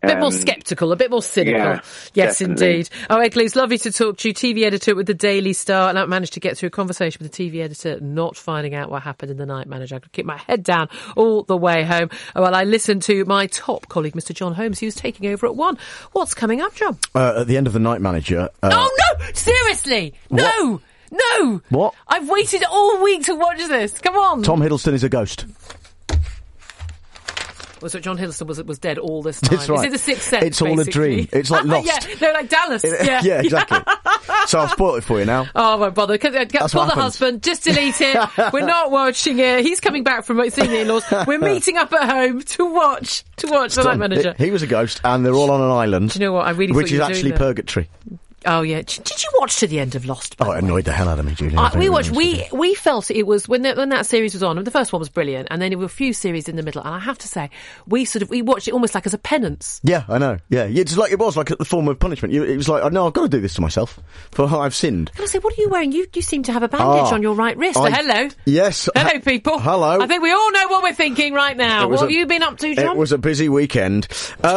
A bit more sceptical, a bit more cynical. Yeah, yes, definitely. indeed. Oh, Egley, it's lovely to talk to you. TV editor with the Daily Star, and I managed to get through a conversation with the TV editor, not finding out what happened in The Night Manager. I could keep my head down all the way home. Oh, well, I listened to my top colleague, Mr. John Holmes, who's taking over at 1. What's coming up, John? At the end of The Night Manager... oh, no! Seriously! No! No! What? I've waited all week to watch this. Come on! Tom Hiddleston is a ghost. So John Hiddleston was dead all this time. That's right. Is it The Sixth Sense, It's all basically? a dream. It's like Lost. Yeah, no, like Dallas. Yeah, yeah, exactly. So I've spoiled it for you now. Oh, I won't bother. Pull the husband, just delete it. We're not watching it. He's coming back from seeing the in-laws. We're meeting up at home to watch The Night Manager. He was a ghost, and they're all on an island. Do you know what? I really which thought you is were actually doing that. purgatory. Oh, yeah. Did you watch to the end of Lost? Oh, it annoyed the hell out of me, Julia. We felt it was, when that series was on, the first one was brilliant, and then there were a few series in the middle, and I have to say, we watched it almost like as a penance. Yeah, I know. Yeah, it's like it was like a form of punishment. It was like, no, I've got to do this to myself for how I've sinned. Can I say, what are you wearing? You seem to have a bandage on your right wrist. Hello. Yes. Hello, people. Hello. I think we all know what we're thinking right now. What have you been up to, John? It was a busy weekend.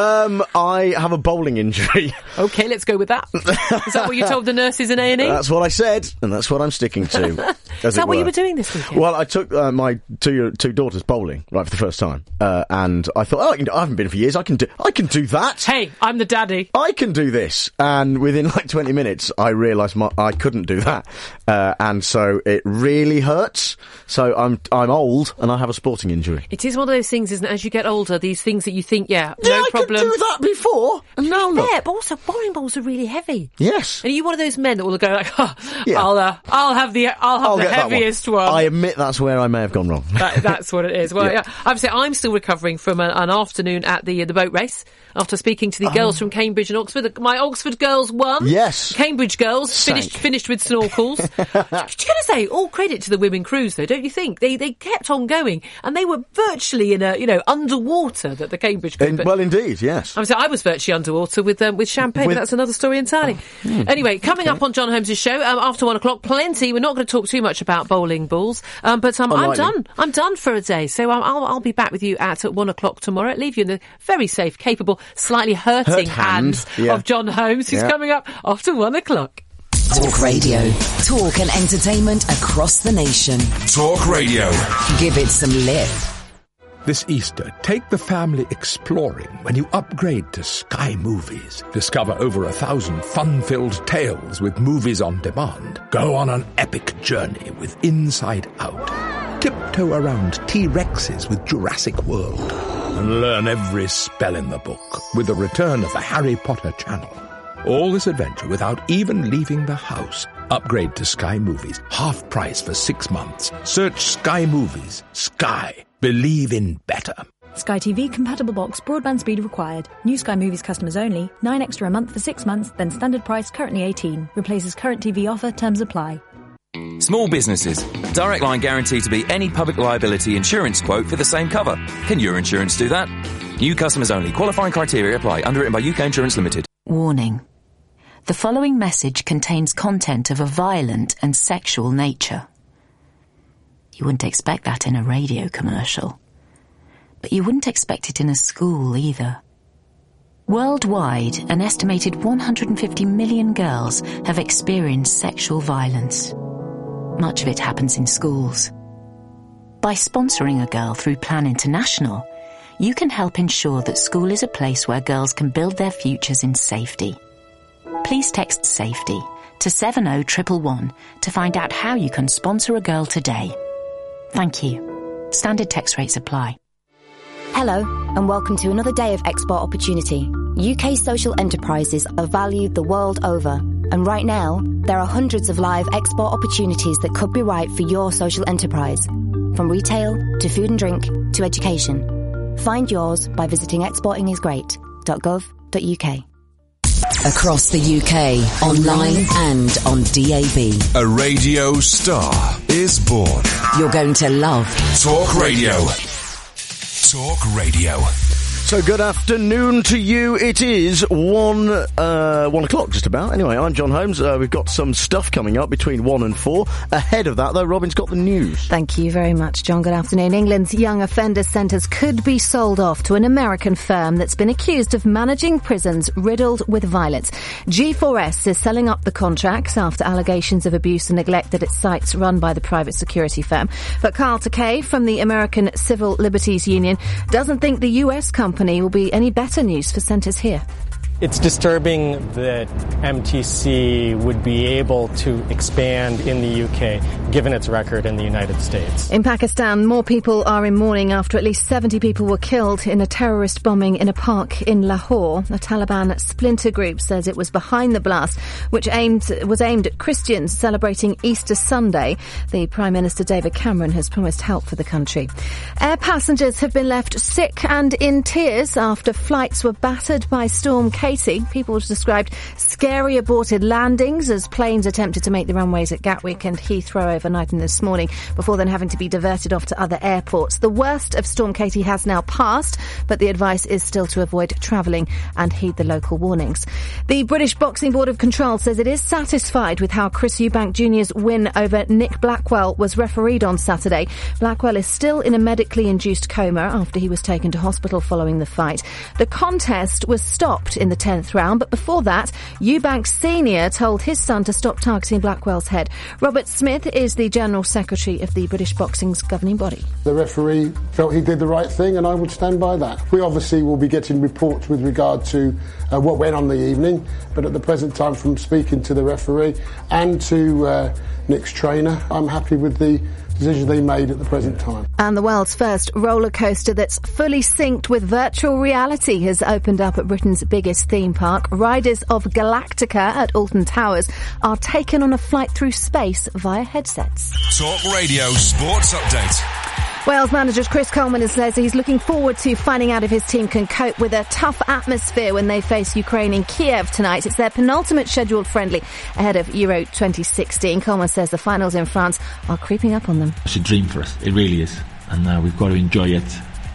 I have a bowling injury. Okay, let's go with that. Is that what you told the nurses in A&E? That's what I said, and that's what I'm sticking to. Is that what you were doing this weekend? Well, I took my two daughters bowling right for the first time, and I thought, I haven't been for years. I can do that. Hey, I'm the daddy. I can do this, and within like 20 minutes, I realised I couldn't do that, and so it really hurts. So I'm old, and I have a sporting injury. It is one of those things, isn't it? As you get older, these things that you think, no problem. I could do that before, and now look. Yeah, but also bowling balls are really heavy. Yes. And are you one of those men that will go like, Yeah. I'll have the heaviest one. I admit that's where I may have gone wrong. That's what it is. Well, Yeah. obviously, I'm still recovering from an afternoon at the boat race after speaking to the girls from Cambridge and Oxford. My Oxford girls won. Yes. Cambridge girls finished with snorkels. You've got to say, all credit to the women crews, though, don't you think? They kept on going, and they were virtually in underwater. That the Cambridge crew. Well, indeed, yes. I was virtually underwater with champagne, but that's another story entirely. Anyway, coming up on John Holmes' show after 1 o'clock, plenty. We're not going to talk too much about bowling balls, but I'm done. I'm done for a day. So I'll be back with you at 1 o'clock tomorrow. Leave you in the very safe, capable, slightly hurting hands of John Holmes, who's coming up after 1 o'clock. Talk Radio. Talk and entertainment across the nation. Talk Radio. Give it some lip. This Easter, take the family exploring when you upgrade to Sky Movies. Discover over 1,000 fun-filled tales with movies on demand. Go on an epic journey with Inside Out. Tiptoe around T-Rexes with Jurassic World. And learn every spell in the book with the return of the Harry Potter channel. All this adventure without even leaving the house. Upgrade to Sky Movies. Half price for 6 months. Search Sky Movies. Sky. Believe in better. Sky TV compatible box, broadband speed required. New Sky Movies customers only. 9 extra a month for 6 months, then standard price currently 18. Replaces current TV offer, terms apply. Small businesses. Direct Line guarantee to beat any public liability insurance quote for the same cover. Can your insurance do that? New customers only. Qualifying criteria apply. Underwritten by UK Insurance Limited. Warning. The following message contains content of a violent and sexual nature. You wouldn't expect that in a radio commercial. But you wouldn't expect it in a school either. Worldwide, an estimated 150 million girls have experienced sexual violence. Much of it happens in schools. By sponsoring a girl through Plan International, you can help ensure that school is a place where girls can build their futures in safety. Please text SAFETY to 70111 to find out how you can sponsor a girl today. Thank you. Standard text rates apply. Hello, and welcome to another day of export opportunity. UK social enterprises are valued the world over, and right now, there are hundreds of live export opportunities that could be right for your social enterprise. From retail, to food and drink, to education. Find yours by visiting exportingisgreat.gov.uk. Across the UK, online and on DAB. A radio star is born. You're going to love Talk Radio. Talk Radio. So good afternoon to you. It is 1 o'clock just about. Anyway, I'm John Holmes. We've got some stuff coming up between 1 and 4. Ahead of that, though, Robin's got the news. Thank you very much, John. Good afternoon. England's young offenders centres could be sold off to an American firm that's been accused of managing prisons riddled with violence. G4S is selling up the contracts after allegations of abuse and neglect at its sites run by the private security firm. But Carl Takei from the American Civil Liberties Union doesn't think the US company will be any better news for centres here. It's disturbing that MTC would be able to expand in the UK, given its record in the United States. In Pakistan, more people are in mourning after at least 70 people were killed in a terrorist bombing in a park in Lahore. A Taliban splinter group says it was behind the blast, which was aimed at Christians celebrating Easter Sunday. The Prime Minister David Cameron has promised help for the country. Air passengers have been left sick and in tears after flights were battered by Storm Katie. People described scary aborted landings as planes attempted to make the runways at Gatwick and Heathrow overnight and this morning before then having to be diverted off to other airports. The worst of Storm Katie has now passed, but the advice is still to avoid travelling and heed the local warnings. The British Boxing Board of Control says it is satisfied with how Chris Eubank Jr.'s win over Nick Blackwell was refereed on Saturday. Blackwell is still in a medically induced coma after he was taken to hospital following the fight. The contest was stopped in the 10th round, but before that, Eubank Sr. told his son to stop targeting Blackwell's head. Robert Smith is the General Secretary of the British Boxing's governing body. The referee felt he did the right thing, and I would stand by that. We obviously will be getting reports with regard to what went on the evening, but at the present time, from speaking to the referee and to Nick's trainer, I'm happy with the decision they made at the present time. And the world's first roller coaster that's fully synced with virtual reality has opened up at Britain's biggest theme park. Riders of Galactica at Alton Towers are taken on a flight through space via headsets. Talk Radio Sports Update. Wales manager Chris Coleman says he's looking forward to finding out if his team can cope with a tough atmosphere when they face Ukraine in Kiev tonight. It's their penultimate scheduled friendly ahead of Euro 2016. Coleman says the finals in France are creeping up on them. It's a dream for us. It really is. And we've got to enjoy it.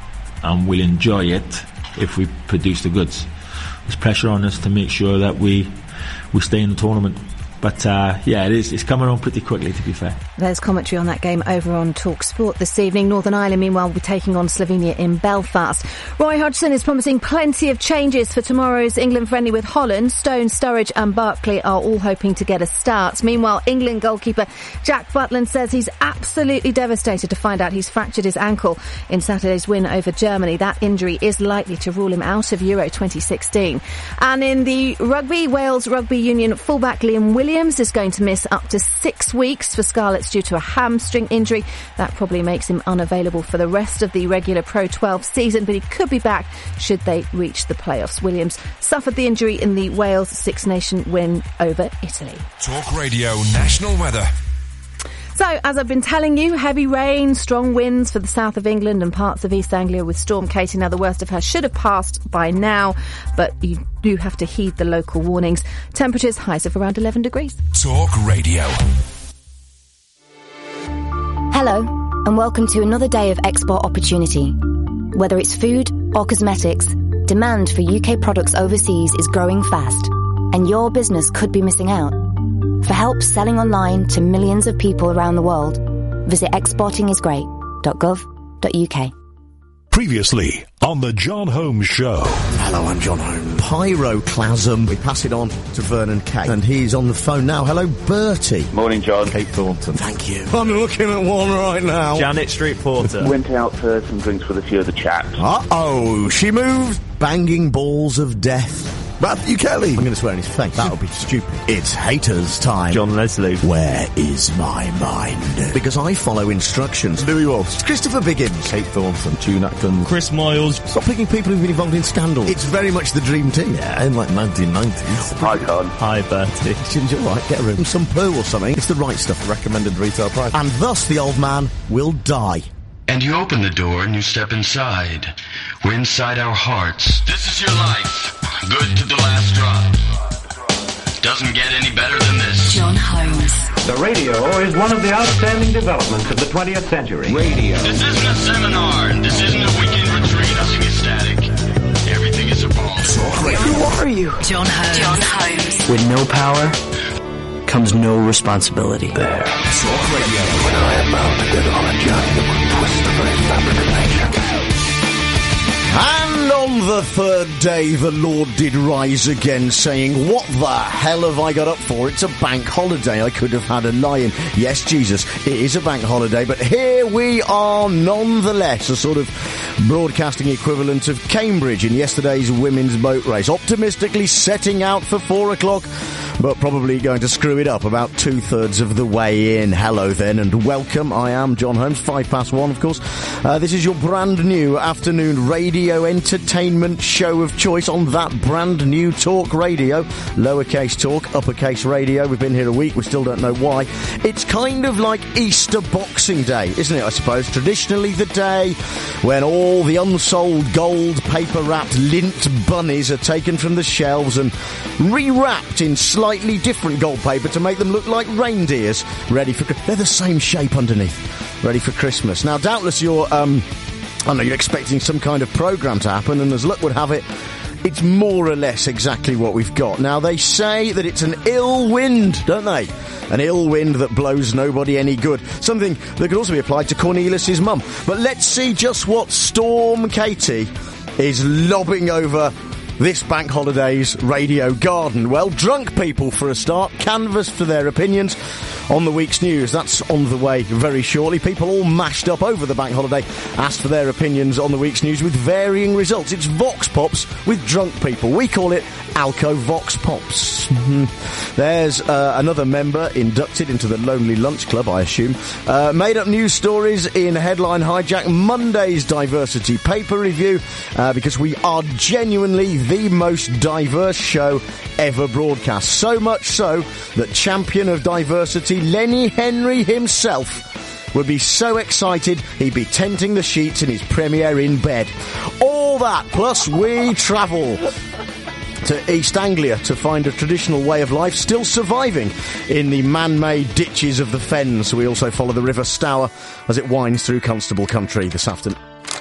And we'll enjoy it if we produce the goods. There's pressure on us to make sure that we stay in the tournament. But, yeah, it is. It's coming on pretty quickly, to be fair. There's commentary on that game over on Talk Sport this evening. Northern Ireland, meanwhile, will be taking on Slovenia in Belfast. Roy Hodgson is promising plenty of changes for tomorrow's England friendly with Holland. Stone, Sturridge and Barkley are all hoping to get a start. Meanwhile, England goalkeeper Jack Butland says he's absolutely devastated to find out he's fractured his ankle in Saturday's win over Germany. That injury is likely to rule him out of Euro 2016. And in the rugby, Wales Rugby Union fullback Liam Williams is going to miss up to 6 weeks for Scarlets due to a hamstring injury. That probably makes him unavailable for the rest of the regular Pro 12 season, but he could be back should they reach the playoffs. Williams suffered the injury in the Wales Six Nation win over Italy. Talk Radio National Weather. So, as I've been telling you, heavy rain, strong winds for the south of England and parts of East Anglia with Storm Katie. Now, the worst of her should have passed by now, but you do have to heed the local warnings. Temperatures highs of around 11 degrees. Talk Radio. Hello, and welcome to another day of export opportunity. Whether it's food or cosmetics, demand for UK products overseas is growing fast, and your business could be missing out. For help selling online to millions of people around the world, visit exportingisgreat.gov.uk. Previously on the John Holmes Show. Hello, I'm John Holmes. Pyroclasm. We pass it on to Vernon Kay, and he's on the phone now. Hello, Bertie. Morning, John. Kate Thornton. Thank you. I'm looking at one right now. Janet Street Porter. Went out for some drinks with a few of the chaps. Uh-oh, she moved. Banging balls of death. Matthew Kelly. I'm going to swear in his face. That'll be stupid. It's haters time. John Leslie. Where is my mind? Because I follow instructions. Louis Walsh. Christopher Biggins. Kate Thornton. Tune Acton. Chris Miles. Stop picking people who've been involved in scandal. It's very much the dream team. Yeah, in like 1990s. Hi, Con. Hi, Bertie. Ginger, right, get a room. Some poo or something. It's the right stuff. Recommended retail price. And thus the old man will die. And you open the door and you step inside. We're inside our hearts. This is your life. Good to the last drop. Doesn't get any better than this. John Holmes. The radio is one of the outstanding developments of the 20th century. Radio. This isn't a seminar. This isn't a weekend retreat. Nothing is static. you? John Holmes. With no power comes no responsibility. There. Talk Radio. When I am mounted on a journey that will twist the very fabric of nature. And on the third day, the Lord did rise again, saying, what the hell have I got up for? It's a bank holiday. I could have had a lion. Yes, Jesus, it is a bank holiday, but here we are nonetheless, a sort of broadcasting equivalent of Cambridge in yesterday's women's boat race, optimistically setting out for 4 o'clock, but probably going to screw it up about 2/3 of the way in. Hello then, and welcome. I am John Holmes, 1:05, of course. This is your brand new afternoon radio entertainment show of choice on that brand new Talk Radio. Lowercase talk, uppercase radio. We've been here a week, we still don't know why. It's kind of like Easter Boxing Day, isn't it, I suppose? Traditionally the day when all the unsold gold paper-wrapped lint bunnies are taken from the shelves and rewrapped in slightly different gold paper to make them look like reindeers, ready for... They're the same shape underneath, ready for Christmas. Now, doubtless you're, I know you're expecting some kind of programme to happen, and as luck would have it, it's more or less exactly what we've got. Now, they say that it's an ill wind, don't they? An ill wind that blows nobody any good. Something that could also be applied to Cornelius's mum. But let's see just what Storm Katie is lobbing over this bank holiday's radio garden. Well, drunk people, for a start, canvassed for their opinions on the week's news. That's on the way very shortly. People all mashed up over the bank holiday asked for their opinions on the week's news with varying results. It's Vox Pops with drunk people. We call it Alco Vox Pops. There's another member inducted into the Lonely Lunch Club, I assume. Made up news stories in Headline Hijack, Monday's diversity paper review, because we are genuinely the most diverse show ever broadcast. So much so that champion of diversity Lenny Henry himself would be so excited he'd be tenting the sheets in his premiere in bed. All that, plus we travel to East Anglia to find a traditional way of life still surviving in the man-made ditches of the fens. We also follow the River Stour as it winds through Constable country this afternoon.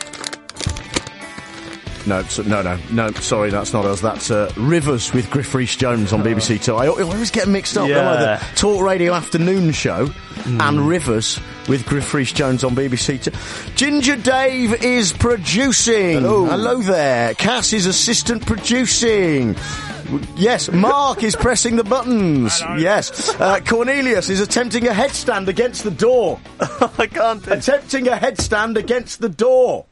No, sorry, that's not us. That's Rivers with Griff Rhys-Jones on BBC Two. I always get mixed up, don't I? The Talk Radio afternoon show and Rivers with Griff Rhys-Jones on BBC Two. Ginger Dave is producing. Hello there. Cass is assistant producing. Yes, Mark is pressing the buttons. Yes. Cornelius is attempting a headstand against the door. I can't. Attempting a headstand against the door.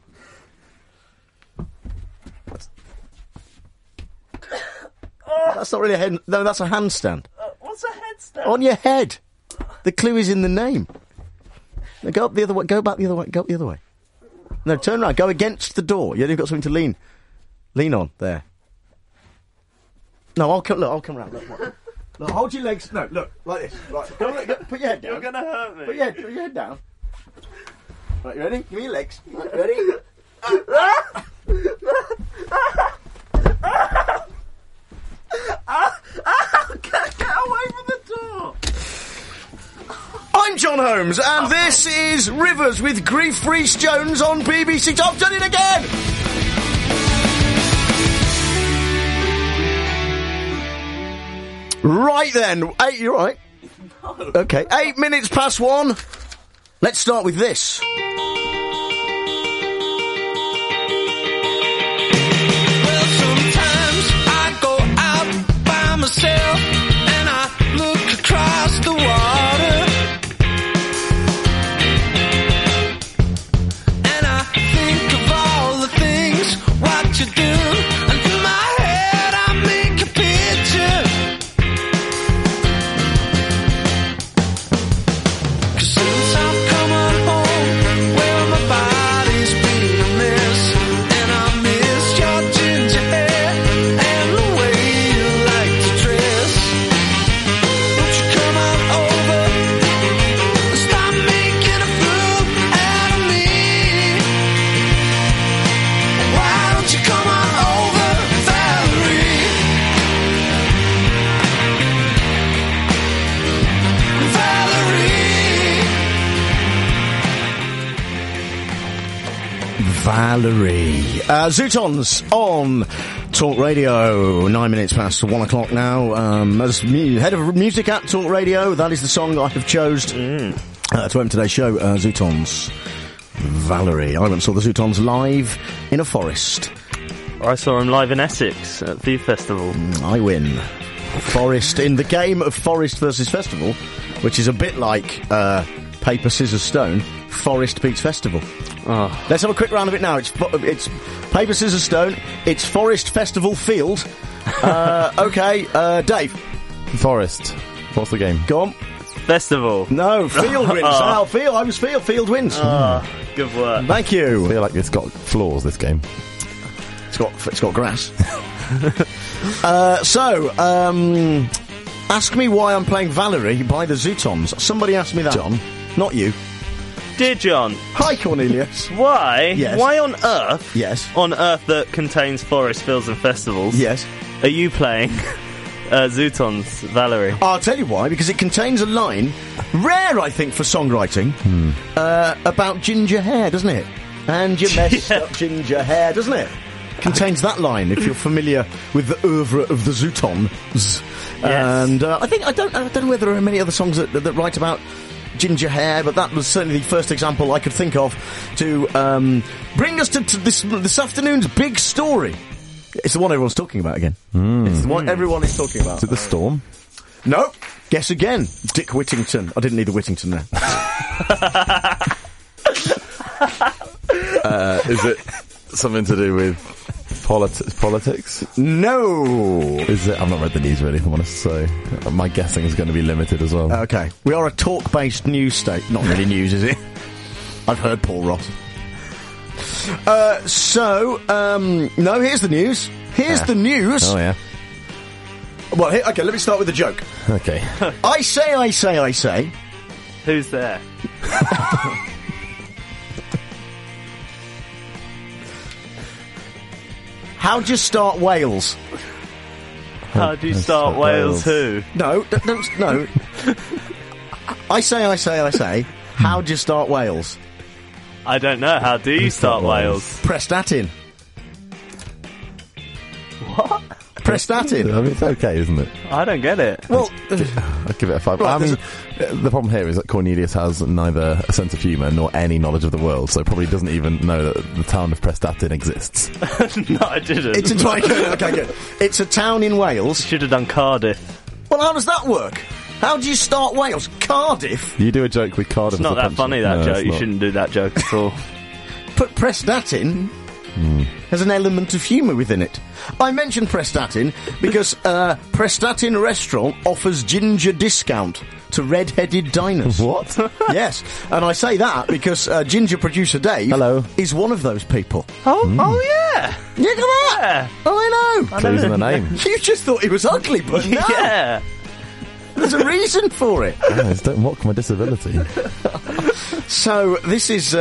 That's not really a head... No, that's a handstand. What's a headstand? On your head. The clue is in the name. Now go up the other way. Go back the other way. Go up the other way. No, turn around. Go against the door. You've got something to lean on. There. No, I'll come round. Look, hold your legs. No, look, like this. Right, go, put your head down. You're going to hurt me. Put your head down. Right, you ready? Give me your legs. Right, ready? Get away from the door! I'm John Holmes, and this is Rivers with Griff Rhys-Jones on BBC. I've done it again! Right then. You're right. No. Okay, 8 minutes past 1. Let's start with this. Myself, and I look across the water, and I think of all the things what you do, and in my head I make a picture. 'Cause since I'm coming home, Valerie. Zootons on Talk Radio. 9 minutes past 1 o'clock now. As head of music at Talk Radio, that is the song I have chosen to open today's show. Zootons. Valerie. I went and saw the Zootons live in a forest. I saw them live in Essex at the festival. I win. Forest in the game of Forest versus Festival, which is a bit like Paper, Scissors, Stone. Forest beats Festival. Oh. Let's have a quick round of it now. It's Paper, Scissors, Stone. It's Forest Festival Field. Okay, Dave. Forest. What's the game? Go on. Festival. No, Field wins. I was Field. Field wins. Good work. Thank you. I feel like it's got flaws, this game. It's got grass. Ask me why I'm playing Valerie by the Zootons. Somebody asked me that. John. Not you. Dear John. Hi, Cornelius. Why? Yes. Why on earth? Yes. On earth that contains forests, fields and festivals. Yes. Are you playing Zootons, Valerie? I'll tell you why. Because it contains a line, rare, I think, for songwriting, about ginger hair, doesn't it? And you messed up ginger hair, doesn't it? Contains that line, if you're familiar with the oeuvre of the Zootons. Yes. And I don't know whether there are many other songs that write about ginger hair, but that was certainly the first example I could think of to bring us to this afternoon's big story. It's the one everyone's talking about again. It's the one everyone is talking about. Is it the storm? No. Guess again. Dick Whittington. I didn't need a Whittington there. Is it something to do with politics? No. Is it? I've not read the news really, if I'm honest, so my guessing is going to be limited as well. Okay. We are a talk-based news state. Not really news, is it? I've heard Paul Ross. No, here's the news. Here's the news. Oh, yeah. Well, okay, let me start with a joke. Okay. I say. Who's there? How'd you start Wales? How do you start Wales who? No, no. I say. How'd you start Wales? I don't know. How do you start Wales? Prestatyn. What? Prestatyn. I mean, it's okay, isn't it? I don't get it. Well, I'd give it a 5. Right, I mean, the problem here is that Cornelius has neither a sense of humour nor any knowledge of the world, so probably doesn't even know that the town of Prestatyn exists. No, I didn't. It's entirely good. Okay, good. It's a town in Wales. Should have done Cardiff. Well, how does that work? How do you start Wales? Cardiff? You do a joke with Cardiff. It's not that funny, that joke. You shouldn't do that joke at all. But Prestatyn has an element of humour within it. I mentioned Prestatyn because Prestatyn Restaurant offers ginger discount to red-headed diners. What? Yes, and I say that because ginger producer Dave is one of those people. Oh yeah! Yeah, come on! Yeah. Oh, I know! Clues in the name. You just thought he was ugly, but no! Yeah! There's a reason for it. Guys, don't mock my disability. So, this is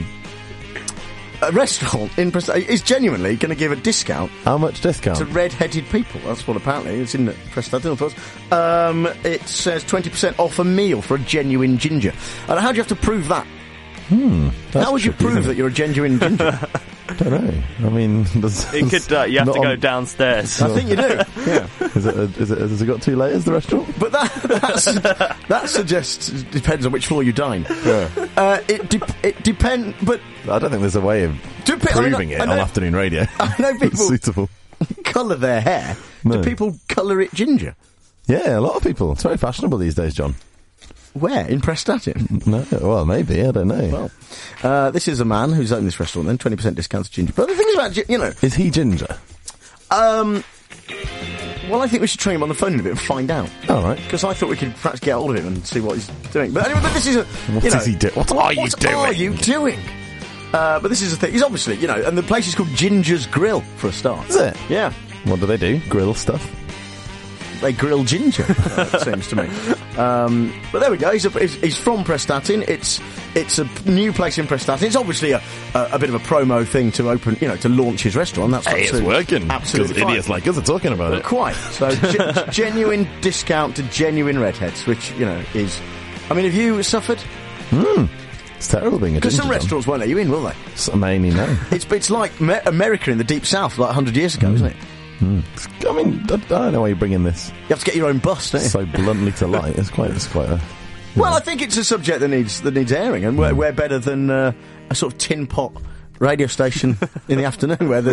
a restaurant in Prestatyn is genuinely going to give a discount. How much discount? To red-headed people. That's what apparently it's in Prestatyn, of course. It says 20% off a meal for a genuine ginger. And how do you have to prove that? How would you prove that you're a genuine ginger? I don't know. I mean, it could. You have to go downstairs. I think you do. Yeah. Has it got 2 layers, the restaurant? But that suggests depends on which floor you dine. Yeah. It depends, but I don't think there's a way of proving it on afternoon radio. I know people suitable colour their hair. No. Do people colour it ginger? Yeah, a lot of people. It's very fashionable these days, John. Where? In Prestatyn? No, well, maybe. I don't know. Well, this is a man who's owned this restaurant, then 20% discount to ginger. But the thing is about, Is he ginger? Well, I think we should try him on the phone in a bit and find out. All right. Because I thought we could perhaps get hold of him and see what he's doing. But anyway, this is a... What is he doing? What are you doing? But this is the thing. He's obviously, and the place is called Ginger's Grill, for a start. Is it? Yeah. What do they do? Grill stuff? They grill ginger, it seems to me. But there we go. He's from Prestatyn. It's a new place in Prestatyn. It's obviously a bit of a promo thing to open, to launch his restaurant. That's it's working. Absolutely, because idiots like us are talking about it. Quite. So genuine discount to genuine redheads, which is. I mean, have you suffered? It's terrible being a Because ginger, some John. restaurants won't let you in, will they? Mainly no. It's like America in the Deep South, like 100 years ago, isn't it? I mean, I don't know why you're bringing this. You have to get your own bus, don't you? So bluntly to light. It's quite a... Well, I think it's a subject that needs airing, and we're better than a sort of tin pot radio station in the afternoon where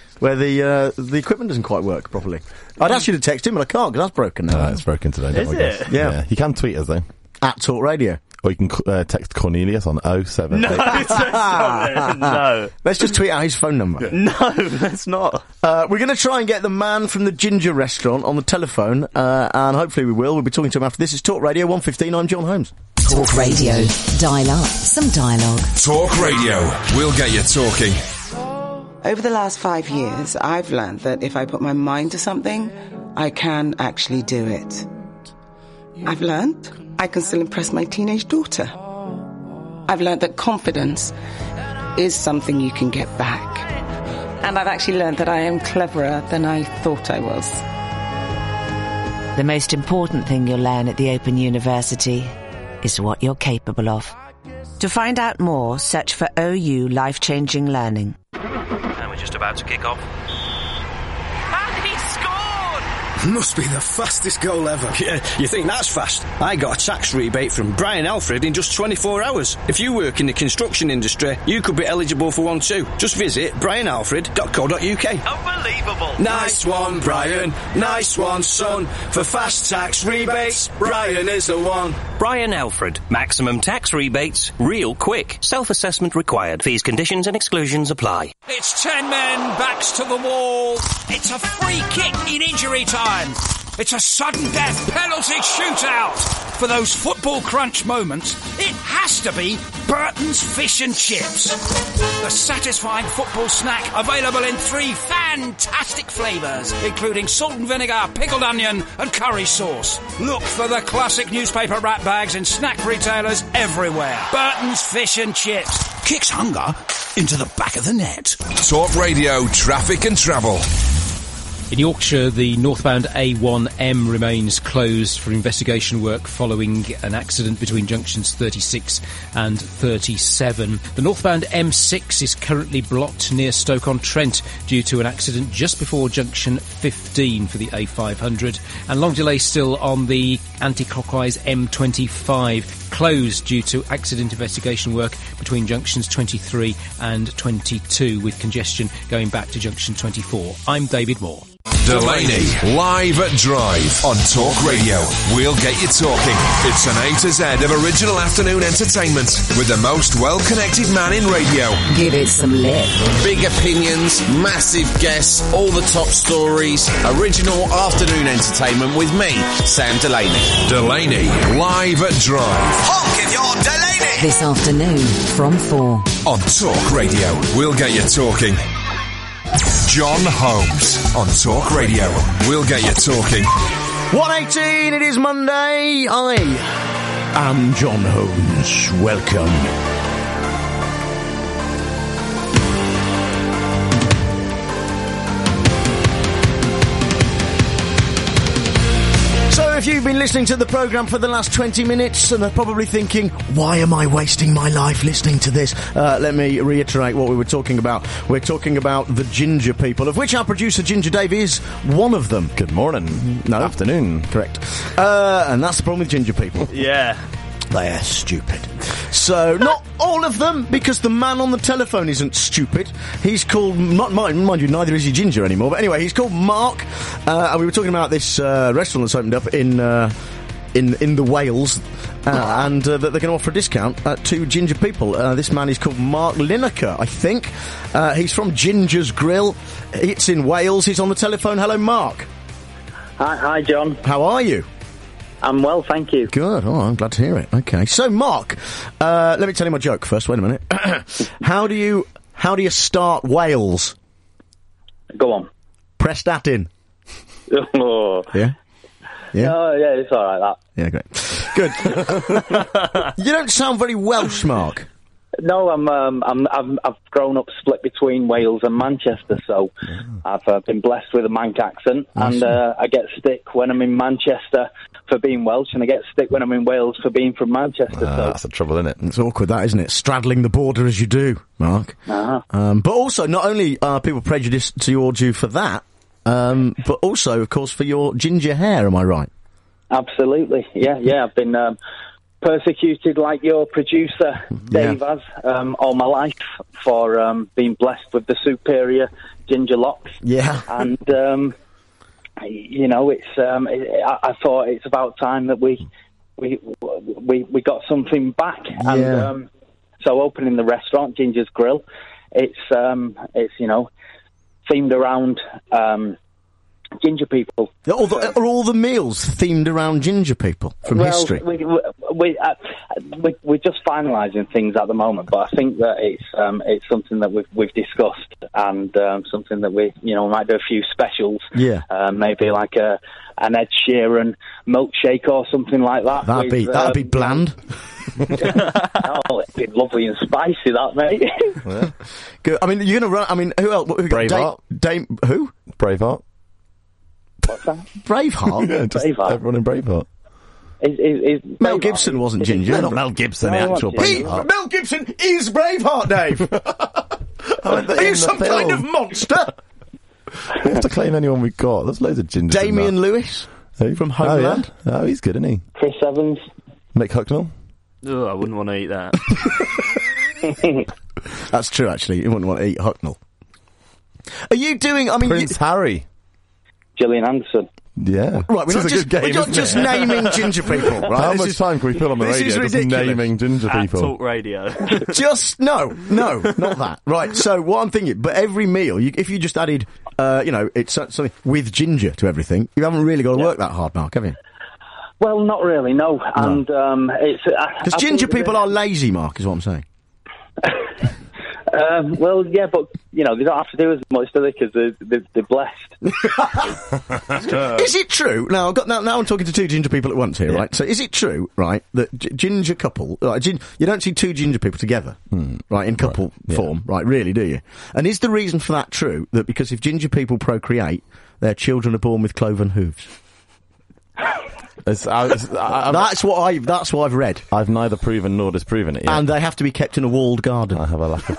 the equipment doesn't quite work properly. I'd ask you to text him, but I can't because that's broken now. No, it's broken today. Is it? Yeah. You can tweet us though. At Talk Radio. Or you can text Cornelius on 07. No, no. Let's just tweet out his phone number. No, let's not. We're going to try and get the man from the Ginger restaurant on the telephone, and hopefully we will. We'll be talking to him after this. Is Talk Radio 115. I'm John Holmes. Talk Radio. Dial up some dialogue. Talk Radio. We'll get you talking. Over the last 5 years, I've learned that if I put my mind to something, I can actually do it. I've learned I can still impress my teenage daughter. I've learned that confidence is something you can get back. And I've actually learned that I am cleverer than I thought I was. The most important thing you'll learn at the Open University is what you're capable of. To find out more, search for OU Life-Changing Learning. And we're just about to kick off. And he scored! Must be the fastest goal ever. Yeah, you think that's fast? I got a tax rebate from Brian Alfred in just 24 hours. If you work in the construction industry, you could be eligible for one too. Just visit brianalfred.co.uk. Unbelievable. Nice one, Brian. Nice one, son. For fast tax rebates, Brian is the one. Brian Alfred. Maximum tax rebates. Real quick. Self-assessment required. Fees, conditions and exclusions apply. It's 10 men, backs to the wall. It's a free kick in injury time. It's a sudden death penalty shootout. For those football crunch moments, it has to be Burton's Fish and Chips. The satisfying football snack available in 3 fantastic flavours, including salt and vinegar, pickled onion and curry sauce. Look for the classic newspaper wrap bags in snack retailers everywhere. Burton's Fish and Chips. Kicks hunger into the back of the net. Talk Radio Traffic and Travel. In Yorkshire, the northbound A1M remains closed for investigation work following an accident between junctions 36 and 37. The northbound M6 is currently blocked near Stoke-on-Trent due to an accident just before junction 15 for the A500. And long delay still on the anti-clockwise M25, closed due to accident investigation work between junctions 23 and 22, with congestion going back to junction 24. I'm David Moore. Delaney, live at Drive on Talk Radio. We'll get you talking. It's an A to Z of original afternoon entertainment with the most well-connected man in radio. Give it some lip. Big opinions, massive guests, all the top stories. Original afternoon entertainment with me, Sam Delaney. Delaney, live at Drive. Honk if you're Delaney! This afternoon from 4. On Talk Radio. We'll get you talking. John Holmes on Talk Radio. We'll get you talking. 1:18, it is Monday. I am John Holmes. Welcome. If you've been listening to the programme for the last 20 minutes and are probably thinking, why am I wasting my life listening to this? Let me reiterate what we were talking about. We're talking about the Ginger people, of which our producer Ginger Dave is one of them. Good morning. No. Afternoon. Correct. And that's the problem with ginger people. Yeah. They are stupid. So, not all of them, because the man on the telephone isn't stupid. He's called, mind you, neither is he ginger anymore, but anyway, he's called Mark, and we were talking about this restaurant that's opened up in the Wales, and that they're going to offer a discount to ginger people. This man is called Mark Lineker, I think. He's from Ginger's Grill. It's in Wales. He's on the telephone. Hello, Mark. Hi, John. How are you? I'm well, thank you. Good. Oh, I'm glad to hear it. Okay. So, Mark, let me tell you my joke first. Wait a minute. How do you start Wales? Go on. Press that in. Oh. Yeah? Yeah? Oh, yeah, it's all right, that. Yeah, great. Good. You don't sound very Welsh, Mark. No, I've grown up split between Wales and Manchester, so I've been blessed with a Manc accent, and I get stick when I'm in Manchester for being Welsh, and I get stick when I'm in Wales for being from Manchester. So That's the trouble, isn't it? It's awkward, that, isn't it? Straddling the border as you do, Mark. But also, not only are people prejudiced towards you for that, but also, of course, for your ginger hair. Am I right? Absolutely, yeah. I've been persecuted like your producer Dave has all my life for being blessed with the superior ginger locks. Yeah, and it's I thought it's about time that we got something back. Yeah. And so opening the restaurant Ginger's Grill, it's themed around ginger people. Are all the meals themed around ginger people from history? We're just finalising things at the moment, but I think that it's something that we've discussed, and something that we might do a few specials. Yeah, maybe like an Ed Sheeran milkshake or something like that. That'd be bland. Oh, it'd be lovely and spicy, that, mate. Yeah. Good. I mean, you're going to run. I mean, who else? Braveheart. Who? Braveheart. What's that? Braveheart? Yeah, just Braveheart. everyone in Braveheart. Is Mel Gibson wasn't ginger. No, not Mel Gibson, the actual Braveheart. Mel Gibson is Braveheart, Dave. Are you some kind of monster? We have to claim anyone we've got. There's loads of gingers. Damian Lewis from Homeland. Oh, he's good, isn't he? Chris Evans. Mick Hucknall. Oh, I wouldn't want to eat that. That's true, actually. You wouldn't want to eat Hucknall. Are you doing... I mean, Prince Harry. Gillian Anderson. Yeah. Right, we're not just naming ginger people, right? How much time can we fill on the radio just naming ginger people? Talk radio. No, not that. Right, so what I'm thinking, but every meal, if you just added, it's something with ginger to everything, you haven't really got to work that hard, Mark, have you? Well, not really, no. And it's... Because ginger people are lazy, Mark, is what I'm saying. Well, yeah, but, they don't have to do as much, do they? Because they're blessed. Is it true? Now, now I'm talking to two ginger people at once here, right? So is it true, right, that ginger couple... you don't see two ginger people together, right, in couple form, right, really, do you? And is the reason for that true, that because if ginger people procreate, their children are born with cloven hooves? That's what I've read. I've neither proven nor disproven it yet. And they have to be kept in a walled garden. I have a lack of...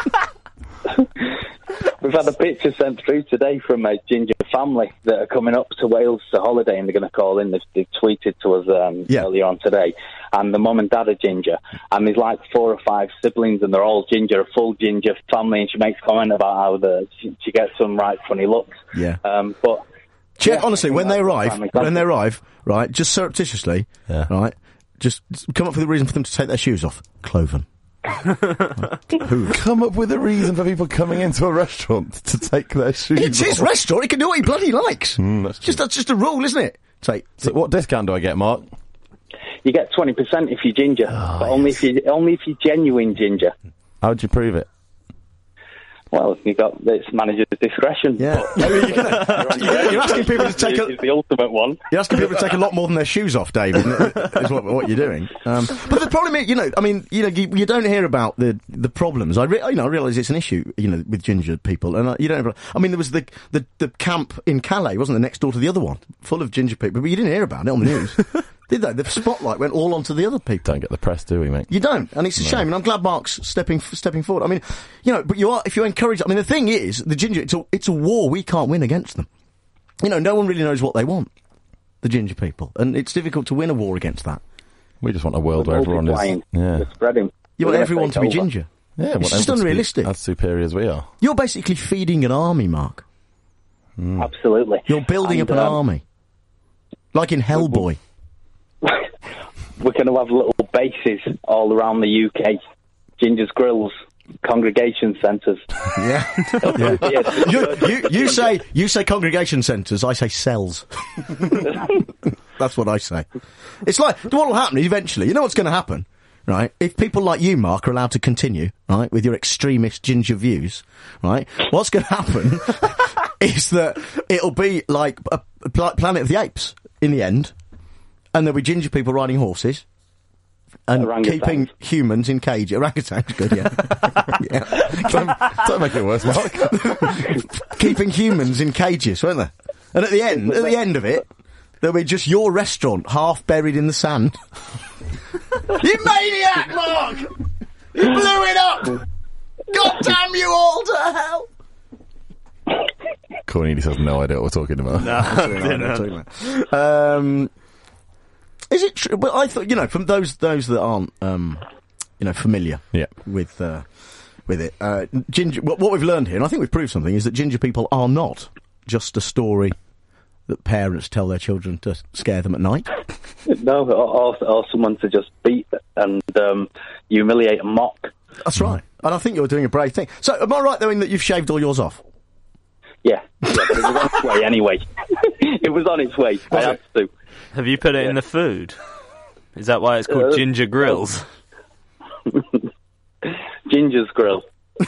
We've had a picture sent through today from a ginger family that are coming up to Wales to holiday, and they're going to call in. They've tweeted to us earlier on today. And the mum and dad are ginger. And there's like 4 or 5 siblings, and they're all ginger, a full ginger family. And she makes comment about how she gets some right funny looks. Yeah. But... honestly, when they arrive, right, just surreptitiously, right, just come up with a reason for them to take their shoes off. Cloven. Who? Come up with a reason for people coming into a restaurant to take their shoes off. It's his restaurant, he can do what he bloody likes. That's just a rule, isn't it? So what discount do I get, Mark? You get 20% if you're ginger, but only if you're genuine ginger. How'd you prove it? Well, it's manager's discretion. Yeah. You're asking people to take is the ultimate one. You're asking people to take a lot more than their shoes off, Dave, is what you're doing. But the problem is, you don't hear about the problems. I realise it's an issue, with ginger people, and you don't. There was the camp in Calais, wasn't there, next door to the other one, full of ginger people, but you didn't hear about it on the news. Did they? The spotlight went all onto the other people. Don't get the press, do we, mate? You don't, and it's a shame. And I'm glad Mark's stepping forward. I mean, but if you encourage. I mean, the thing is, the ginger. It's a war we can't win against them. No one really knows what they want. The ginger people, and it's difficult to win a war against that. We just want a world where everyone is. We're spreading. You want everyone to be ginger. Yeah, it's just unrealistic. As superior as we are. You're basically feeding an army, Mark. Absolutely. You're building up an army, like in Hellboy. We're going to have little bases all around the UK. Ginger's Grills, congregation centres. Yeah. You say congregation centres, I say cells. That's what I say. It's like, what will happen eventually, you know what's going to happen, right? If people like you, Mark, are allowed to continue, right, with your extremist ginger views, right, what's going to happen is that it'll be like Planet of the Apes in the end. And there'll be ginger people riding horses, And keeping humans in cages. Orangutan's good, yeah. Don't make it worse, Mark. Keeping humans in cages, weren't they? And at the end of it, there'll be just your restaurant half buried in the sand. You maniac, Mark! You blew it up! God damn you all to hell! Cornelius has no idea what we're talking about. No, is it true? Well, I thought, from those that aren't, familiar with it, ginger. What we've learned here, and I think we've proved something, is that ginger people are not just a story that parents tell their children to scare them at night. No, or someone to just beat and humiliate and mock. That's right, and I think you're doing a brave thing. So, am I right though in that you've shaved all yours off? Yeah, but it was on its way anyway. It was on its way. I had to. Have you put it in the food? Is that why it's called Ginger Grills? Ginger's Grill.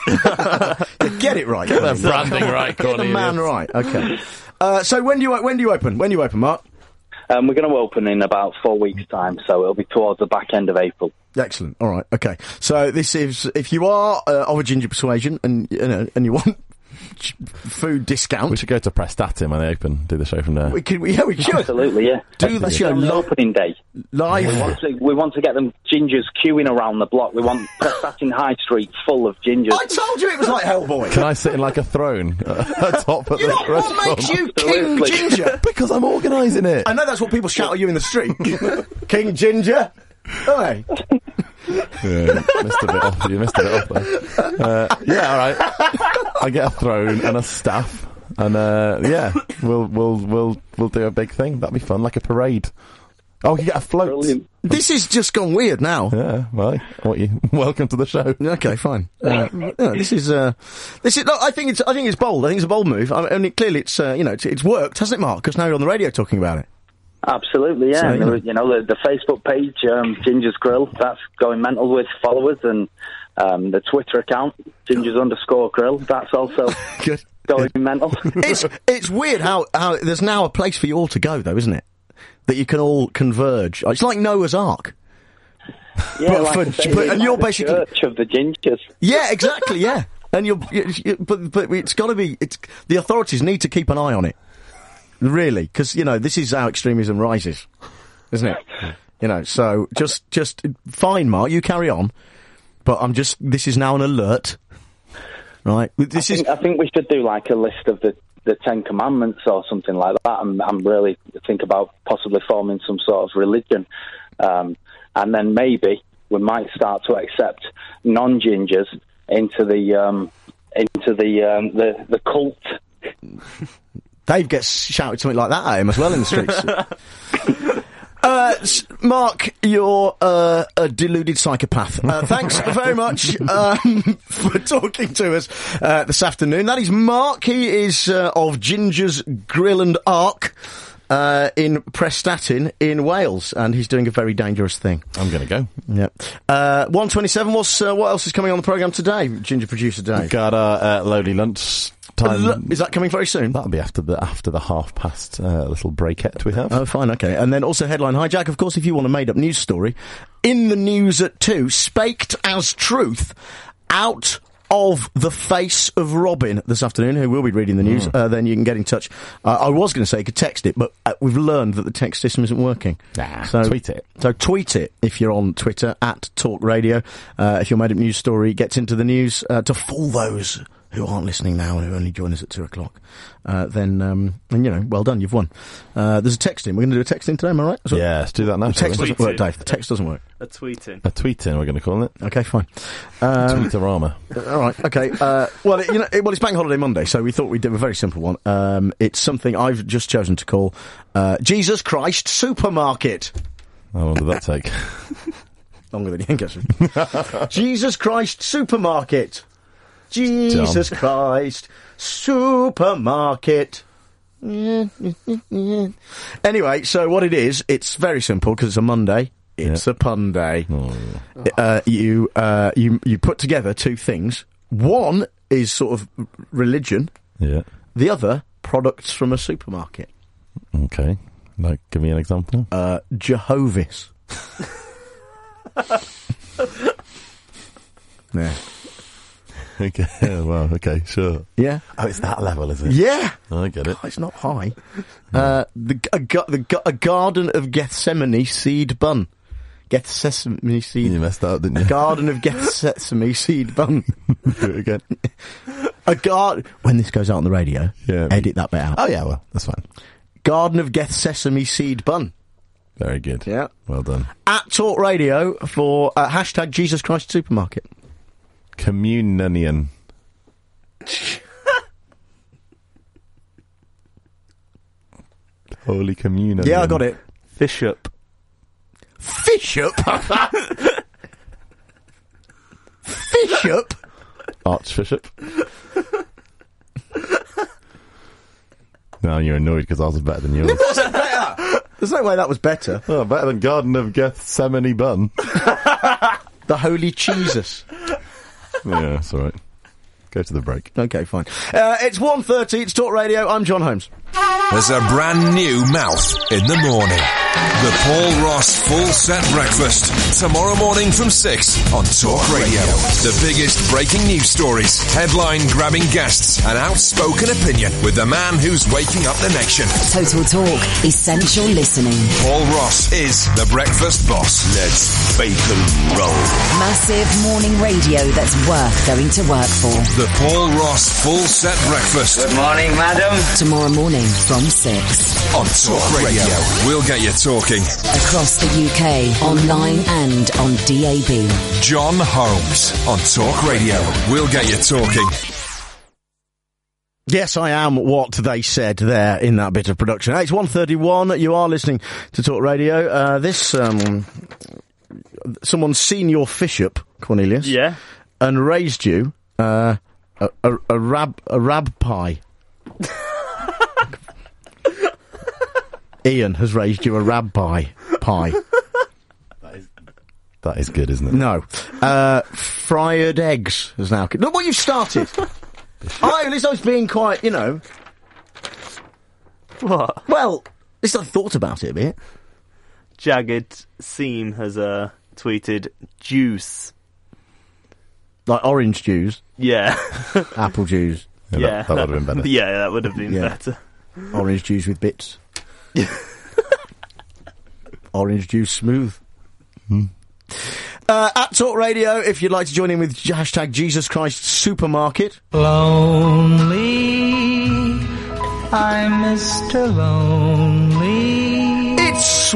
Get it right. Get that branding right, Get the man right. Okay. So when do you open? When do you open, Mark? We're going to open in about 4 weeks' time, so it'll be towards the back end of April. Excellent. All right. Okay. So this is if you are of a ginger persuasion and you want food discount. We should go to Prestatyn when they open. Do the show from there. We should. Absolutely, yeah. Do the show on the opening day. Live. We want to get them gingers queuing around the block. We want Prestatyn High Street full of gingers. I told you it was like Hellboy. Can I sit in like a throne atop at the restaurant? What makes you King Ginger? Because I'm organising it. I know that's what people shout at you in the street. King Ginger. Hey. Yeah, you missed a bit off there. Yeah, all right. I get a throne and a staff, and we'll do a big thing. That'd be fun, like a parade. Oh, you get a float. Brilliant. This has just gone weird now. Yeah, well, welcome to the show. Okay, fine. This is. Look, I think it's bold. I think it's a bold move. I mean, clearly it's it's worked, hasn't it, Mark? Because now you're on the radio talking about it. Absolutely, yeah. So, the Facebook page, Ginger's Grill, that's going mental with followers, and the Twitter account, Gingers_Grill, that's also going mental. It's weird how there's now a place for you all to go, though, isn't it? That you can all converge. It's like Noah's Ark. Yeah, and you're basically Church of the Gingers. Yeah, exactly. Yeah, and but it's got to be. The authorities need to keep an eye on it. Really, because, this is how extremism rises, isn't it? So just fine, Mark, you carry on, but this is now an alert, right? I think we should do like a list of the 10 Commandments or something like that, and really think about possibly forming some sort of religion, and then maybe we might start to accept non-gingers into the cult. Dave gets shouted something like that at him as well in the streets. Mark, you're a deluded psychopath. Thanks very much for talking to us this afternoon. That is Mark. He is of Ginger's Grill and Ark in Prestatyn in Wales, and he's doing a very dangerous thing. I'm going to go. Yeah. 1:27. What else is coming on the programme today, Ginger Producer Dave? We've got our lowly lunch time. Is that coming very soon? That'll be after the 1:30 little breakette we have. Oh, fine, okay. And then also Headline Hijack, of course, if you want a made-up news story. In the news at 2, spaked as truth, out of the face of Robin this afternoon, who will be reading the news. Then you can get in touch. I was going to say you could text it, but we've learned that the text system isn't working. So tweet it. So tweet it if you're on Twitter, @Talk Radio. If your made-up news story gets into the news, to fool those who aren't listening now and who only join us at 2 o'clock, then well done, you've won. There's a text in. We're going to do a text in today, am I right? Yeah, let's do that now. The text doesn't work, Dave. The text doesn't work. A tweet-in, we're going to call it. Okay, fine. Tweetorama. All right, okay. It's Bank Holiday Monday, so we thought we'd do a very simple one. It's something I've just chosen to call Jesus Christ Supermarket. How long did that take? Longer than you think, actually. Jesus Christ Supermarket. Jesus Christ Supermarket. Anyway, so what it is, it's very simple because it's a Monday. It's a pun day. You put together two things. One is sort of religion. Yeah. The other, products from a supermarket. Okay. Like, give me an example. Jehovah's. Yeah. Okay, well, okay, sure. Yeah. Oh, it's that level, is it? Yeah. I get it. Oh, it's not high. A Garden of Gethsemane seed bun. Gethsemane seed. You messed that up, didn't you? A Garden of Gethsemane seed bun. Do it again. When this goes out on the radio, edit that bit out. Oh, yeah, well, that's fine. Garden of Gethsemane seed bun. Very good. Yeah. Well done. At Talk Radio for hashtag Jesus Christ Supermarket. Communion. Holy Communion. Yeah, I got it. Fishop. Fishop? Fishop? Archbishop. Now you're annoyed because ours was better than yours. There's no way that was better. Oh, better than Garden of Gethsemane bun. The Holy Jesus. Yeah, that's all right. Go to the break. Okay, fine. It's 1:30, it's Talk Radio, I'm John Holmes. There's a brand new mouth in the morning. The Paul Ross Full Set Breakfast. Tomorrow morning from 6 on Talk Radio. The biggest breaking news stories, headline-grabbing guests, and outspoken opinion with the man who's waking up the nation. Total Talk. Essential listening. Paul Ross is the breakfast boss. Let's bacon roll. Massive morning radio that's worth going to work for. The Paul Ross Full Set Breakfast. Good morning, madam. Tomorrow morning from 6 on Talk Radio. We'll get you talking. Across the UK, online and on DAB. John Holmes on Talk Radio. We'll get you talking. Yes, I am what they said there in that bit of production. Hey, it's 1:31. You are listening to Talk Radio. Someone's seen your fish up, Cornelius. Yeah. And raised you a rab pie. Ian has raised you a rab pie. That is good, isn't it? No. Fried eggs is now... Look what you've started. At least I was being quite, What? Well, at least I thought about it a bit. Jagged Seam has tweeted juice. Like orange juice? Yeah. Apple juice? Yeah. That would have been better. Yeah, that would have been better. Orange juice with bits. Orange juice smooth. At Talk Radio, if you'd like to join in with hashtag Jesus Christ Supermarket. Lonely, I'm Mr. Lonely. It's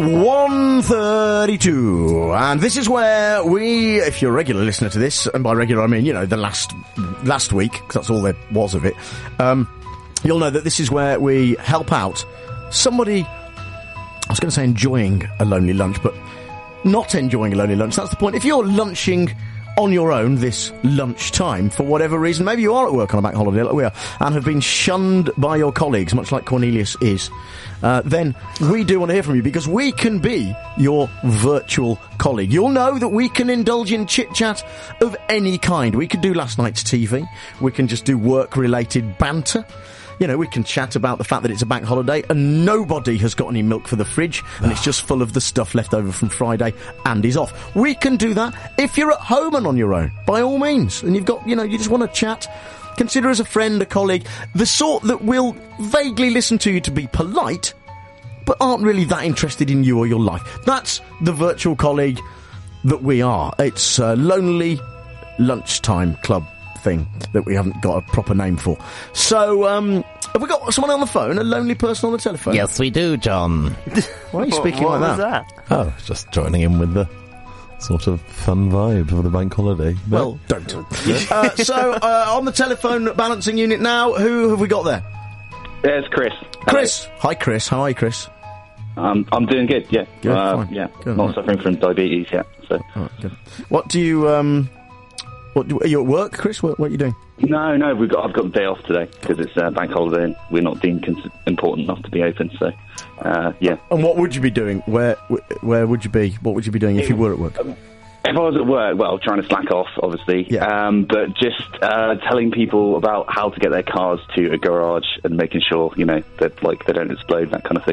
1:32, and this is where we, if you're a regular listener to this, and by regular I mean, the last week, because that's all there was of it, you'll know that this is where we help out somebody, I was going to say enjoying a lonely lunch, but not enjoying a lonely lunch. That's the point. If you're lunching on your own this lunchtime, for whatever reason, maybe you are at work on a bank holiday like we are, and have been shunned by your colleagues, much like Cornelius is, then we do want to hear from you, because we can be your virtual colleague. You'll know that we can indulge in chit-chat of any kind. We could do last night's TV. We can just do work-related banter. We can chat about the fact that it's a bank holiday and nobody has got any milk for the fridge and it's just full of the stuff left over from Friday and is off. We can do that if you're at home and on your own, by all means. And you've got, you just want to chat. Consider as a friend, a colleague, the sort that will vaguely listen to you to be polite, but aren't really that interested in you or your life. That's the virtual colleague that we are. It's a lonely lunchtime club thing that we haven't got a proper name for. So, have we got someone on the phone? A lonely person on the telephone? Yes, we do, John. Why are you speaking like that? that? Oh, just joining in with the sort of fun vibe of the bank holiday. Well, don't. So, on the telephone balancing unit now, who have we got there? There's Chris. Chris. Hello. Hi, Chris. How are you, Chris? I'm doing good, yeah. Good, fine. Yeah, good, not suffering from diabetes yet. So. Right, good. What do you, are you at work, Chris? What are you doing? No, I've got the day off today because it's bank holiday and we're not deemed important enough to be open. So, yeah. And what would you be doing? Where would you be? What would you be doing if you were at work? If I was at work, well, trying to slack off, obviously. Yeah. But just telling people about how to get their cars to a garage and making sure that they don't explode, that kind of thing.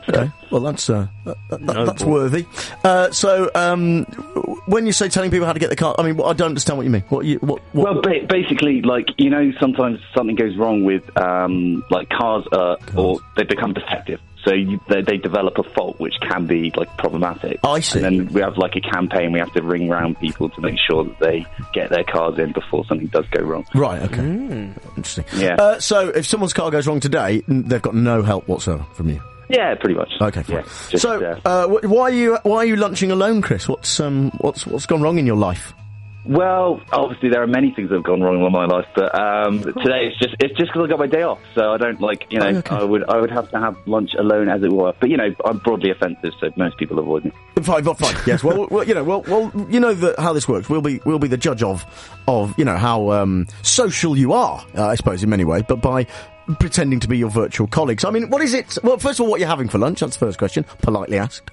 Okay, well that's worthy. So when you say telling people how to get the car, I mean, I don't understand what you mean. Well, basically, like, you know, sometimes something goes wrong with like cars, or they become defective. So they develop a fault which can be like problematic. I see. And then we have like a campaign. We have to ring round people to make sure that they get their cars in before something does go wrong. Right. Okay. Interesting. Yeah. So if someone's car goes wrong today, they've got no help whatsoever from you. Yeah, pretty much. Okay, fine. Yeah, so why are you lunching alone, Chris? What's gone wrong in your life? Well, obviously there are many things that have gone wrong in my life, but today it's just because I got my day off, so I don't I would have to have lunch alone, as it were. But I'm broadly offensive, so most people avoid me. Fine. Yes. Well, you know how this works. We'll be the judge of how social you are, I suppose, in many ways, but by pretending to be your virtual colleagues. I mean, what is it? Well, first of all, what you're having for lunch? That's the first question, politely asked.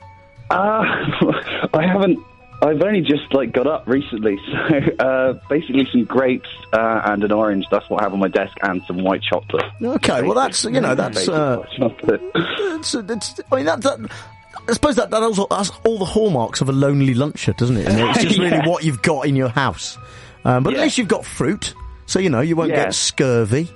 I haven't. I've only just got up recently, so basically some grapes and an orange. That's what I have on my desk, and some white chocolate. Okay, well that's I suppose that also has all the hallmarks of a lonely luncher, doesn't it? It's just really what you've got in your house. But at least you've got fruit, so you won't get scurvy.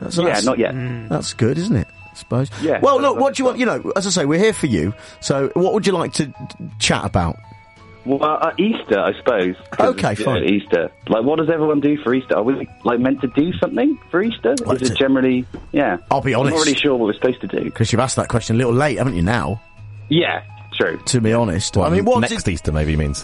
Not yet. That's good, isn't it? I suppose. Yeah. Well, look, what do you want? As I say, we're here for you. So, what would you like to chat about? Well, Easter, I suppose. Okay, fine. Easter. What does everyone do for Easter? Are we, meant to do something for Easter? Is it generally, I'll be honest. I'm not really sure what we're supposed to do. Because you've asked that question a little late, haven't you, now? Yeah, true. To be honest. Well, I mean, next Easter maybe means.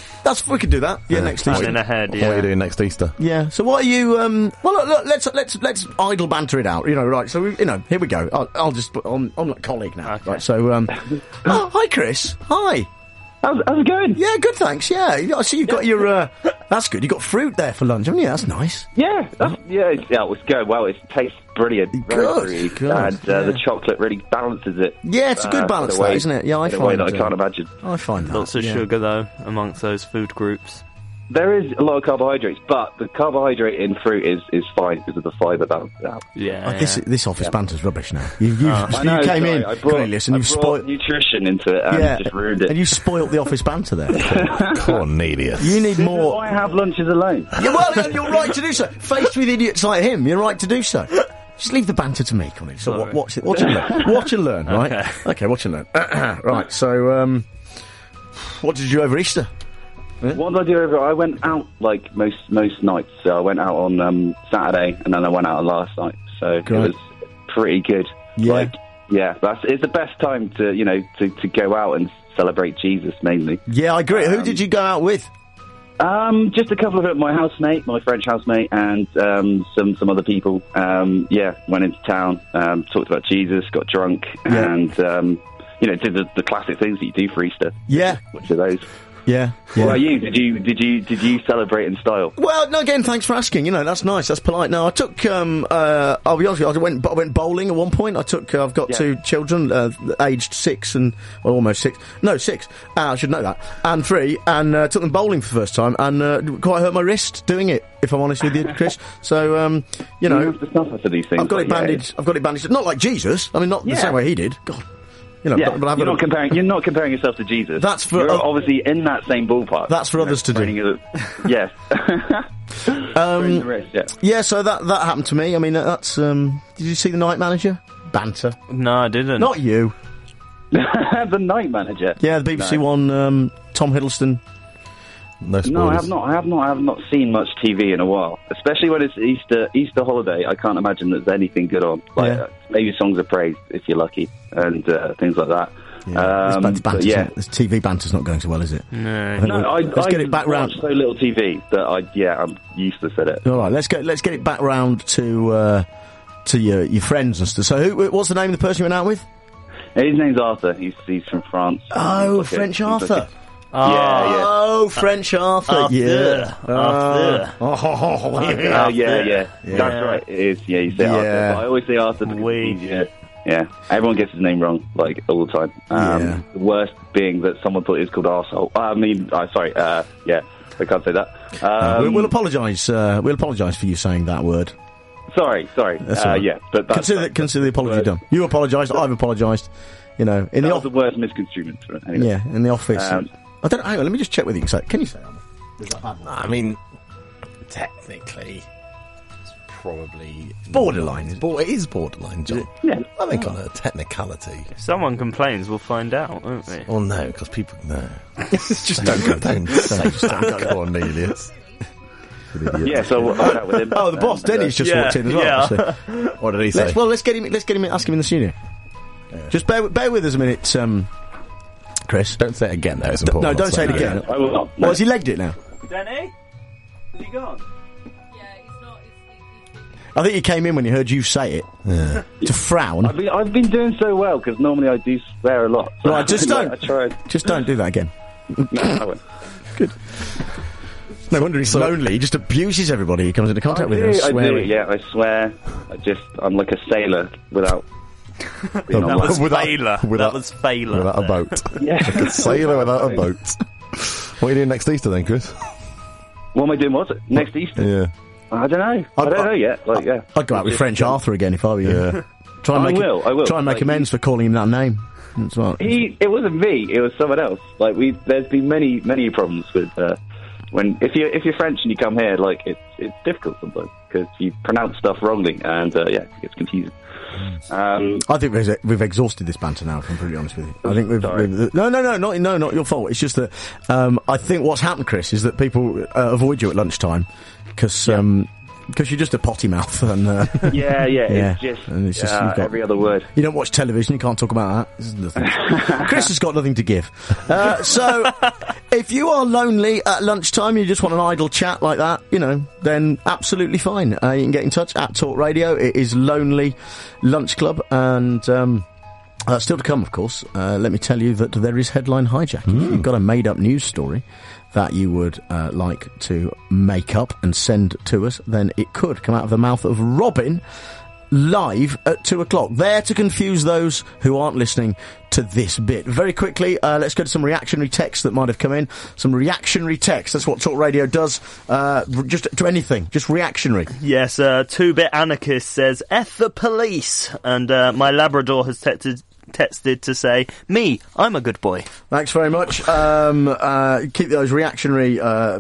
We could do that. Yeah, next Easter. What are you doing next Easter? Yeah. So what are you? Well, look, let's idle banter it out. Right. So here we go. I'll just put I'm a colleague now. Okay. Right. So hi, Chris. Hi. How's it going? Yeah, good, thanks. Yeah, I see you've got your. That's good. You've got fruit there for lunch, haven't you? That's nice. Yeah, it's good. Well, it tastes brilliant. Good. And the chocolate really balances it. Yeah, it's a good balance, though, isn't it? Yeah, I find. In a way that I can't imagine. I find that. Lots of sugar, though, amongst those food groups. There is a lot of carbohydrates, but the carbohydrate in fruit is fine because of the fibre balance out. Yeah. This office banter's rubbish now. You came in, Cornelius, and you've spoiled nutrition into it and just ruined it. And you spoilt the office banter there. Cornelius. You need more. I have lunches alone. Yeah, well, you're right to do so. Faced with idiots like him, you're right to do so. Just leave the banter to me, Cornelius. So watch and learn. Watch and learn, right? Okay, watch and learn. Right, so what did you do over Easter? What did I do over? I went out most nights. So I went out on Saturday, and then I went out last night. So it was pretty good. Yeah, it's the best time to to go out and celebrate Jesus mainly. Yeah, I agree. Who did you go out with? Just a couple of it. My housemate, my French housemate, and some other people. Went into town, talked about Jesus, got drunk, and did the classic things that you do for Easter. Yeah, which are those. Yeah. What about you? Did you celebrate in style? Well, no. Again, thanks for asking. That's nice. That's polite. No, I took. I'll be honest with you. I went bowling at one point. I've got two children, aged 6 and almost 6. No, 6. I should know that. And 3. And took them bowling for the first time, and quite hurt my wrist doing it. If I'm honest with you, Chris. So you have to suffer for these things. I've got it bandaged. I've got it bandaged. Not like Jesus. I mean, not the same way he did. God. But you're not comparing yourself to Jesus. That's for you're obviously in that same ballpark. That's for others to do. Yes. Yeah. So that happened to me. I mean, that's. Did you see The Night Manager? Banter. No, I didn't. Not you. The Night Manager. Yeah, the BBC one. Tom Hiddleston. No, I have not seen much TV in a while. Especially when it's Easter holiday. I can't imagine there's anything good on. Maybe Songs of Praise if you're lucky, and things like that. Yeah, this TV banter's not going so well, is it? No. Let's get it back round. So little TV that I'm useless at it. All right, let's get it back round to your friends and stuff. So, what's the name of the person you went out with? His name's Arthur. He's from France. Oh, French Arthur. French Arthur. Arthur. Yeah. That's right. It is. Yeah, you say Arthur. But I always say Arthur because yeah. Everyone gets his name wrong, all the time. The worst being that someone thought it was called arsehole. Sorry. I can't say that. We'll apologise. We'll apologise for you saying that word. Sorry. That's all right. Yeah, but consider the apology done. You apologised. I've apologised. You know, in that was the worst misconstruement for it. Anyway. Yeah, in the office. I don't. Hang on, let me just check with you. Can you say that? Is that bad? I mean, technically, it's probably borderline. It is borderline, John. Yeah. I think on a technicality. If someone complains, we'll find out, won't we? Well, no, because people know. Just don't go. Don't go, Cornelius. Yeah, so I out with him. Oh, the boss, Denny's just walked in as well. Yeah. So. What did he say? Let's get him. Ask him in the studio. Yeah. Just bear with us a minute, Chris. Don't say it again, though. It's important. No, don't say it again. I will not. No. Has he legged it now? Denny? Has he gone? I think he came in when he heard you say it. Yeah. To frown. I've been doing so well, because normally I do swear a lot. So right, just don't. I tried. Just don't do that again. No, I won't. Good. No wonder he's lonely. He just abuses everybody he comes into contact with. I do, yeah, I swear. I'm like a sailor without... That was Failure. That was Failure. Without a boat. Yeah. Like a sailor without a boat. What are you doing next Easter then, Chris? What am I doing, next Easter? Yeah. I don't know. I don't know yet. I'd go out with French Arthur again if I were you. Yeah. I will. Try and make amends for calling him that name. That's right. It wasn't me. It was someone else. There's been many problems with if you're French and you come here. It's difficult sometimes because you pronounce stuff wrongly, and it gets confusing. I think we've exhausted this banter now, if I'm pretty honest with you. I think we've not your fault. It's just that I think what's happened, Chris, is that people avoid you at lunchtime because you're just a potty mouth. And, it's just you've got every other word. You don't watch television, you can't talk about that. This is nothing. Chris has got nothing to give. So, if you are lonely at lunchtime, you just want an idle chat like that, then absolutely fine. You can get in touch at Talk Radio. It is Lonely Lunch Club, and still to come, of course. Let me tell you that there is headline hijacking. If you've got a made-up news story that you would like to make up and send to us, then it could come out of the mouth of Robin live at 2:00. There to confuse those who aren't listening to this bit. Very quickly, let's go to some reactionary text that might have come in. Some reactionary text. That's what Talk Radio does. Just to anything. Just reactionary. Yes, 2-Bit Anarchist says, F the police. And my Labrador has texted to say, me, I'm a good boy. Thanks very much. Keep those reactionary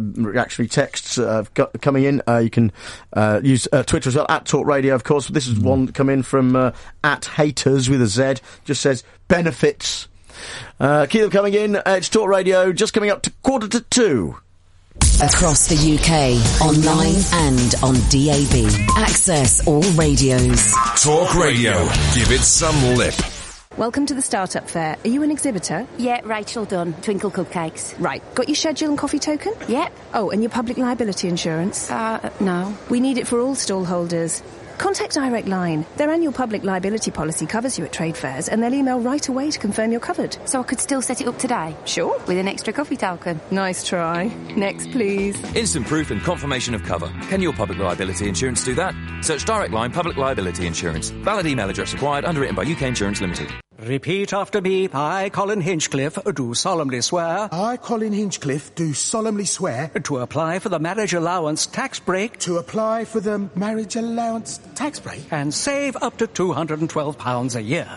texts coming in. You can use Twitter as well, at Talk Radio, of course. This is one come in from at Haters with a Z. Just says, benefits. Keep them coming in. It's Talk Radio, just coming up to 1:45. Across the UK, online and on DAB. Access all radios. Talk Radio. Give it some lip. Welcome to the Startup Fair. Are you an exhibitor? Yeah, Rachel Dunn, Twinkle Cupcakes. Right. Got your schedule and coffee token? Yep. Oh, and your public liability insurance? No. We need it for all stall holders. Contact Direct Line. Their annual public liability policy covers you at trade fairs, and they'll email right away to confirm you're covered. So I could still set it up today? Sure. With an extra coffee token? Nice try. Next, please. Instant proof and confirmation of cover. Can your public liability insurance do that? Search Direct Line Public Liability Insurance. Valid email address required. Underwritten by UK Insurance Limited. Repeat after me. I, Colin Hinchcliffe, do solemnly swear. I, Colin Hinchcliffe, do solemnly swear. To apply for the marriage allowance tax break. To apply for the marriage allowance tax break. And save up to £212 a year.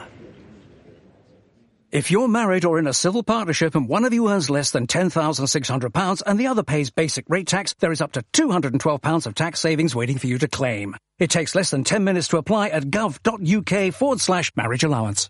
If you're married or in a civil partnership and one of you earns less than £10,600 and the other pays basic rate tax, there is up to £212 of tax savings waiting for you to claim. It takes less than 10 minutes to apply at gov.uk/marriage allowance.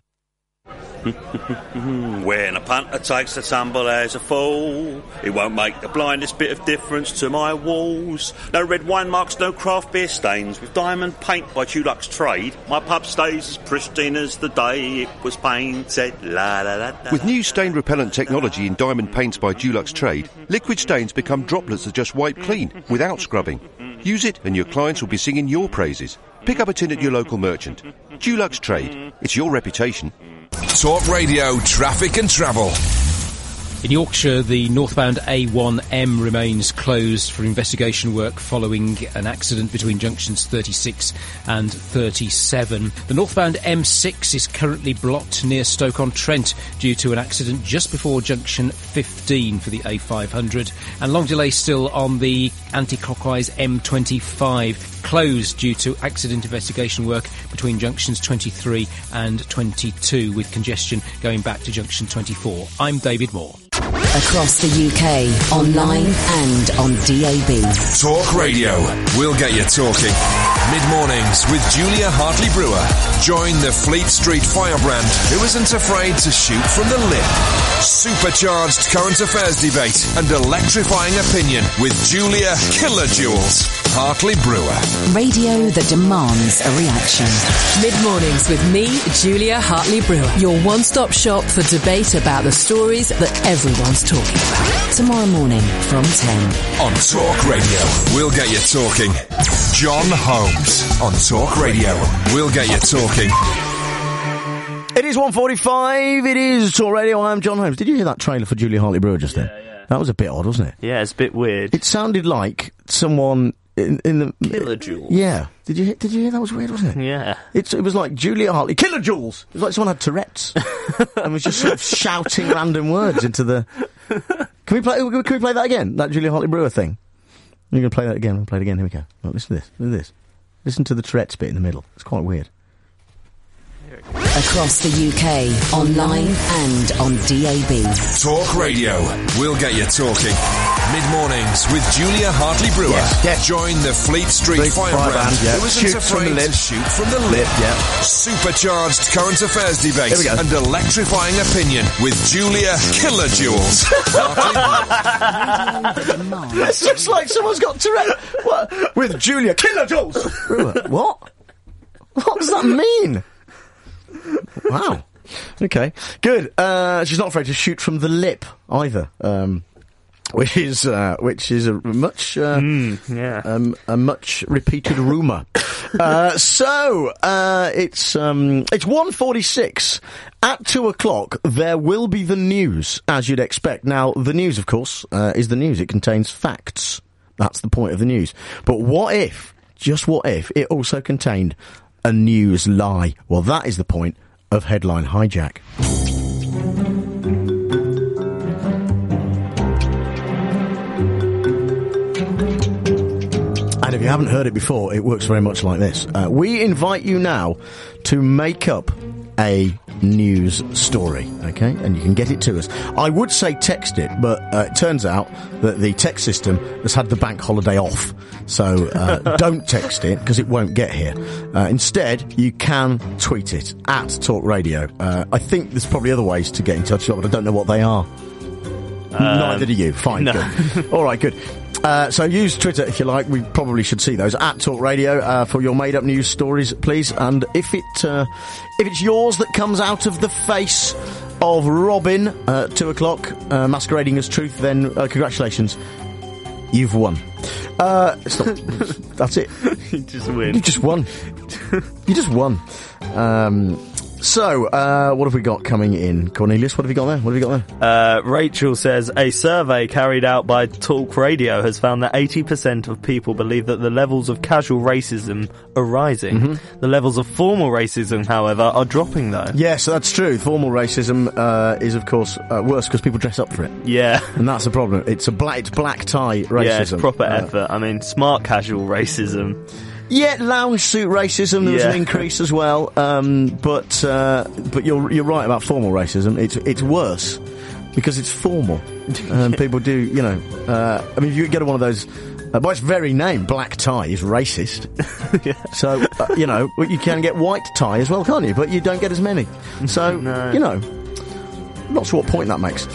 When a punter takes a tumble as a fool, it won't make the blindest bit of difference to my walls. No red wine marks, no craft beer stains. With diamond paint by Dulux Trade, my pub stays as pristine as the day it was painted. La, la, la, la. With new stain repellent technology in diamond paints by Dulux Trade, liquid stains become droplets that just wipe clean without scrubbing. Use it and your clients will be singing your praises. Pick up a tin at your local merchant. Dulux Trade. It's your reputation. Talk Radio, traffic and travel. In Yorkshire, the northbound A1M remains closed for investigation work following an accident between junctions 36 and 37. The northbound M6 is currently blocked near Stoke-on-Trent due to an accident just before junction 15 for the A500. And long delay still on the anti-clockwise M25. closed due to accident investigation work between junctions 23 and 22, with congestion going back to junction 24. I'm David Moore. Across the UK, online and on DAB. Talk Radio. We'll get you talking. Mid-mornings with Julia Hartley-Brewer. Join the Fleet Street firebrand who isn't afraid to shoot from the lip. Supercharged current affairs debate and electrifying opinion with Julia Kilojoules Hartley-Brewer. Radio that demands a reaction. Mid-mornings with me, Julia Hartley-Brewer. Your one-stop shop for debate about the stories that everyone's talking about. Tomorrow morning from 10. On Talk Radio, we'll get you talking. John Holmes on Talk Radio. We'll get you talking. It is 1:45. It is Talk Radio. I'm John Holmes. Did you hear that trailer for Julia Hartley-Brewer just then? Yeah. That was a bit odd, wasn't it? Yeah, it's a bit weird. It sounded like someone in the Kilojoules. Yeah. Did you hear that was weird, wasn't it? Yeah. It was like Julia Hartley Kilojoules. It was like someone had Tourette's and was just sort of shouting random words into the. Can we play that again? That Julia Hartley-Brewer thing. You're going to play that again. I'll play it again. Here we go. Right, listen to this. Listen to this. Listen to the Tourette's bit in the middle. It's quite weird. Across the UK, online and on DAB. Talk Radio. We'll get you talking. Mid-mornings with Julia Hartley-Brewer. Yes. Join the Fleet Street firebrand who isn't afraid to shoot from the lip. Supercharged current affairs debate and electrifying opinion with Julia Kilojoules. It's just like someone's got Tourette. What? With Julia Kilojoules. What? What does that mean? Wow. Okay. Good. She's not afraid to shoot from the lip either. Which is a much a much repeated rumour. So it's 1:46. At 2:00 there will be the news, as you'd expect. Now the news, of course, is the news. It contains facts. That's the point of the news. But what if, just what if, it also contained a news lie? Well, that is the point of Headline Hijack. And if you haven't heard it before, it works very much like this. We invite you now to make up a news story, okay? And you can get it to us. I would say text it, but it turns out that the text system has had the bank holiday off. So don't text it, because it won't get here. Instead, you can tweet it at Talk Radio. I think there's probably other ways to get in touch, but I don't know what they are. Neither do you. Fine, no. Good. All right, good. So use Twitter if you like. We probably should see those at Talk Radio for your made-up news stories, please. And if it's yours that comes out of the face of Robin at 2:00, masquerading as truth, then congratulations, you've won. That's it. You just win. You just won. You just won. So, what have we got coming in? Cornelius, what have you got there? What have you got there? Rachel says, a survey carried out by Talk Radio has found that 80% of people believe that the levels of casual racism are rising. Mm-hmm. The levels of formal racism, however, are dropping, though. Yes, that's true. Formal racism is, of course, worse because people dress up for it. Yeah. And that's the problem. It's black tie racism. Yeah, it's proper effort. I mean, smart casual racism. Yeah, lounge suit racism, there was an increase as well. But you're right about formal racism. It's worse because it's formal. People do, you know, I mean, if you get one of those, by its very name, black tie is racist. Yeah. So, you know, you can get white tie as well, can't you? But you don't get as many. So, No. You know, I'm not sure what point that makes.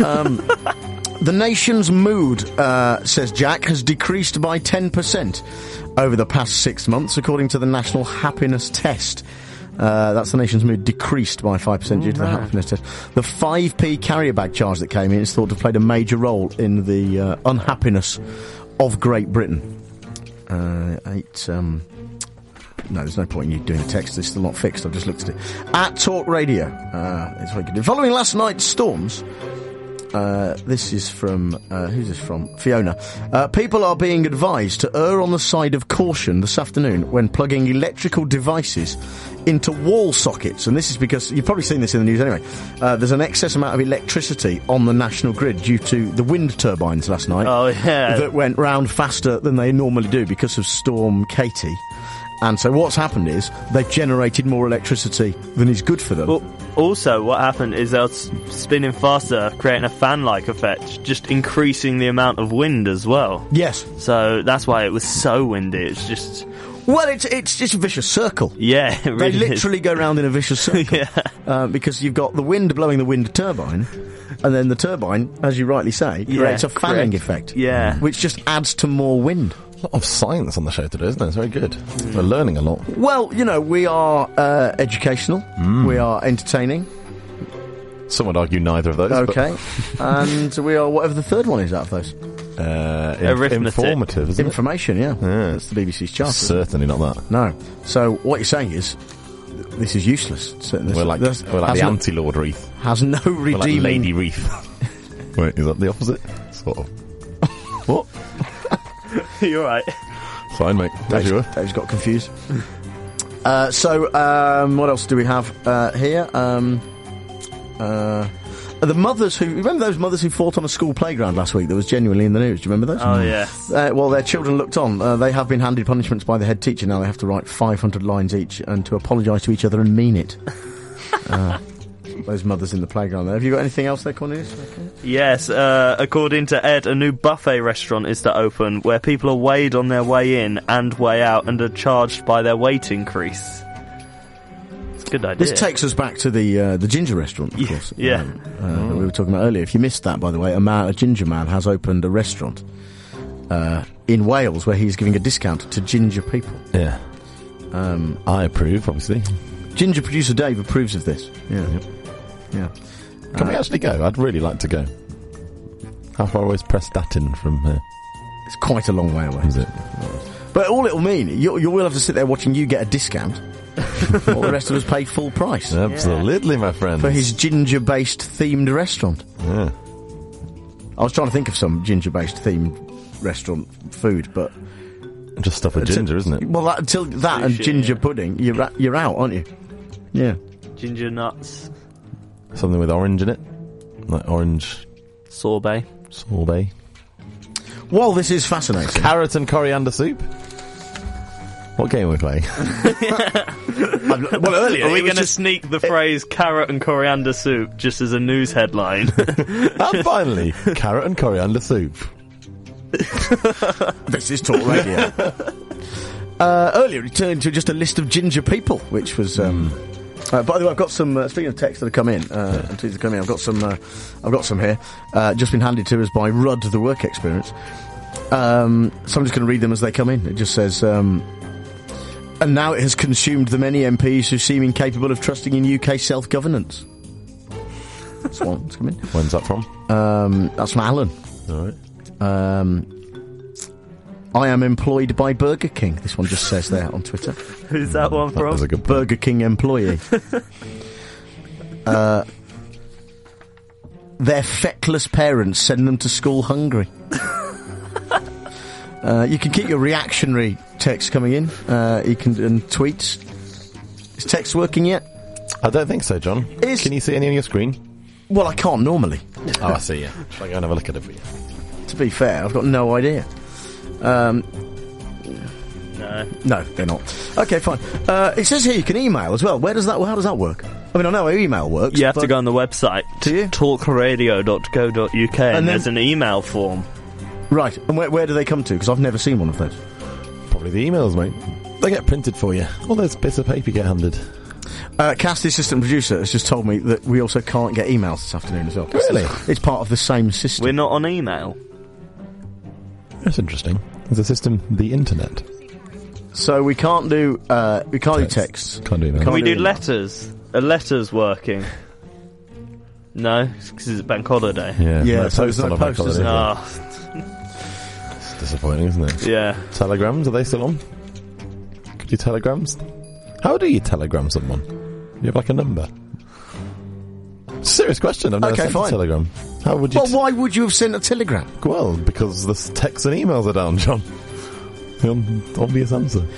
The nation's mood, says Jack, has decreased by 10% over the past 6 months, according to the National Happiness Test. That's the nation's mood decreased by 5% due to the happiness test. The 5p carrier bag charge that came in is thought to have played a major role in the unhappiness of Great Britain. No, there's no point in you doing a text. It's still not fixed. I've just looked at it. At Talk Radio. It's very good. Following last night's storms, This is from, who's this from? Fiona. People are being advised to err on the side of caution this afternoon when plugging electrical devices into wall sockets. And this is because, you've probably seen this in the news anyway, there's an excess amount of electricity on the national grid due to the wind turbines last night. Oh, yeah. That went round faster than they normally do because of Storm Katie. And so what's happened is they've generated more electricity than is good for them. Well, also, what happened is they're spinning faster, creating a fan-like effect, just increasing the amount of wind as well. Yes. So that's why it was so windy. It's just... Well, it's just a vicious circle. Yeah, it really They literally go round in a vicious circle. Yeah. Because you've got the wind blowing the wind turbine, and then the turbine, as you rightly say, creates a fanning effect. Yeah. Which just adds to more wind. A lot of science on the show today, isn't it? It's very good. We're learning a lot. Well, you know, we are educational. We are entertaining. Some would argue neither of those. Okay. And we are whatever the third one is out of those. Informative, isn't Information, yeah. That's the BBC's charter. Certainly not that. No. So what you're saying is, this is useless. We're like the anti-Lord Reith. Has no redeeming... We're like Lady Reith. Wait, is that the opposite? Sort of. What? You're right. Fine, mate. Dave's got confused. So, what else do we have here? The mothers who... Remember those mothers who fought on a school playground last week that was genuinely in the news? Do you remember those? Oh, yeah. Well, their children looked on. They have been handed punishments by the head teacher. Now they have to write 500 lines each and to apologise to each other and mean it. Those mothers in the playground there. Have you got anything else there, Cornelius? Okay. Yes, according to Ed, a new buffet restaurant is to open where people are weighed on their way in and way out and are charged by their weight increase. It's a good idea. This takes us back to the ginger restaurant, of course. Yeah. That we were talking about earlier. If you missed that, by the way, a ginger man has opened a restaurant in Wales where he's giving a discount to ginger people. Yeah. I approve, obviously. Ginger producer Dave approves of this. Yeah. Yep. Yeah. Can we actually go? I'd really like to go. How far away is Prestatyn from here? It's quite a long way away. Is it? But all it'll mean, you will have to sit there watching you get a discount while the rest of us pay full price. Absolutely, my friend. For his ginger-based themed restaurant. Yeah. I was trying to think of some ginger-based themed restaurant food, but... Just stuff with ginger, isn't it? Well, until that and ginger pudding, you're out, aren't you? Yeah. Ginger nuts. Something with orange in it? Like orange... Sorbet. Well, this is fascinating. Carrot and coriander soup? What game are we playing? Well, earlier... Are we going to sneak the phrase carrot and coriander soup just as a news headline? And finally, carrot and coriander soup. This is Talk Radio. Earlier it turned into just a list of ginger people, which was... by the way, I've got some. Speaking of texts that have come in, I've got some here. Just been handed to us by Rudd, the work experience. So I'm just going to read them as they come in. It just says, and now it has consumed the many MPs who seem incapable of trusting in UK self-governance. That's one that's come in. When's that from? That's from Alan. All right. I am employed by Burger King. This one just says there on Twitter. Who's that one from? That was a good Burger King employee. Their feckless parents send them to school hungry. You can keep your reactionary text coming in. You can and tweets. Is text working yet? I don't think so, John. Can you see any on your screen? Well, I can't normally. Oh, I see, yeah. Shall I go and have a look at it for you? To be fair, I've got no idea. No, they're not. Okay, fine. It says here you can email as well. How does that work? I mean, I know how email works. You have to go on the website. Do you? talkradio.co.uk and there's an email form. Right, and where do they come to? Because I've never seen one of those. Probably the emails, mate. They get printed for you. All those bits of paper get handed. Cass, the assistant producer, has just told me that we also can't get emails this afternoon as well. Really? It's part of the same system. We're not on email. That's interesting. There's a system, the internet. So we can't do texts. Can't do emails. Can we do letters? Are letters working? No, because it's bank holiday. Yeah. So there's no post, is it? It's disappointing, isn't it? Yeah. Telegrams, are they still on? Could you telegrams? How do you telegram someone? You have like a number. Serious question. I've never sent a telegram. How would you... Well, why would you have sent a telegram? Well, because the texts and emails are down, John. The obvious answer.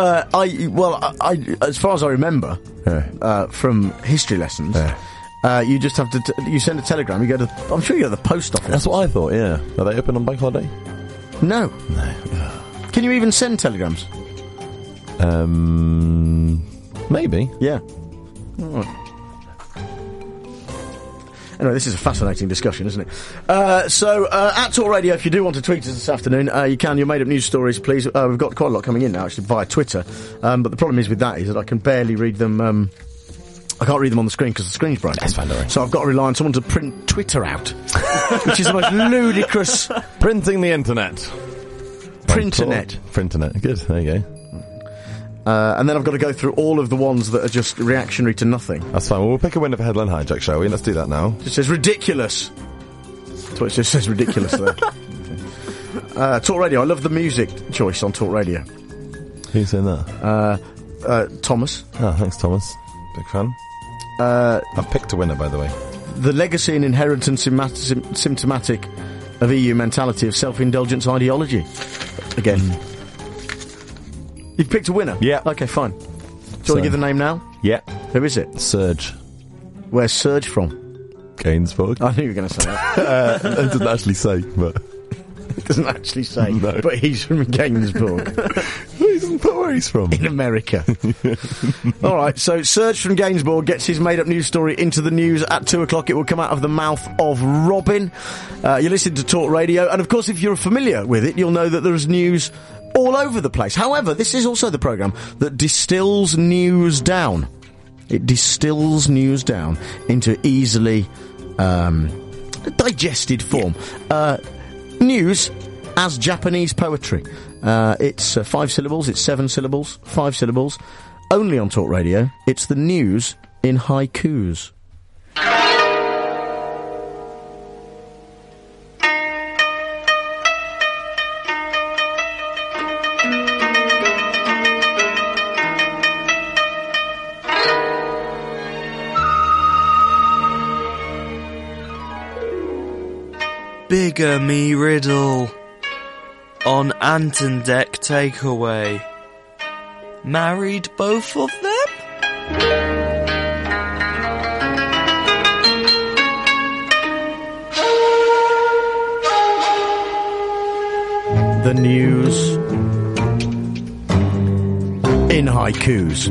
As far as I remember, from history lessons, you just have to... you send a telegram, you go to... I'm sure you go to the post office. That's what I thought, yeah. Are they open on bank holiday? No. Can you even send telegrams? Maybe. Yeah. Right. Anyway, this is a fascinating discussion, isn't it? At Talk Radio, if you do want to tweet us this afternoon, you can. Your made-up news stories, please. We've got quite a lot coming in now, actually, via Twitter. But the problem is with that is that I can barely read them. I can't read them on the screen because the screen's broken. That's fine, don't worry. So I've got to rely on someone to print Twitter out, which is the most ludicrous... Printing the internet. Printernet. Printernet. Good, there you go. And then I've got to go through all of the ones that are just reactionary to nothing. That's fine. Well, we'll pick a winner for Headline Hijack, shall we? Let's do that now. It says ridiculous. That's what it just says, ridiculous there. Talk Radio. I love the music choice on Talk Radio. Who's saying that? Thomas. Oh, thanks, Thomas. Big fan. I've picked a winner, by the way. The legacy and inheritance symptomatic of EU mentality of self-indulgence ideology. Again. You've picked a winner? Yeah. Okay, fine. Do you want to give the name now? Yeah. Who is it? Serge. Where's Serge from? Gainsbourg. I knew you were going to say that. It doesn't actually say, but... It doesn't actually say, no. But he's from Gainsbourg. He doesn't put where he's from. In America. Alright, so Serge from Gainsbourg gets his made-up news story into the news at 2 o'clock. It will come out of the mouth of Robin. You listen to Talk Radio, and of course if you're familiar with it, you'll know that there is news all over the place. However, this is also the programme that distills news down. It distills news down into easily digested form. News as Japanese poetry. It's 5 syllables, it's 7 syllables, 5 syllables. Only on Talk Radio. It's the news in haikus. Bigamy riddle on Anton Deck takeaway. Married both of them? The news in haikus.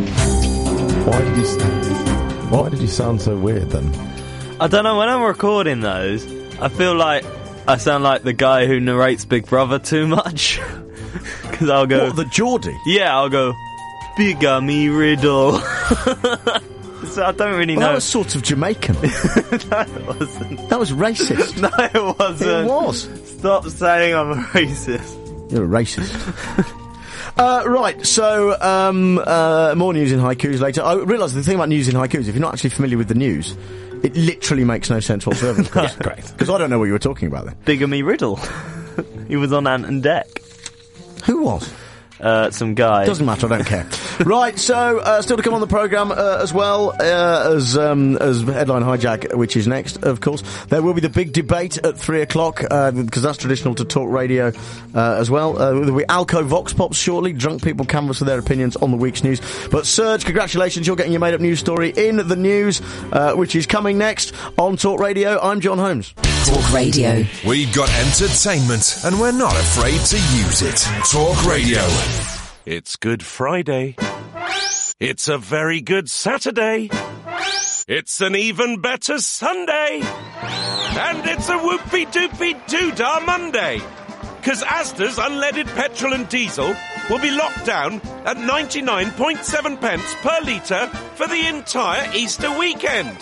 Why did you sound so weird then? I don't know, when I'm recording those, I feel like I sound like the guy who narrates Big Brother too much. Because I'll go... What, the Geordie? Yeah, I'll go, bigamy riddle. So I don't really know. Well, that was sort of Jamaican. No, it wasn't. That was racist. No, it wasn't. It was. Stop saying I'm a racist. You're a racist. Right, so more news in haikus later. I realise the thing about news in haikus, if you're not actually familiar with the news, it literally makes no sense whatsoever. That's great. Because I don't know what you were talking about then. Bigamy riddle. He was on Anton Deck. Who was? Some guy. Doesn't matter, I don't care. Right, so still to come on the programme as well as Headline Hijack, which is next, of course. There will be the big debate at 3 o'clock, because that's traditional to Talk Radio as well. There will be Alco Vox Pops shortly. Drunk people canvass for their opinions on the week's news. But Serge, congratulations, you're getting your made-up news story in the news, which is coming next on Talk Radio. I'm John Holmes. Talk Radio. We've got entertainment, and we're not afraid to use it. Talk Radio. It's Good Friday. It's a very good Saturday. It's an even better Sunday. And it's a whoopie-doopie-doodah Monday. 'Cause Asda's unleaded petrol and diesel will be locked down at 99.7 pence per litre for the entire Easter weekend.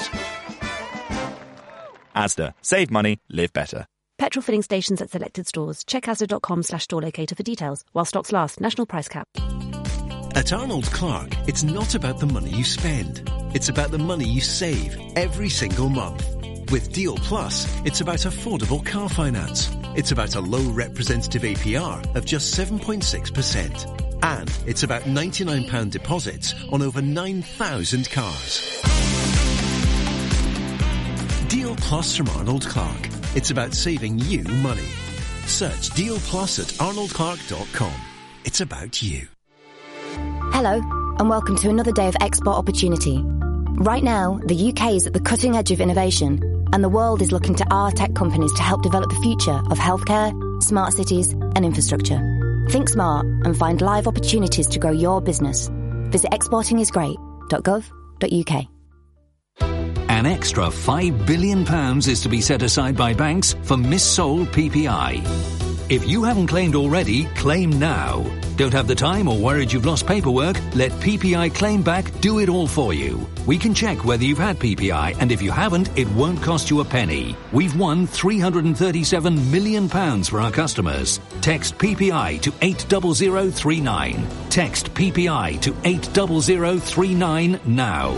Asda. Save money, live better. Petrol filling stations at selected stores. Check asda.com/store locator for details. While stocks last. National price cap. At Arnold Clark, it's not about the money you spend. It's about the money you save every single month. With Deal Plus, it's about affordable car finance. It's about a low representative APR of just 7.6%. And it's about £99 deposits on over 9,000 cars. Deal Deal Plus from Arnold Clark. It's about saving you money. Search Deal Plus at arnoldclark.com. It's about you. Hello, and welcome to another day of export opportunity. Right now, the UK is at the cutting edge of innovation, and the world is looking to our tech companies to help develop the future of healthcare, smart cities, and infrastructure. Think smart and find live opportunities to grow your business. Visit exportingisgreat.gov.uk. An extra £5 billion is to be set aside by banks for missold PPI. If you haven't claimed already, claim now. Don't have the time or worried you've lost paperwork? Let PPI Claim Back do it all for you. We can check whether you've had PPI, and if you haven't, it won't cost you a penny. We've won £337 million for our customers. Text PPI to 80039. Text PPI to 80039 now.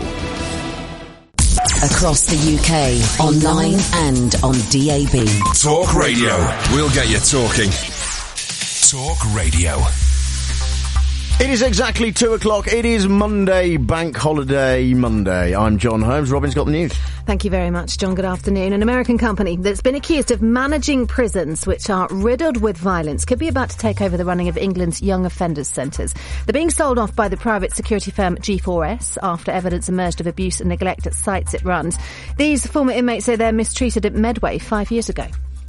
Across the UK, online and on DAB. Talk Radio. We'll get you talking. Talk Radio. It is exactly 2 o'clock. It is Monday, Bank Holiday Monday. I'm John Holmes. Robin's got the news. Thank you very much, John. Good afternoon. An American company that's been accused of managing prisons which are riddled with violence could be about to take over the running of England's young offenders centres. They're being sold off by the private security firm G4S after evidence emerged of abuse and neglect at sites it runs. These former inmates say they're mistreated at Medway 5 years ago.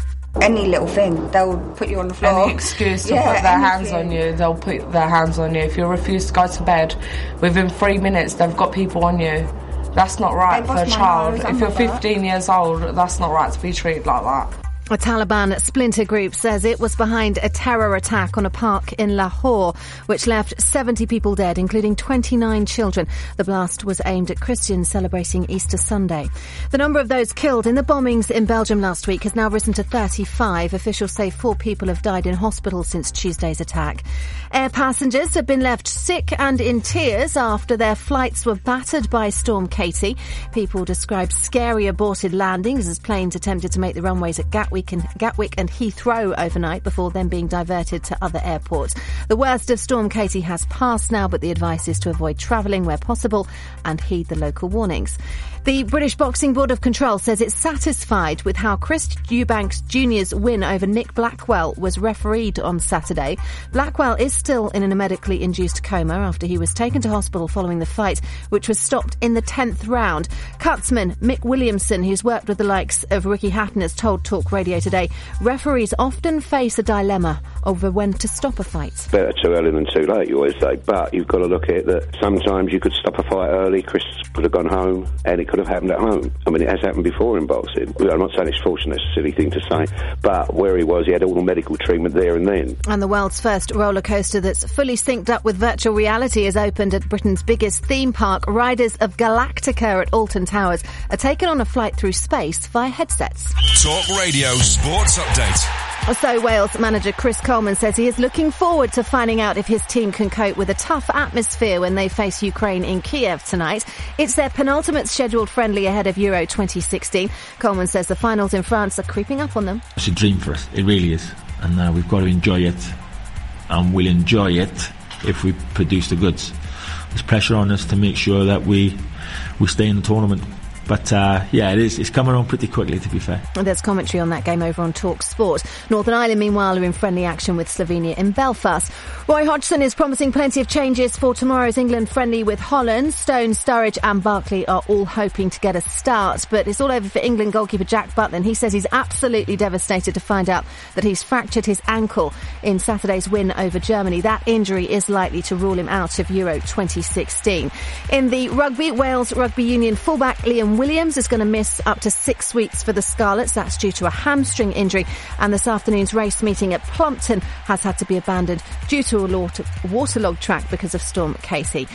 Any little thing, they'll put you on the floor. Any excuse to put their hands on you, they'll put their hands on you. If you refuse to go to bed, within 3 minutes, they've got people on you. That's not right for a child. If you're 15 years old, that's not right to be treated like that. A Taliban splinter group says it was behind a terror attack on a park in Lahore, which left 70 people dead, including 29 children. The blast was aimed at Christians celebrating Easter Sunday. The number of those killed in the bombings in Belgium last week has now risen to 35. Officials say 4 people have died in hospital since Tuesday's attack. Air passengers have been left sick and in tears after their flights were battered by Storm Katie. People described scary aborted landings as planes attempted to make the runways at Gatwick and Heathrow overnight before then being diverted to other airports. The worst of Storm Katie has passed now, but the advice is to avoid travelling where possible and heed the local warnings. The British Boxing Board of Control says it's satisfied with how Chris Eubanks Jr.'s win over Nick Blackwell was refereed on Saturday. Blackwell is still in a medically induced coma after he was taken to hospital following the fight, which was stopped in the 10th round. Cutsman Mick Williamson, who's worked with the likes of Ricky Hatton, has told Talk Radio Today, referees often face a dilemma over when to stop a fight. Better too early than too late, you always say, but you've got to look at it that sometimes you could stop a fight early, Chris could have gone home, and it could have happened at home. I mean, it has happened before in boxing. I'm not saying it's fortunate, it's a silly thing to say, but where he was, he had all the medical treatment there and then. And the world's first roller coaster that's fully synced up with virtual reality has opened at Britain's biggest theme park. Riders of Galactica at Alton Towers are taken on a flight through space via headsets. Talk Radio Sports Update. So Wales manager Chris Coleman says he is looking forward to finding out if his team can cope with a tough atmosphere when they face Ukraine in Kiev tonight. It's their penultimate scheduled friendly ahead of Euro 2016. Coleman says the finals in France are creeping up on them. It's a dream for us, it really is, and we've got to enjoy it, and we'll enjoy it if we produce the goods. There's pressure on us to make sure that we stay in the tournament. But, it is. It's coming on pretty quickly, to be fair. And there's commentary on that game over on Talk Sport. Northern Ireland, meanwhile, are in friendly action with Slovenia in Belfast. Roy Hodgson is promising plenty of changes for tomorrow's England friendly with Holland. Stone, Sturridge and Barkley are all hoping to get a start. But it's all over for England goalkeeper Jack Butland. He says he's absolutely devastated to find out that he's fractured his ankle in Saturday's win over Germany. That injury is likely to rule him out of Euro 2016. In the rugby, Wales Rugby Union fullback Liam Williams is going to miss up to 6 weeks for the Scarlets. That's due to a hamstring injury. And this afternoon's race meeting at Plumpton has had to be abandoned due to a waterlogged track because of Storm Katie.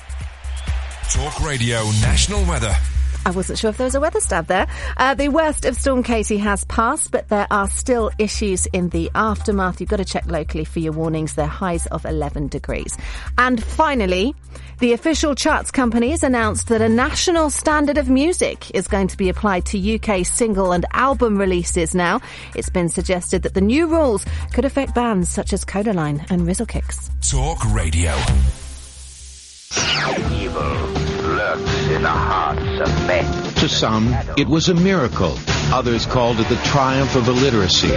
Talk Radio National Weather. I wasn't sure if there was a weather stab there. The worst of Storm Katie has passed, but there are still issues in the aftermath. You've got to check locally for your warnings. They're highs of 11 degrees. And finally, the official charts companies announced that a national standard of music is going to be applied to UK single and album releases now. It's been suggested that the new rules could affect bands such as Codaline and Rizzle Kicks. Talk Radio. Evil lurks in the hearts of men. To some, it was a miracle. Others called it the triumph of illiteracy.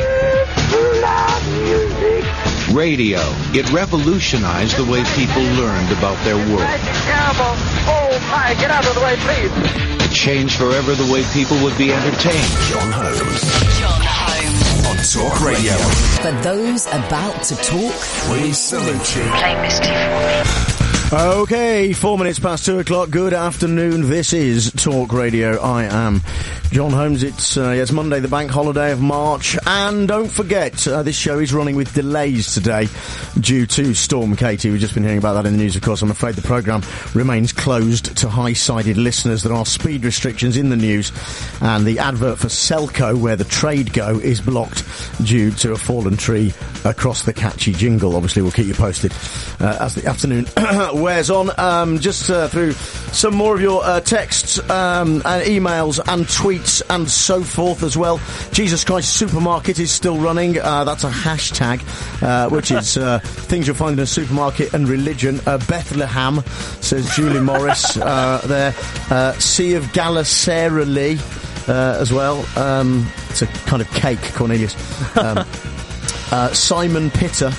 Radio. It revolutionized the way people learned about their world. Oh my, get out of the way, please. It changed forever the way people would be entertained. John Holmes on Talk Radio. For those about to talk, we salute you. Play Misty for me. Okay, 4 minutes past 2 o'clock. Good afternoon. This is Talk Radio. I am John Holmes. It's Monday, the bank holiday of March. And don't forget, this show is running with delays today due to Storm Katie. We've just been hearing about that in the news, of course. I'm afraid the programme remains closed to high-sided listeners. There are speed restrictions in the news. And the advert for Selco, where the trade go, is blocked due to a fallen tree across the catchy jingle. Obviously, we'll keep you posted as the afternoon wears on. Just through some more of your texts and emails and tweets and so forth as well. Jesus Christ Supermarket is still running. That's a hashtag, which is things you'll find in a supermarket and religion. Bethlehem, says Julie Morris there. Sea of Galacerally as well. It's a kind of cake, Cornelius. Simon Peter.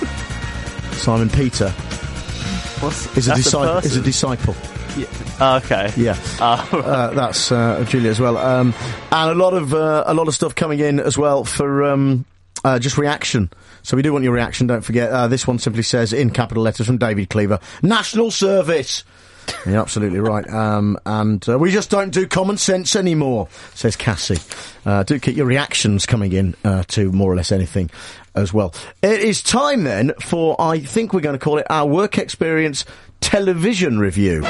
Is a disciple. Yeah. Okay. Yeah. That's Julia as well. And a lot of stuff coming in as well for just reaction. So we do want your reaction. Don't forget. This one simply says in capital letters from David Cleaver: National Service. You're absolutely right. And we just don't do common sense anymore, says Cassie. Do keep your reactions coming in to more or less anything as well. It is time then for, I think we're going to call it our work experience television review.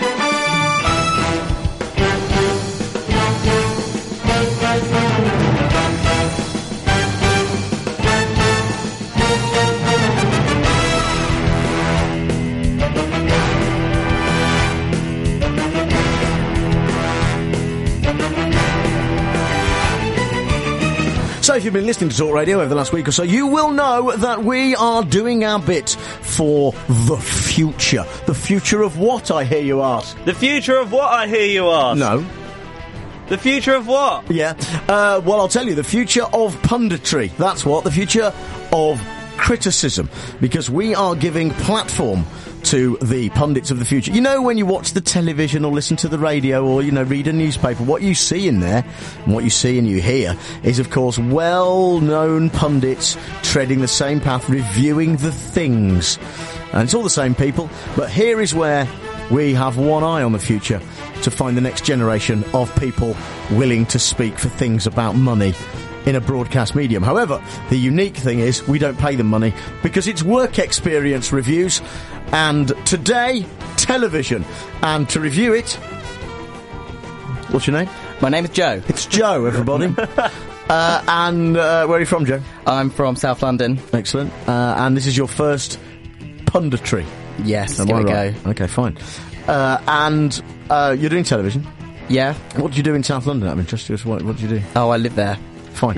So if you've been listening to Talk Radio over the last week or so, you will know that we are doing our bit for the future. The future of what, I hear you ask? The future of what, I hear you ask? No. The future of what? Yeah. Well, I'll tell you, the future of punditry. That's what. The future of criticism. Because we are giving platform to the pundits of the future. You know, when you watch the television or listen to the radio or, you know, read a newspaper, what you see in there, and what you see and you hear, is, of course, well-known pundits treading the same path, reviewing the things. And it's all the same people, but here is where we have one eye on the future to find the next generation of people willing to speak for things about money in a broadcast medium. However, the unique thing is we don't pay them money because it's work experience reviews, and today, television. And to review it, what's your name? My name is Joe. It's Joe, everybody. And where are you from, Joe? I'm from South London. Excellent. And this is your first punditry? Yes, here we go. Okay, fine. And you're doing television? Yeah. What do you do in South London? I'm interested. What do you do? Oh, I live there. Fine.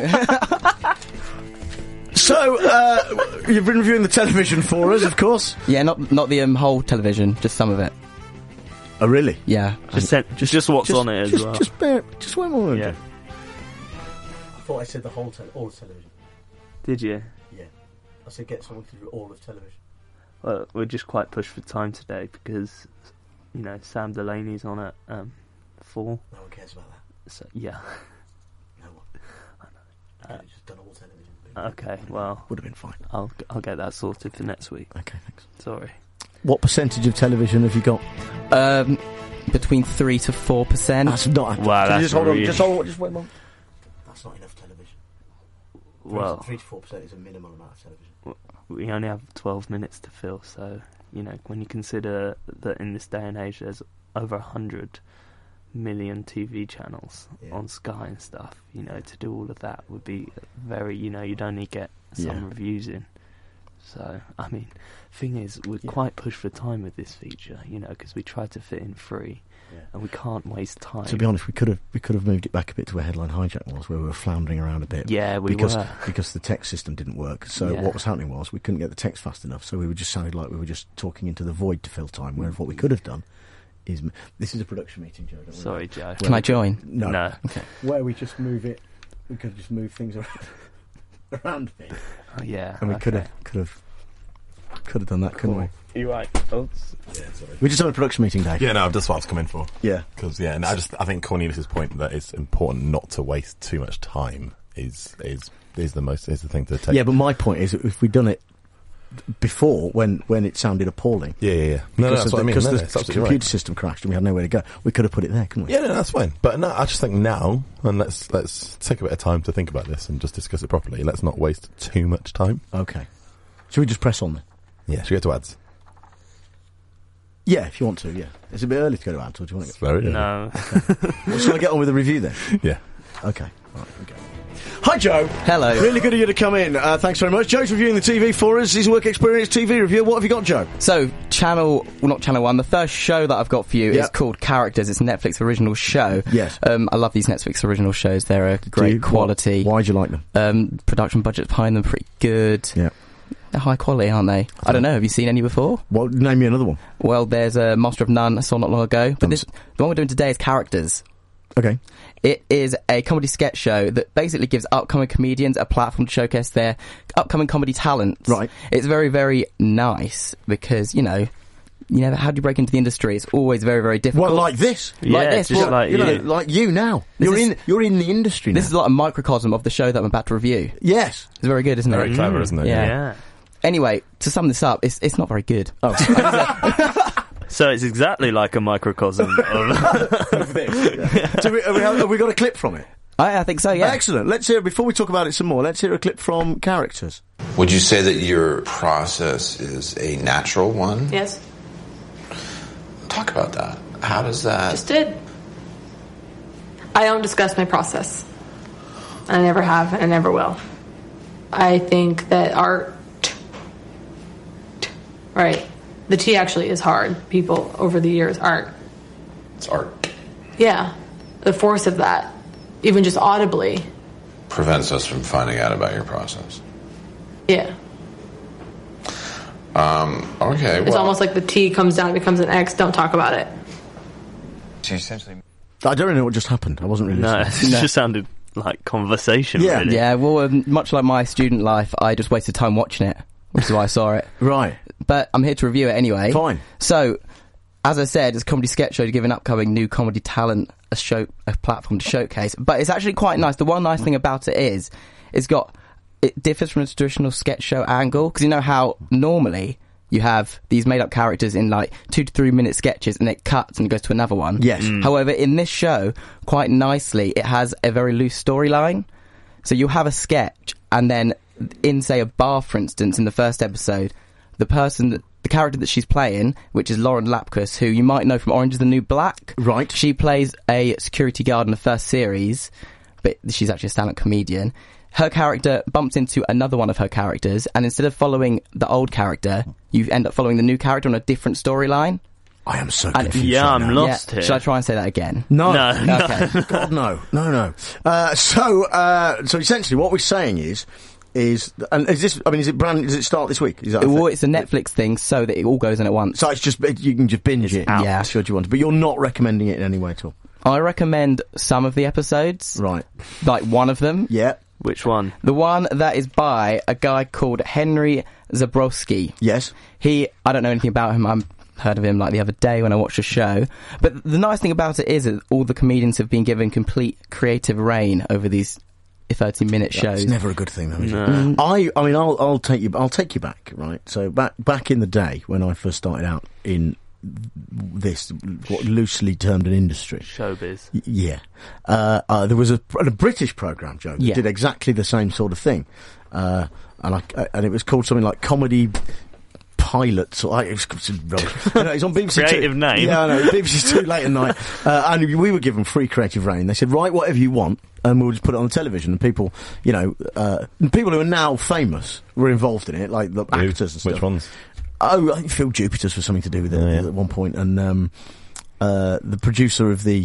So, you've been reviewing the television for us, of course. Yeah, not the whole television, just some of it. Oh, really? Yeah. Just what's on it as well. Just one more. Yeah. I thought I said all of television. Did you? Yeah. I said get someone to do all of television. Well, we're just quite pushed for time today because, you know, Sam Delaney's on at 4. No one cares about that. So, yeah. No one. I know. Just done all television. Okay, well, would have been fine. I'll get that sorted for next week. Okay, thanks. Sorry. What percentage of television have you got? Between 3 to 4%. That's not. Wow, that's just hold on. really... Just hold on. Just wait a moment. That's not enough television. Well, 3 to 4% is a minimal amount of television. We only have 12 minutes to fill, so you know when you consider that in this day and age there's over 100 million TV channels on Sky and stuff, you know, to do all of that would be very, you know, you'd only get some reviews in. So, I mean, thing is, we're quite pushed for time with this feature, you know, because we tried to fit in 3, and we can't waste time. To be honest, we could have moved it back a bit to where Headline Hijack was, where we were floundering around a bit. Yeah, because the text system didn't work. So what was happening was we couldn't get the text fast enough, so we just sounded like we were just talking into the void to fill time. Whereas what we could have done This is a production meeting, Joe. Don't worry. Sorry, Joe. Can I join? No. Okay. Where we just move it, we could just move things around a bit. Oh, yeah. And we could have done that, couldn't we? You're right. Oh, We're just on a production meeting, Dave. Yeah, no, that's what I was coming for. Yeah. Because, and I think Cornelius's point that it's important not to waste too much time is the thing to take. Yeah, but my point is, if we'd done it before, when it sounded appalling. Yeah. No, that's what I mean. Because no, the computer system crashed and we had nowhere to go. We could have put it there, couldn't we? Yeah, no, that's fine. But no, I just think now, and let's take a bit of time to think about this and just discuss it properly. Let's not waste too much time. Okay. Should we just press on then? Yeah, should we go to ads? Yeah, if you want to, yeah. It's a bit early to go to ads, or do you want to go? Very early. No. Well, shall I get on with the review then? Yeah. Okay. Right, okay. Hi, Joe. Hello. Really good of you to come in. Thanks very much. Joe's reviewing the TV for us. His work experience TV review. What have you got, Joe? So, not Channel 1, the first show that I've got for you is called Characters. It's a Netflix original show. Yes. I love these Netflix original shows. They're a great quality. Why do you like them? Production budgets behind them pretty good. Yeah. They're high quality, aren't they? I don't know. Have you seen any before? Well, name me another one. Well, there's Master of None I saw not long ago. But the one we're doing today is Characters. Okay. It is a comedy sketch show that basically gives upcoming comedians a platform to showcase their upcoming comedy talents. Right. It's very, very nice because, how do you break into the industry? It's always very, very difficult. Well, like this. Like this. Just like you. Like you now. You're in the industry now. This is like a microcosm of the show that I'm about to review. Yes. It's very good, isn't it? Very clever, isn't it? Yeah. Anyway, to sum this up, it's not very good. Oh. So it's exactly like a microcosm of this. Yeah. So have we got a clip from it? I think so, yeah. Excellent. Let's hear, before we talk about it some more, let's hear a clip from Characters. Would you say that your process is a natural one? Yes. Talk about that. How does that... Just did. I don't discuss my process. I never have and I never will. I think that art... Right. The T actually is hard. People over the years art. It's art. Yeah. The force of that, even just audibly. Prevents us from finding out about your process. Yeah. Okay, It's almost like the T comes down, becomes an X, don't talk about it. So essentially... I don't really know what just happened. I wasn't really listening. It just sounded like conversation, really. Yeah, well, much like my student life, I just wasted time watching it, which is why I saw it. Right. But I'm here to review it anyway. Fine. So, as I said, it's a comedy sketch show to give an upcoming new comedy talent a platform to showcase. But it's actually quite nice. The one nice thing about it is, it differs from a traditional sketch show angle, because you know how normally you have these made-up characters in like 2 to 3 minute sketches and it cuts and it goes to another one. Yes. However, in this show, quite nicely, it has a very loose storyline. So you'll have a sketch and then in, say, a bar, for instance, in the first episode, the character that she's playing, which is Lauren Lapkus, who you might know from Orange is the New Black. Right. She plays a security guard in the first series, but she's actually a stand-up comedian. Her character bumps into another one of her characters, and instead of following the old character, you end up following the new character on a different storyline. I am so confused. Yeah, I'm lost here. Should I try and say that again? No. Okay. God, no. So essentially what we're saying is and is this? I mean, is it start this week? Is that it's a Netflix thing, so that it all goes in at once. So it's just you can just binge it. Yeah, should you want to, but you're not recommending it in any way at all. I recommend some of the episodes. Right, like one of them. Yeah. Which one? The one that is by a guy called Henry Zabrowski. Yes. I don't know anything about him. I heard of him like the other day when I watched a show. But the nice thing about it is that all the comedians have been given complete creative reign over these 30-minute shows. It's never a good thing, though, is it? I mean, I'll take you back, right? So back in the day when I first started out in this, what loosely termed an industry, showbiz. Yeah, there was a British programme, Joe, that did exactly the same sort of thing, and it was called something like Comedy Pilots, or it was rubbish. No, it's on BBC Creative 2. Name. Yeah, I know, BBC 2 late at night, and we were given free creative reign. They said, write whatever you want, and we'll just put it on the television. And people, people who are now famous were involved in it, like the actors and stuff. Which ones? Oh, I think Phil Jupiter's was something to do with it at one point, and the producer of the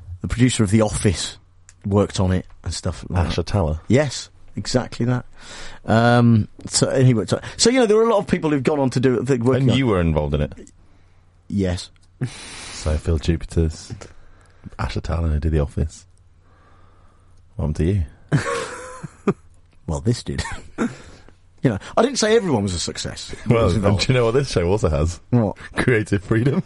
Office worked on it and stuff. Like Asher Tower. Yes, exactly that. So anyway, there were a lot of people who've gone on to do it. And you were involved in it. Yes. So Phil Jupiter's Asher Talon who did The Office. What happened to you? Well, this did. You know, I didn't say everyone was a success. Well, do you know what this show also has? What? Creative freedom.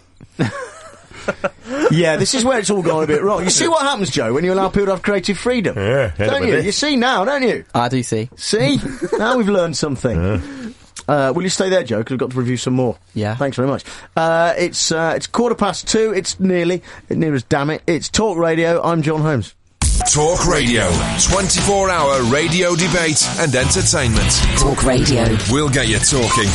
Yeah, this is where it's all gone a bit wrong. You see what happens, Joe, when you allow people to have creative freedom? Yeah, don't you? You see now, don't you? I do see. See? Now we've learned something. Will you stay there, Joe? Because we've got to review some more. Yeah. Thanks very much. It's 2:15. It's near as damn it. It's Talk Radio. I'm John Holmes. Talk Radio. 24-hour radio debate and entertainment. Talk Radio. We'll get you talking.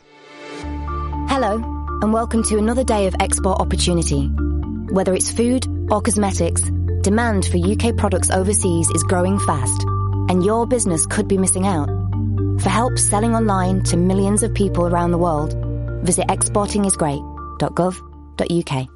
Hello, and welcome to another day of export opportunity. Whether it's food or cosmetics, demand for UK products overseas is growing fast, and your business could be missing out. For help selling online to millions of people around the world, visit exportingisgreat.gov.uk.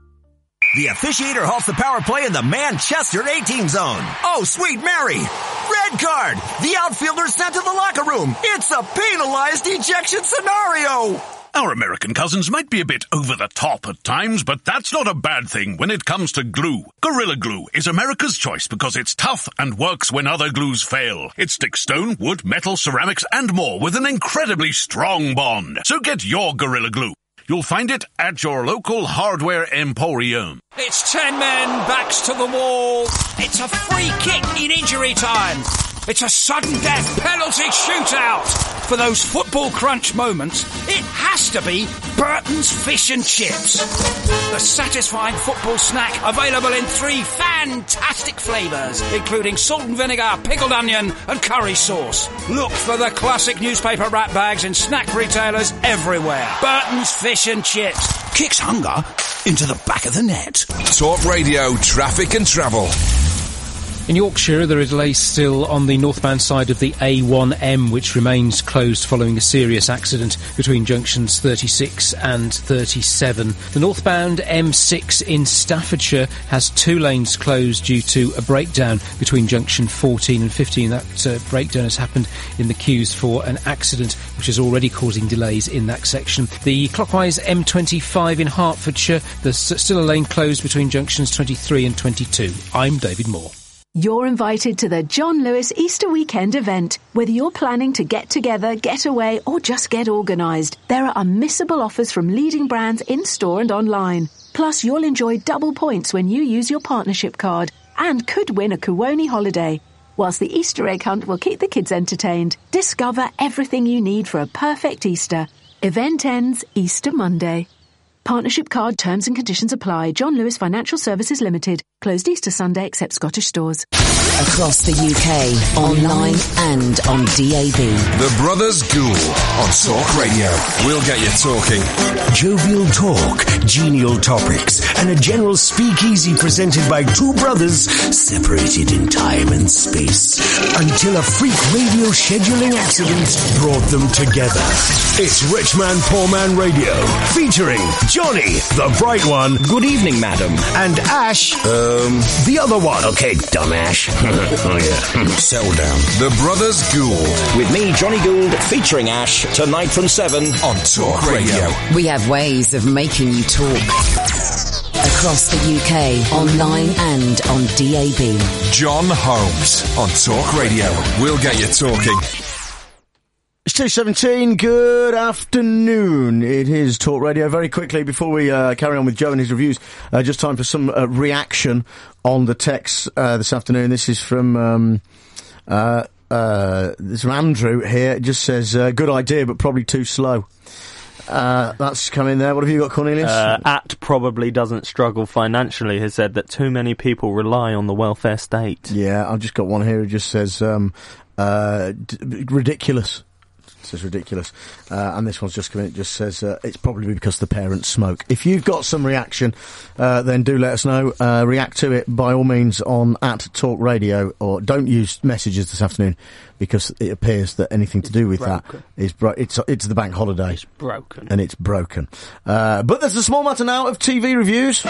The officiator halts the power play in the Manchester 18 zone. Oh, sweet Mary! Red card! The outfielder sent to the locker room. It's a penalized ejection scenario! Our American cousins might be a bit over the top at times, but that's not a bad thing when it comes to glue. Gorilla Glue is America's choice because it's tough and works when other glues fail. It sticks stone, wood, metal, ceramics, and more with an incredibly strong bond. So get your Gorilla Glue. You'll find it at your local hardware emporium. It's 10 men, backs to the wall. It's a free kick in injury time. It's a sudden death penalty shootout. For those football crunch moments, it has to be Burton's Fish and Chips. The satisfying football snack available in 3 fantastic flavours, including salt and vinegar, pickled onion and curry sauce. Look for the classic newspaper wrap bags in snack retailers everywhere. Burton's Fish and Chips. Kicks hunger into the back of the net. Talk Radio, traffic and travel. In Yorkshire, there is delays still on the northbound side of the A1M, which remains closed following a serious accident between junctions 36 and 37. The northbound M6 in Staffordshire has 2 lanes closed due to a breakdown between junction 14 and 15. That breakdown has happened in the queues for an accident, which is already causing delays in that section. The clockwise M25 in Hertfordshire, there's still a lane closed between junctions 23 and 22. I'm David Moore. You're invited to the John Lewis Easter Weekend event. Whether you're planning to get together, get away, or just get organised, there are unmissable offers from leading brands in-store and online. Plus, you'll enjoy double points when you use your partnership card and could win a Kuwoni holiday. Whilst the Easter egg hunt will keep the kids entertained, discover everything you need for a perfect Easter. Event ends Easter Monday. Partnership card terms and conditions apply. John Lewis Financial Services Limited. Closed Easter Sunday except Scottish stores. Across the UK, online and on DAB. The Brothers Ghoul on Talk Radio. We'll get you talking. Jovial talk, genial topics, and a general speakeasy presented by 2 brothers separated in time and space until a freak radio scheduling accident brought them together. It's Rich Man, Poor Man Radio featuring Johnny, the bright one. Good evening, madam. And Ash, the other one. Okay, dumb Ash. Oh, yeah. Settle down. The Brothers Gould. With me, Johnny Gould, featuring Ash, tonight from 7 on Talk Radio. We have ways of making you talk. Across the UK, online and on DAB. John Holmes on Talk Radio. We'll get you talking. It's 2:17. Good afternoon. It is Talk Radio. Very quickly, before we carry on with Joe and his reviews, just time for some reaction on the text this afternoon. This is from Andrew here. It just says, good idea, but probably too slow. That's come in there. What have you got, Cornelius? At probably doesn't struggle financially has said that too many people rely on the welfare state. Yeah, I've just got one here who just says, ridiculous. Says ridiculous. And this one's just come in. It just says, it's probably because the parents smoke. If you've got some reaction, then do let us know. React to it by all means on @Talk Radio, or don't use messages this afternoon because it appears that anything to do with that is it's the bank holiday. It's broken. And it's broken. But there's a small matter now of TV reviews.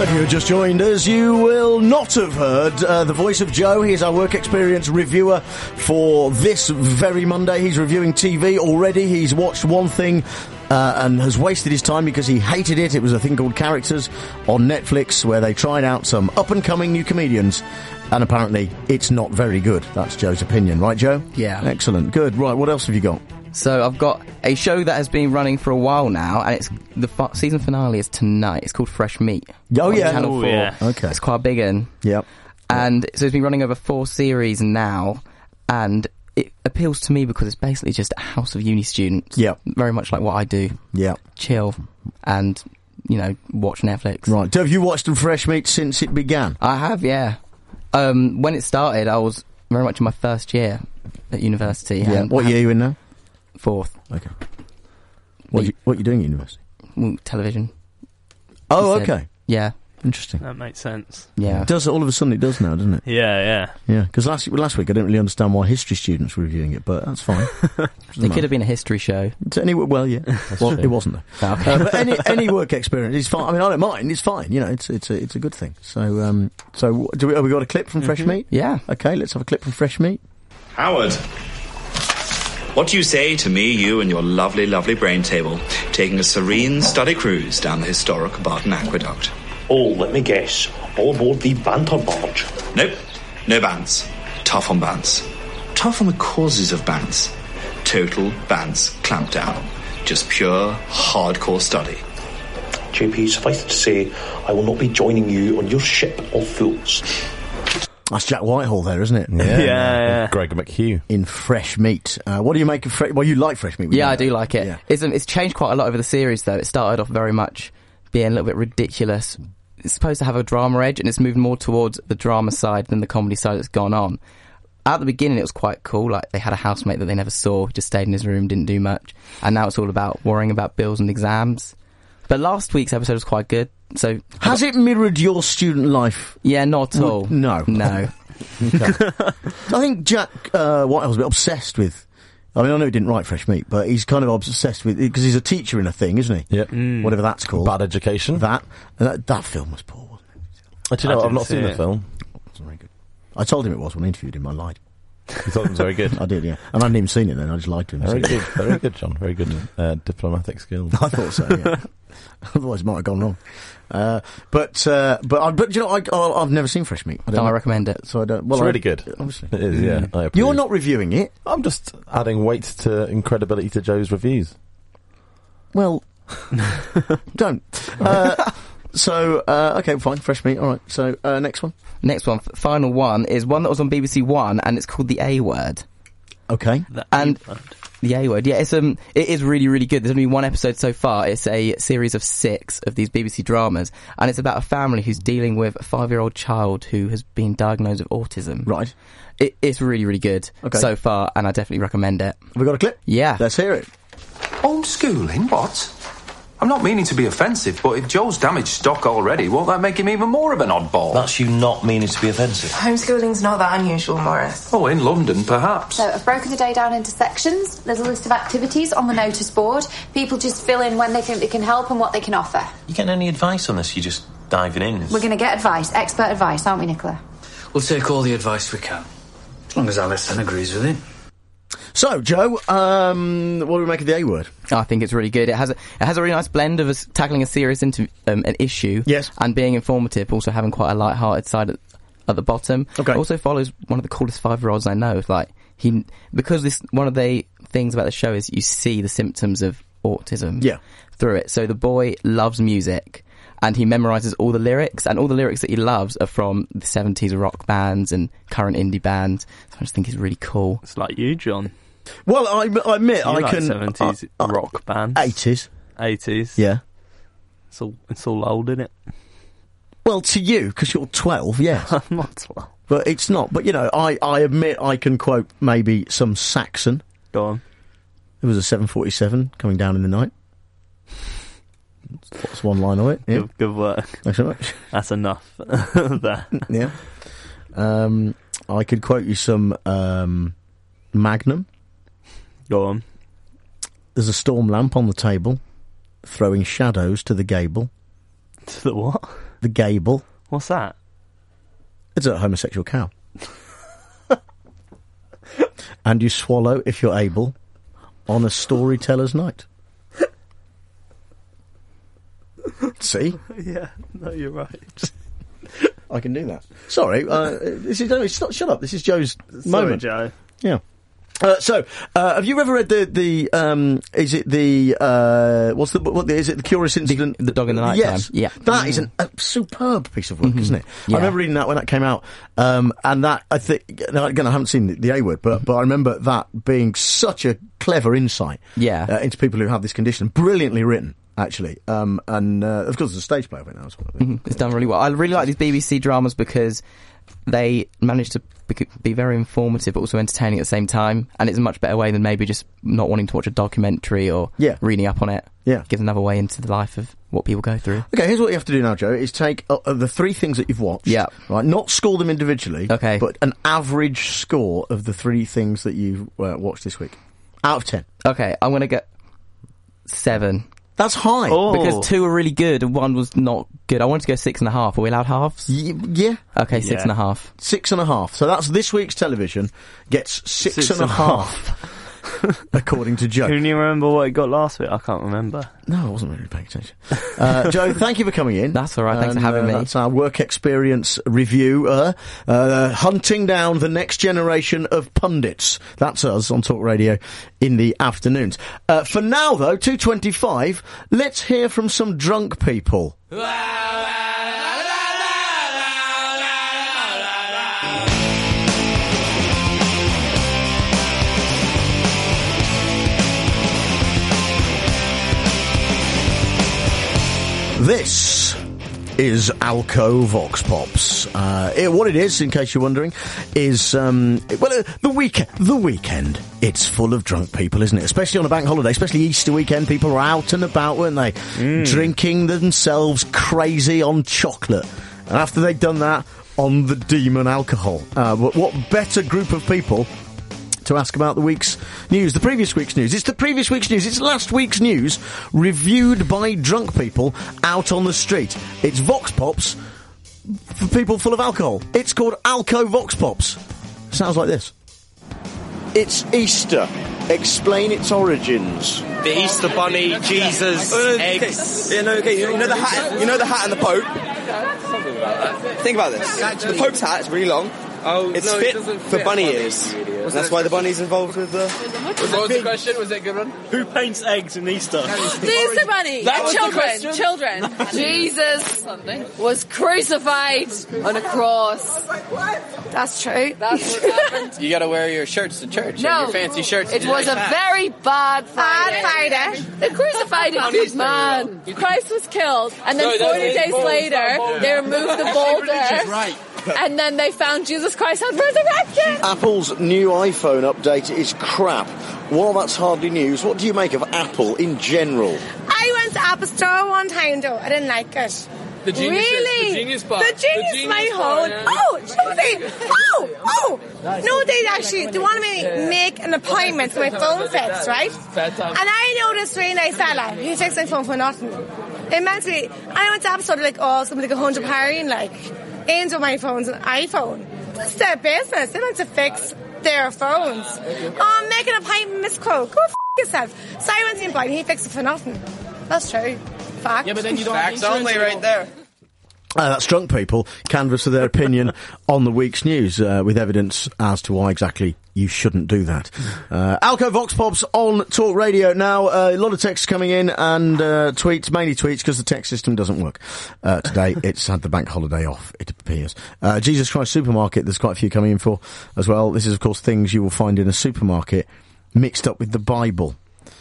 So if you have just joined us, you will not have heard the voice of Joe. He is our work experience reviewer for this very Monday. He's reviewing TV already. He's watched one thing and has wasted his time because he hated it. It was a thing called Characters on Netflix where they tried out some up-and-coming new comedians. And apparently, it's not very good. That's Joe's opinion. Right, Joe? Yeah. Excellent. Good. Right, what else have you got? So I've got a show that has been running for a while now, and it's the season finale is tonight. It's called Fresh Meat. Oh, yeah. Channel 4. Yeah. Okay. It's quite big in. Yep. And so it's been running over 4 series now, and it appeals to me because it's basically just a house of uni students. Yep. Very much like what I do. Yeah. Chill and, watch Netflix. Right. Have you watched Fresh Meat since it began? I have, yeah. When it started, I was very much in my first year at university. Yeah. And What year are you in now? 4th. Okay. What are you doing at university? Television. Oh, Instead. okay. Yeah. Interesting. That makes sense. Yeah. It does, all of a sudden it does now, doesn't it? Yeah. Yeah, because last week I didn't really understand why history students were reviewing it, but that's fine. It could have been a history show. Well, yeah. Well, it wasn't though. Okay. But any work experience is fine. I mean, I don't mind. It's fine. It's a good thing. So have we got a clip from Fresh Meat? Yeah. Okay, let's have a clip from Fresh Meat. Howard, what do you say to me, you and your lovely, lovely brain table, taking a serene study cruise down the historic Barton Aqueduct? Oh, let me guess. All aboard the banter barge. Nope. No bants. Tough on bants. Tough on the causes of bants. Total bants clampdown. Just pure, hardcore study. JP, suffice it to say, I will not be joining you on your ship of fools. That's Jack Whitehall there, isn't it? Yeah. Greg McHugh. In Fresh Meat. What do you make of Fresh... Well, you like Fresh Meat. Yeah, I do like it. Yeah. It's changed quite a lot over the series, though. It started off very much being a little bit ridiculous. It's supposed to have a drama edge, and it's moved more towards the drama side than the comedy side that's gone on. At the beginning, it was quite cool. Like, they had a housemate that they never saw, just stayed in his room, didn't do much. And now it's all about worrying about bills and exams. But last week's episode was quite good. So has it mirrored your student life? Yeah, not at all. No. Okay. I think Jack Whitehall's a bit obsessed with... I mean, I know he didn't write Fresh Meat, but he's kind of obsessed with... Because he's a teacher in a thing, isn't he? Yeah. Whatever that's called. Bad Education. That film was poor, wasn't it? Do you know, I've not seen the film. It wasn't very good. I told him it was when I interviewed him. I lied. You thought it was very good? I did, yeah. And I hadn't even seen it then. I just lied to him. Very good, John. Very good diplomatic skills. I thought so, yeah. Otherwise it might have gone wrong. But you know, I've never seen Fresh Meat. I recommend it. So I don't. Well, it's really good. Obviously, it is. Yeah, I approve. You're not reviewing it. I'm just adding weight to incredibility to Joe's reviews. Well, don't. Okay, fine. Fresh Meat. All right. So next one. Next one, final one is one that was on BBC One, and it's called The A Word. Okay. The A Word, yeah, it is really, really good. There's only one episode so far. It's a series of 6 of these BBC dramas, and it's about a family who's dealing with a 5-year-old child who has been diagnosed with autism. Right. It's really, really good so far, and I definitely recommend it. Have we got a clip? Yeah. Let's hear it. Homeschooling? What? I'm not meaning to be offensive, but if Joe's damaged stock already, won't that make him even more of an oddball? That's you not meaning to be offensive. Homeschooling's not that unusual, Morris. Oh, in London, perhaps. So I've broken the day down into sections. There's a list of activities on the notice board. People just fill in when they think they can help and what they can offer. You getting any advice on this? You're just diving in. We're going to get advice, expert advice, aren't we, Nicola? We'll take all the advice we can, as long as Alison agrees with it. So, Joe, what do we make of The A Word? I think it's really good. It has a really nice blend of tackling a serious an issue, yes, and being informative, also having quite a light-hearted side at the bottom. Okay. It also follows one of the coolest 5-year-olds I know. Because one of the things about the show is you see the symptoms of autism through it. So the boy loves music, and he memorises all the lyrics, and all the lyrics that he loves are from the 70s rock bands and current indie bands. So I just think it's really cool. It's like you, John. Well, I admit I can 70s rock bands, 80s. Yeah, it's all old, isn't it? Well, to you, because you're 12, yes. I'm not 12, but it's not. But you know, I admit I can quote maybe some Saxon. Go on. There was a 747 coming down in the night. That's one line of it. Yeah. Good work. Thanks so much. That's enough. There. Yeah. I could quote you some Magnum. Go on. There's a storm lamp on the table, throwing shadows to the gable. To the what? the gable. What's that? It's a homosexual cow. And you swallow, if you're able, on a storyteller's night. See? Yeah, no, you're right. I can do that. Sorry, shut up. This is Joe's moment. Joe. Yeah. So, have you ever read is it the Curious Incident? The Dog in the Night Yes. Time? Yeah. That is a superb piece of work, isn't it? Yeah. I remember reading that when that came out, and that, I think, now, again, I haven't seen the A word, but I remember that being such a clever insight into people who have this condition. Brilliantly written, actually. And, of course, there's a stage play of it now as well. It's done really well. I really like these BBC dramas because they manage to be very informative but also entertaining at the same time, and it's a much better way than maybe just not wanting to watch a documentary or reading up on it. Yeah. Gives another way into the life of what people go through. Okay, here's what you have to do now, Joe, is take the three things that you've watched. Yeah. Right, not score them individually. Okay. But an average score of the three things that you've watched this week. Out of 10. Okay, I'm going to get 7. That's high. Because 2 were really good and 1 was not good. I wanted to go 6.5. Are we allowed halves? Yeah. Okay, 6.5. 6.5. So that's this week's television gets 6.5. According to Joe. Can you remember what it got last week? I can't remember. No, I wasn't really paying attention. Joe, thank you for coming in. That's all right. Thanks for having me. That's our work experience review. Hunting down the next generation of pundits. That's us on Talk Radio in the afternoons. For now, though, 2:25, let's hear from some drunk people. This is Alco Vox Pops. What it is, in case you're wondering, is the weekend. It's full of drunk people, isn't it? Especially on a bank holiday, especially Easter weekend. People are out and about, weren't they? Drinking themselves crazy on chocolate, and after they've done that, on the demon alcohol. But what better group of people to ask about the week's news, the previous week's news? It's the previous week's news. It's last week's news reviewed by drunk people out on the street. It's Vox Pops for people full of alcohol. It's called Alco Vox Pops. Sounds like this. It's Easter. Explain its origins. The Easter Bunny, Jesus, eggs. You know the hat and the Pope. Think about this. The Pope's hat is really long. It's fit for bunny ears. That's why the bunny's involved with the... What was the question? Was that a good one? Who paints eggs in Easter? The Easter Bunny. That was the children. Jesus was crucified on a cross. That's true. That's what happened. You gotta wear your shirts to church. No, your fancy shirts. It was a very bad Friday. They crucified a good man. Christ was killed, and then 40 days later, they removed the boulder. And then they found Jesus Christ had resurrected. Apple's new iPhone update is crap. Well, that's hardly news. What do you make of Apple in general? I went to Apple Store one time, though. I didn't like it. The Genius, really? The Genius Bar. The Genius my whole. Yeah. No, they wanted me to make an appointment for my phone fix, right? And I noticed really nice fella. He fixed my phone for nothing. It meant to be. I went to Apple Store, like, it's going to be like £100, like, into my phone's an iPhone. That's their business. They want to fix their phones. Oh, make an appointment, Miss Crow. Go f*** yourself. So I went to him, and he fixed it for nothing. That's true. Fact. Yeah, but then you don't Facts only right there. That's drunk people canvass their opinion on the week's news with evidence as to why exactly you shouldn't do that. Alco Vox Pops on Talk Radio. Now, a lot of texts coming in and tweets, mainly tweets, because the text system doesn't work. Today, it's had the bank holiday off, it appears. Jesus Christ Supermarket, there's quite a few coming in for as well. This is, of course, things you will find in a supermarket mixed up with the Bible.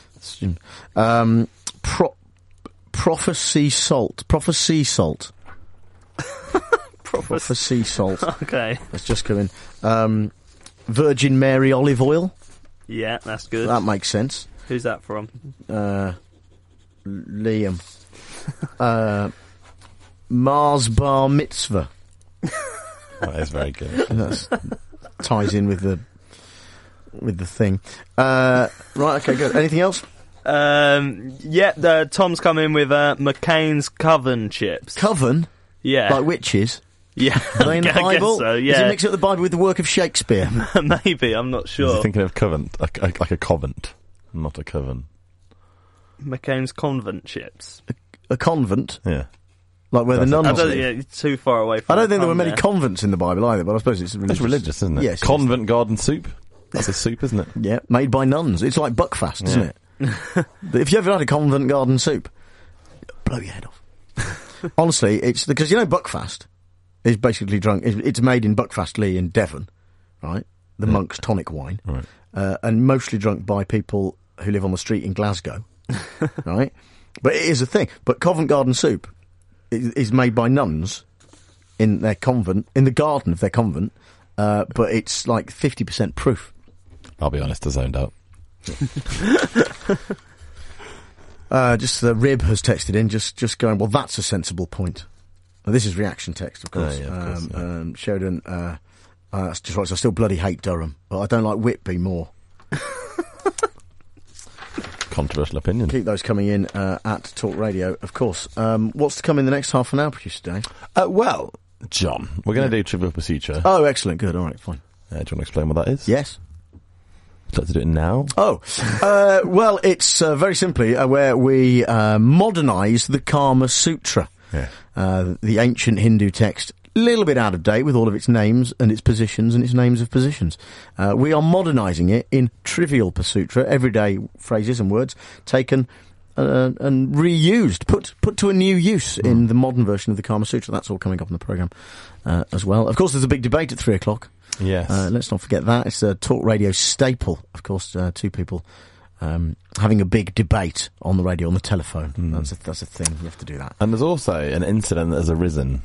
Prophecy salt. Prophecy salt. Prophecy salt. Okay. Let's just come in. Virgin Mary olive oil. Yeah, that's good. That makes sense. Who's that from? Liam. Mars bar mitzvah. That is very good. That ties in with the thing. Right, okay, good. Anything else? Tom's come in with McCain's Coven chips. Coven? Yeah. Like witches? Yeah. Are they in the I guess Bible? so, Is yeah. it mixing up the Bible with the work of Shakespeare? Maybe, I'm not sure. You're thinking of covent, like a covent, not a coven. McCain's convent ships. A convent? Yeah. Like where the nuns I don't, live? yeah, it's too far away from I don't think there were from many there. convents in the Bible either, but I suppose it's religious. It's religious, isn't it? Yes. Convent garden soup. That's a soup, isn't it? Yeah, made by nuns. It's like Buckfast, isn't it? If you ever had a convent garden soup, blow your head off. Honestly, it's because, you know, Buckfast is basically drunk. It's made in Buckfastleigh in Devon, right? The monk's tonic wine. Right. And mostly drunk by people who live on the street in Glasgow, right? But it is a thing. But Covent Garden soup is made by nuns in their convent, in the garden of their convent, but it's like 50% proof. I'll be honest, I zoned out. Just the Rib has texted in, just going, well, that's a sensible point. Now, this is reaction text, of course. Sheridan, that's just right, so I still bloody hate Durham, but I don't like Whitby more. Controversial opinion. Keep those coming in at Talk Radio, of course. What's to come in the next half an hour, Producer Dave? Well, John, we're going to do Trivial Pursuit. Oh, excellent, good, all right, fine. Do you want to explain what that is? Yes. Would you like to do it now? Oh, well, it's very simply where we modernise the Kama Sutra, the ancient Hindu text, a little bit out of date with all of its names and its positions and its names of positions. We are modernising it in Trivial Pursuit, everyday phrases and words taken and reused, put to a new use in the modern version of the Kama Sutra. That's all coming up in the programme as well. Of course, there's a big debate at 3 o'clock. Yes. Let's not forget that. It's a Talk Radio staple. Of course, two people having a big debate on the radio, on the telephone. That's a thing. You have to do that. And there's also an incident that has arisen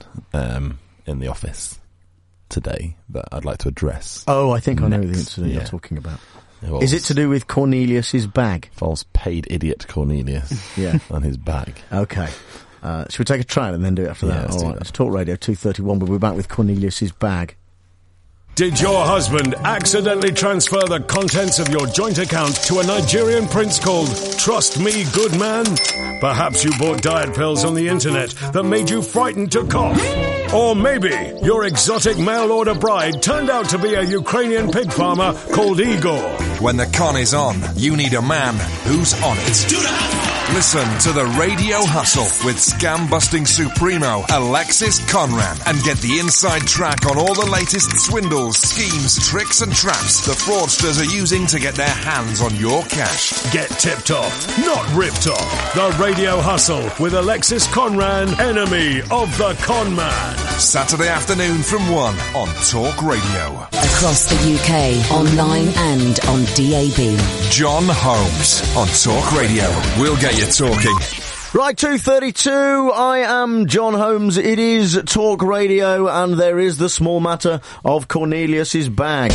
in the office today that I'd like to address. Oh, I think I know the incident you're talking about. Is it to do with Cornelius's bag? False paid idiot Cornelius. Yeah. And his bag. Okay. Should we take a trial and then do it after that? Let's All do right. that. It's Talk Radio 231. We'll be back with Cornelius's bag. Did your husband accidentally transfer the contents of your joint account to a Nigerian prince called Trust Me Good Man? Perhaps you bought diet pills on the internet that made you frightened to cough. Or maybe your exotic mail-order bride turned out to be a Ukrainian pig farmer called Igor. When the con is on, you need a man who's on it. Listen to the Radio Hustle with scam-busting supremo Alexis Conran and get the inside track on all the latest swindles, schemes, tricks and traps the fraudsters are using to get their hands on your cash. Get tipped off, not ripped off. The Radio Hustle with Alexis Conran, enemy of the con man. Saturday afternoon from 1 on Talk Radio. Across the UK, online and on DAB. John Holmes on Talk Radio. We'll get you talking. Right, 2:32. I am John Holmes. It is Talk Radio, and there is the small matter of Cornelius's bag.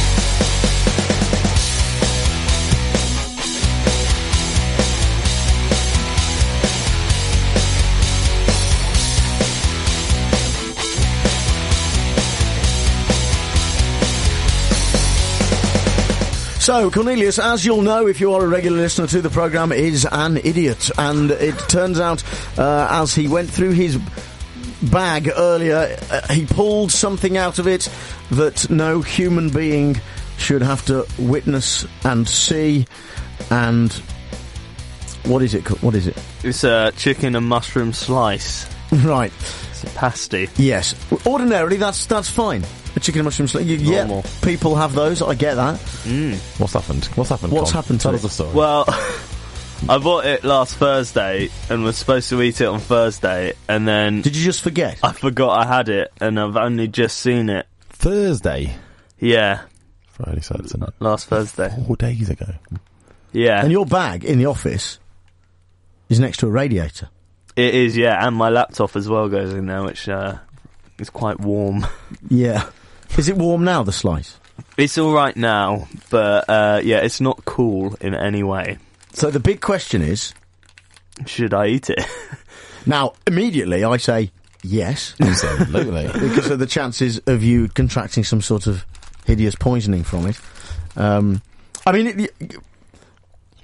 So, Cornelius, as you'll know if you are a regular listener to the programme, is an idiot. And it turns out, as he went through his bag earlier, he pulled something out of it that no human being should have to witness and see. And what is it? What is it? It's a chicken and mushroom slice. Right. It's a pasty. Yes. Ordinarily, that's fine. A chicken and mushroom slice. Yeah, people have those. I get that. What's happened? What's happened? What's happened to Tell it? us the story. Well, I bought it last Thursday and was supposed to eat it on Thursday, and then... Did you just forget? I forgot I had it, and I've only just seen it. Thursday? Yeah. Friday, Saturday. Last Thursday. 4 days ago. Yeah. And your bag in the office is next to a radiator. It is, yeah, and my laptop as well goes in there, which is quite warm. Yeah. Is it warm now, the slice? It's alright now, but yeah, it's not cool in any way. So the big question is... should I eat it? Now, immediately I say yes. Absolutely. Because of the chances of you contracting some sort of hideous poisoning from it. I mean...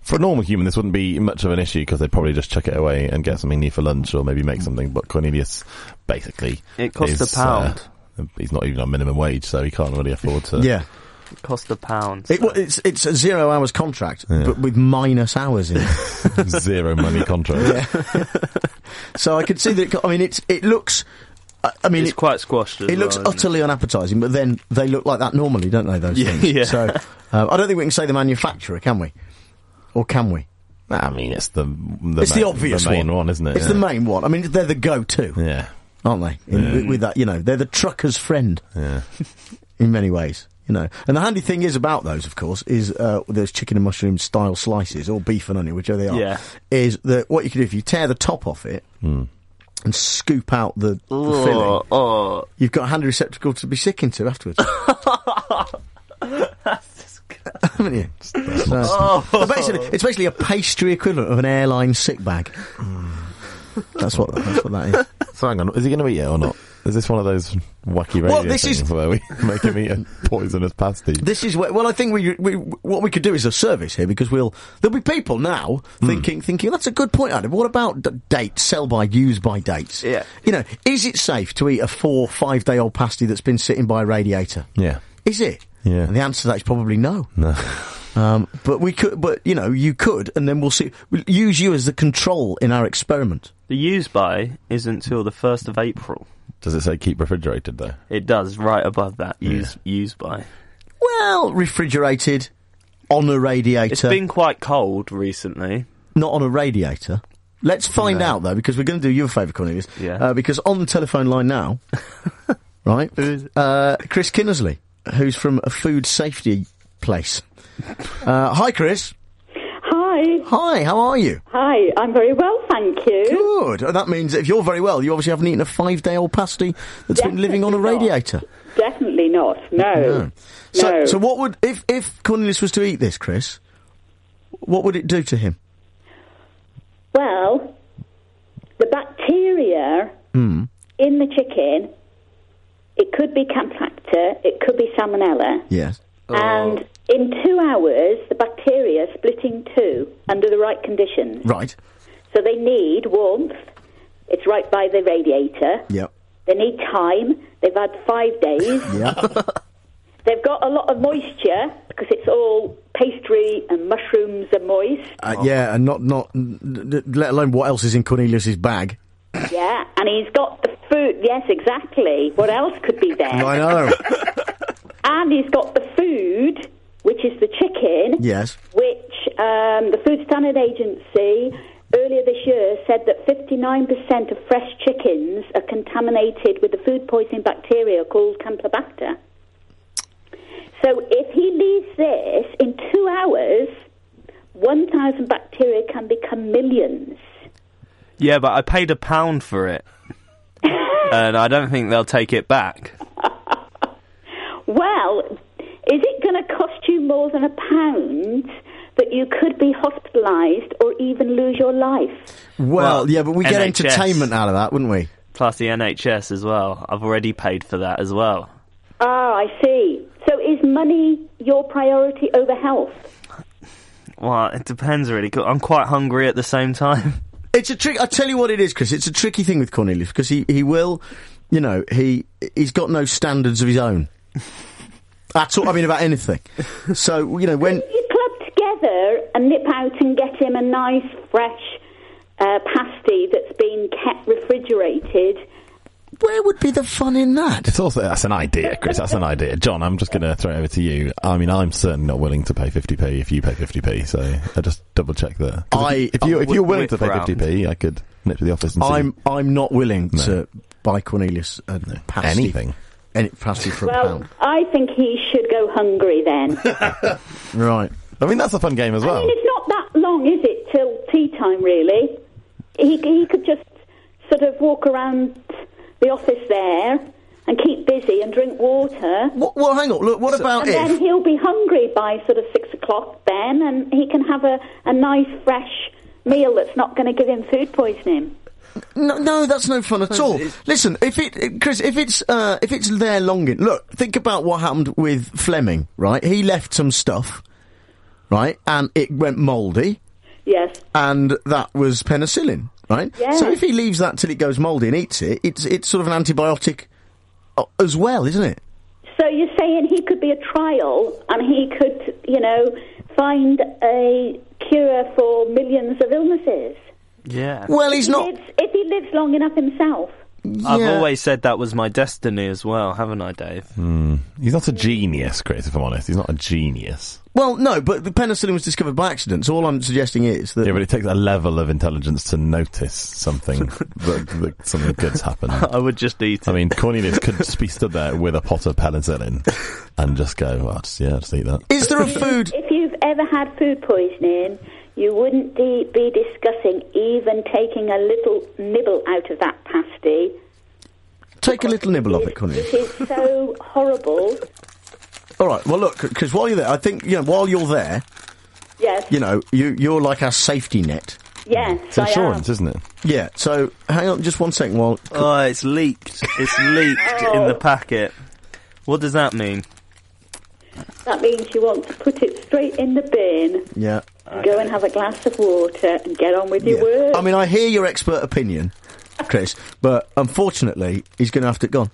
For a normal human, this wouldn't be much of an issue because they'd probably just chuck it away and get something new for lunch or maybe make something. But Cornelius, basically, it costs £1. He's not even on minimum wage, so he can't really afford to. Yeah. It costs £1. So. It's a 0 hours contract, but with minus hours in it. Zero money contract. Yeah. So I could see that. I mean, it looks. I mean, it's quite squashed. It looks utterly unappetising, but then they look like that normally, don't they? Those things. Yeah. So I don't think we can say the manufacturer, can we? Or can we? I mean, it's the obvious the main one, isn't it? It's the main one. I mean, they're the go-to. Yeah. Aren't they? With that, they're the trucker's friend. Yeah. In many ways. And the handy thing is about those, of course, is those chicken and mushroom style slices, or beef and onion, whichever they are, is that what you can do if you tear the top off it and scoop out the filling, you've got a handy receptacle to be sick into afterwards. Haven't you? It's basically a pastry equivalent of an airline sick bag. That's what that is. So hang on, is he going to eat it or not? Is this one of those wacky radio things where we make him eat a poisonous pasty? This is where, I think what we could do is a service here, because there'll be people now thinking, that's a good point, Adam. What about dates, sell by, use by dates? Yeah. Is it safe to eat a 4-5 day old pasty that's been sitting by a radiator? Yeah. Is it? Yeah. And the answer to that is probably no. No. But we could, you could, and then we'll see. We'll use you as the control in our experiment. The use by isn't till the 1st of April. Does it say keep refrigerated, though? It does, right above that, use by. Well, refrigerated, on a radiator. It's been quite cold recently. Not on a radiator. Let's find out, though, because we're going to do you a favour, Cornelius. Yeah. Because on the telephone line now, right, Chris Kinnersley, who's from a food safety place. Hi, Chris. Hi. Hi, how are you? Hi, I'm very well, thank you. Good. That means if you're very well, you obviously haven't eaten a 5-day-old pasty that's been living on a radiator. Definitely not, no. So what would, if Cornelius was to eat this, Chris, what would it do to him? Well, the bacteria in the chicken, it could be Campylobacter, it could be Salmonella. Yes. And in 2 hours, the bacteria split in two under the right conditions. Right. So they need warmth. It's right by the radiator. Yep. They need time. They've had 5 days. Yep. They've got a lot of moisture because it's all pastry and mushrooms are moist. Yeah, and not let alone what else is in Cornelius's bag. Yeah, and he's got the food. Yes, exactly. What else could be there? I know. And he's got the food, which is the chicken. Yes. Which the Food Standard Agency earlier this year said that 59% of fresh chickens are contaminated with the food poisoning bacteria called Campylobacter. So if he leaves this in 2 hours, 1,000 bacteria can become millions. Yeah, but I paid £1 for it. And I don't think they'll take it back. Well, is it going to cost you more than £1 that you could be hospitalised or even lose your life? Well, yeah, but we get NHS. entertainment out of that, wouldn't we? Plus the NHS as well. I've already paid for that as well. Ah, I see. So is money your priority over health? Well, it depends really. I'm quite hungry at the same time. It's a trick. I tell you what it is, Chris. It's a tricky thing with Cornelius because he will, he's got no standards of his own. That's all. I mean, about anything. So when you club together and nip out and get him a nice fresh pasty that's been kept refrigerated. Where would be the fun in that? That's an idea, Chris. That's an idea. John, I'm just going to throw it over to you. I mean, I'm certainly not willing to pay 50p if you pay 50p, so I just double check there. If you're willing to pay 50p, I could nip to the office and see. I'm not willing to buy Cornelius a pasty. Anything. Any pasty for £1. I think he should go hungry then. Right. I mean, that's a fun game as well. I mean, it's not that long, is it, till tea time, really? He could just sort of walk around the office there and keep busy and drink water. Well, hang on. Look, what about and then he'll be hungry by sort of 6 o'clock then, and he can have a nice fresh meal that's not going to give him food poisoning. No, that's no fun at all. Listen, Chris, if it's there long in, look, think about what happened with Fleming, right? He left some stuff, right, and it went mouldy. Yes. And that was penicillin, right? Yeah. So if he leaves that till it goes mouldy and eats it, it's sort of an antibiotic as well, isn't it? So you're saying he could be a trial and he could, find a cure for millions of illnesses? Yeah. Well, he's not... If he lives long enough himself. I've always said that was my destiny as well, haven't I, Dave? He's not a genius, Chris, if I'm honest. He's not a genius. Well, no, but the penicillin was discovered by accident, so all I'm suggesting is that... Yeah, but it takes a level of intelligence to notice something, that something good's happened. I would just eat it. I mean, Cornelius could just be stood there with a pot of penicillin and just go, well, just eat that. Is there a food... If you've ever had food poisoning, you wouldn't be discussing even taking a little nibble out of that pasty. Take a little nibble of it, Cornelius. It is so horrible. All right, well, look, because while you're there, I think, while you're there... Yes. You're like our safety net. Yes, It's insurance, isn't it? Yeah, so, hang on just one second while... Oh, it's leaked. It's leaked in the packet. What does that mean? That means you want to put it straight in the bin. Yeah. And go and have a glass of water and get on with your work. I mean, I hear your expert opinion, Chris, but unfortunately, he's going to have to go on.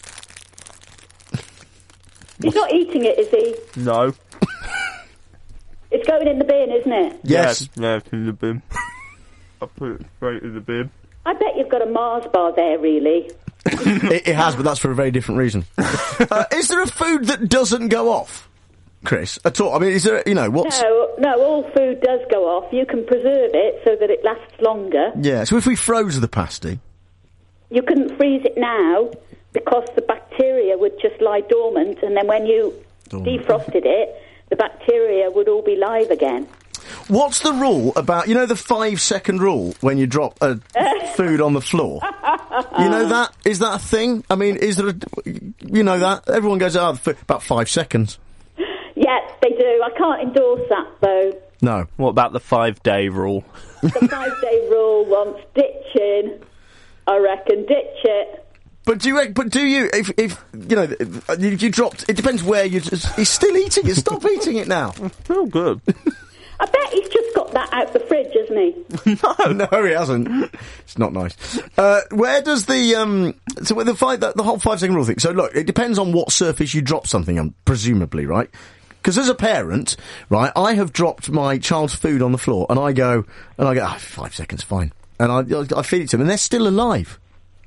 He's not eating it, is he? No. It's going in the bin, isn't it? Yes. Yeah, it's in the bin. I'll put it straight in the bin. I bet you've got a Mars bar there, really. It has, but that's for a very different reason. Is there a food that doesn't go off, Chris, at all? I mean, is there, what's... No, all food does go off. You can preserve it so that it lasts longer. Yeah, so if we froze the pasty... You couldn't freeze it now because the bacteria would just lie dormant, and then when you defrosted it, the bacteria would all be live again. What's the rule about, the 5-second rule when you drop food on the floor? That? Is that a thing? I mean, is there that? Everyone goes, about 5 seconds. Yes, they do. I can't endorse that, though. No. What about the 5-day rule? The 5-day rule wants ditching. I reckon ditch it. But do you, if you dropped, it depends where he's still eating it. Stop eating it now. Oh, good. I bet he's just got that out the fridge, hasn't he? No, he hasn't. It's not nice. Where does the whole 5-second rule thing? So look, it depends on what surface you drop something on, presumably, right? Because as a parent, right, I have dropped my child's food on the floor, and I go, 5 seconds, fine, and I feed it to them, and they're still alive.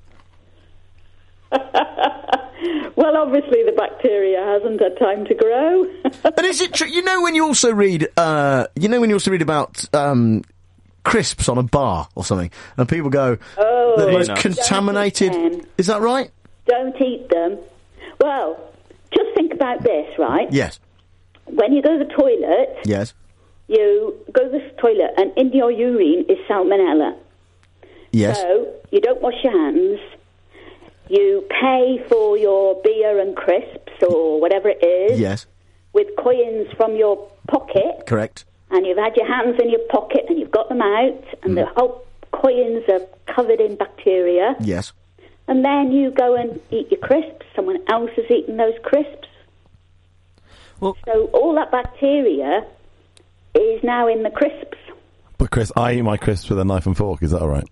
Well, obviously the bacteria hasn't had time to grow. But is it true? When you also read, about crisps on a bar or something, and people go, the most contaminated. Is that right? Don't eat them. Well, just think about this, right? Yes. When you go to the toilet, yes, you go to the toilet, and in your urine is salmonella. Yes. So you don't wash your hands. You pay for your beer and crisps or whatever it is. Yes. With coins from your pocket. Correct. And you've had your hands in your pocket and you've got them out and the whole coins are covered in bacteria. Yes. And then you go and eat your crisps. Someone else has eaten those crisps. Well, so all that bacteria is now in the crisps. But Chris, I eat my crisps with a knife and fork. Is that all right?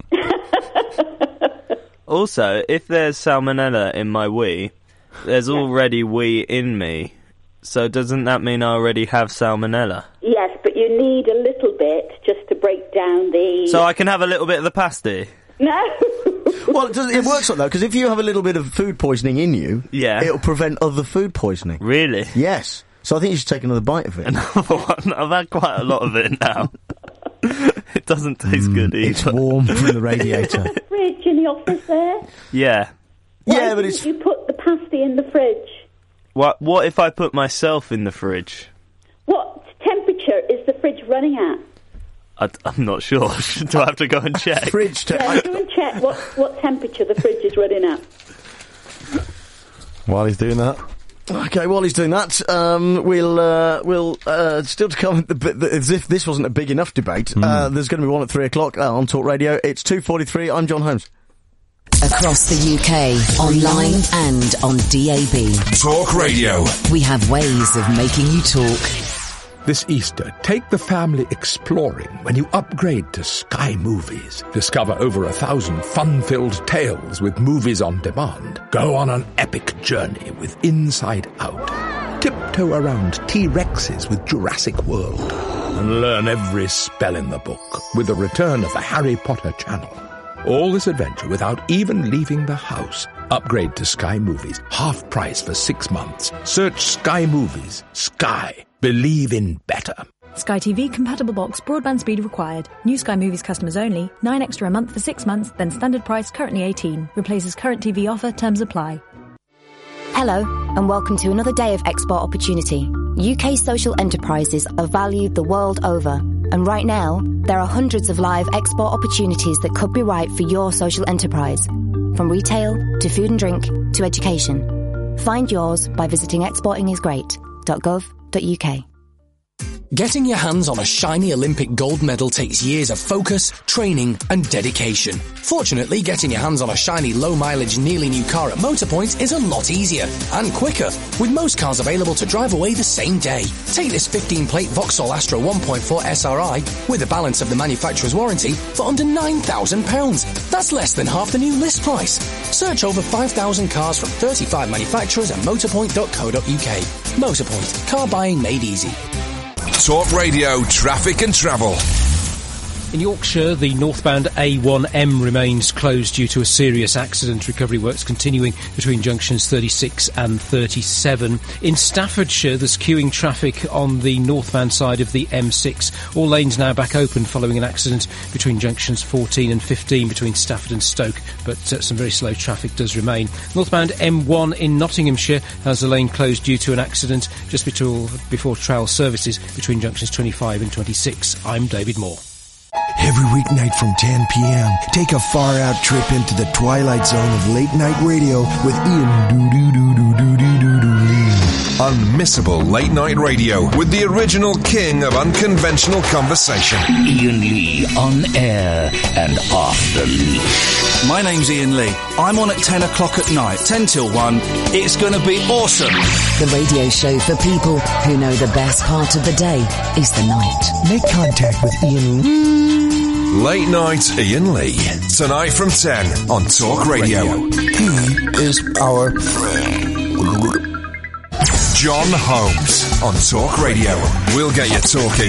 Also, if there's salmonella in my wee, there's already wee in me. So doesn't that mean I already have salmonella? Yes, but you need a little bit just to break down the... So I can have a little bit of the pasty? No. Well, it works like that, because if you have a little bit of food poisoning in you, it'll prevent other food poisoning. Really? Yes. So I think you should take another bite of it. Another one? I've had quite a lot of it now. It doesn't taste good either. It's warm from the radiator. Fridge in the office there? Yeah. Why didn't you put the pasty in the fridge? What if I put myself in the fridge? What temperature is the fridge running at? I'm not sure. Do I have to go and check? Fridge go and check what temperature the fridge is running at. While he's doing that. Okay, while he's doing that, we'll still to come, as if this wasn't a big enough debate, there's going to be one at 3 o'clock on Talk Radio. It's 2:43, I'm John Holmes. Across the UK, online and on DAB. Talk Radio. We have ways of making you talk. This Easter, take the family exploring when you upgrade to Sky Movies. Discover over 1,000 fun-filled tales with movies on demand. Go on an epic journey with Inside Out. Tiptoe around T-Rexes with Jurassic World. And learn every spell in the book with the return of the Harry Potter channel. All this adventure without even leaving the house. Upgrade to Sky Movies. Half price for 6 months. Search Sky Movies. Sky. Believe in better. Sky TV compatible box, broadband speed required. New Sky Movies customers only. 9 extra a month for 6 months, then standard price currently 18. Replaces current TV offer, terms apply. Hello, and welcome to another day of export opportunity. UK social enterprises are valued the world over. And right now, there are hundreds of live export opportunities that could be right for your social enterprise. From retail, to food and drink, to education. Find yours by visiting exportingisgreat.gov.uk. Getting your hands on a shiny Olympic gold medal takes years of focus, training and dedication. Fortunately, getting your hands on a shiny low-mileage, nearly new car at Motorpoint is a lot easier and quicker, with most cars available to drive away the same day. Take this 15-plate Vauxhall Astra 1.4 SRI with the balance of the manufacturer's warranty for under £9,000. That's less than half the new list price. Search over 5,000 cars from 35 manufacturers at motorpoint.co.uk. Motorpoint. Car buying made easy. Talk Radio Traffic and Travel. In Yorkshire, the northbound A1M remains closed due to a serious accident. Recovery works continuing between junctions 36 and 37. In Staffordshire, there's queuing traffic on the northbound side of the M6. All lanes now back open following an accident between junctions 14 and 15 between Stafford and Stoke, but some very slow traffic does remain. Northbound M1 in Nottinghamshire has a lane closed due to an accident just before trial services between junctions 25 and 26. I'm David Moore. Every weeknight from 10 p.m., take a far-out trip into the twilight zone of late-night radio with Ian Lee. Unmissable late-night radio with the original king of unconventional conversation. Ian Lee, on air and off the leash. My name's Ian Lee. I'm on at 10 o'clock at night, 10 till 1. It's going to be awesome. The radio show for people who know the best part of the day is the night. Make contact with Ian Lee. Late Night Ian Lee. Tonight from 10 on Talk Radio. He is our friend. John Holmes on Talk Radio. We'll get you talking.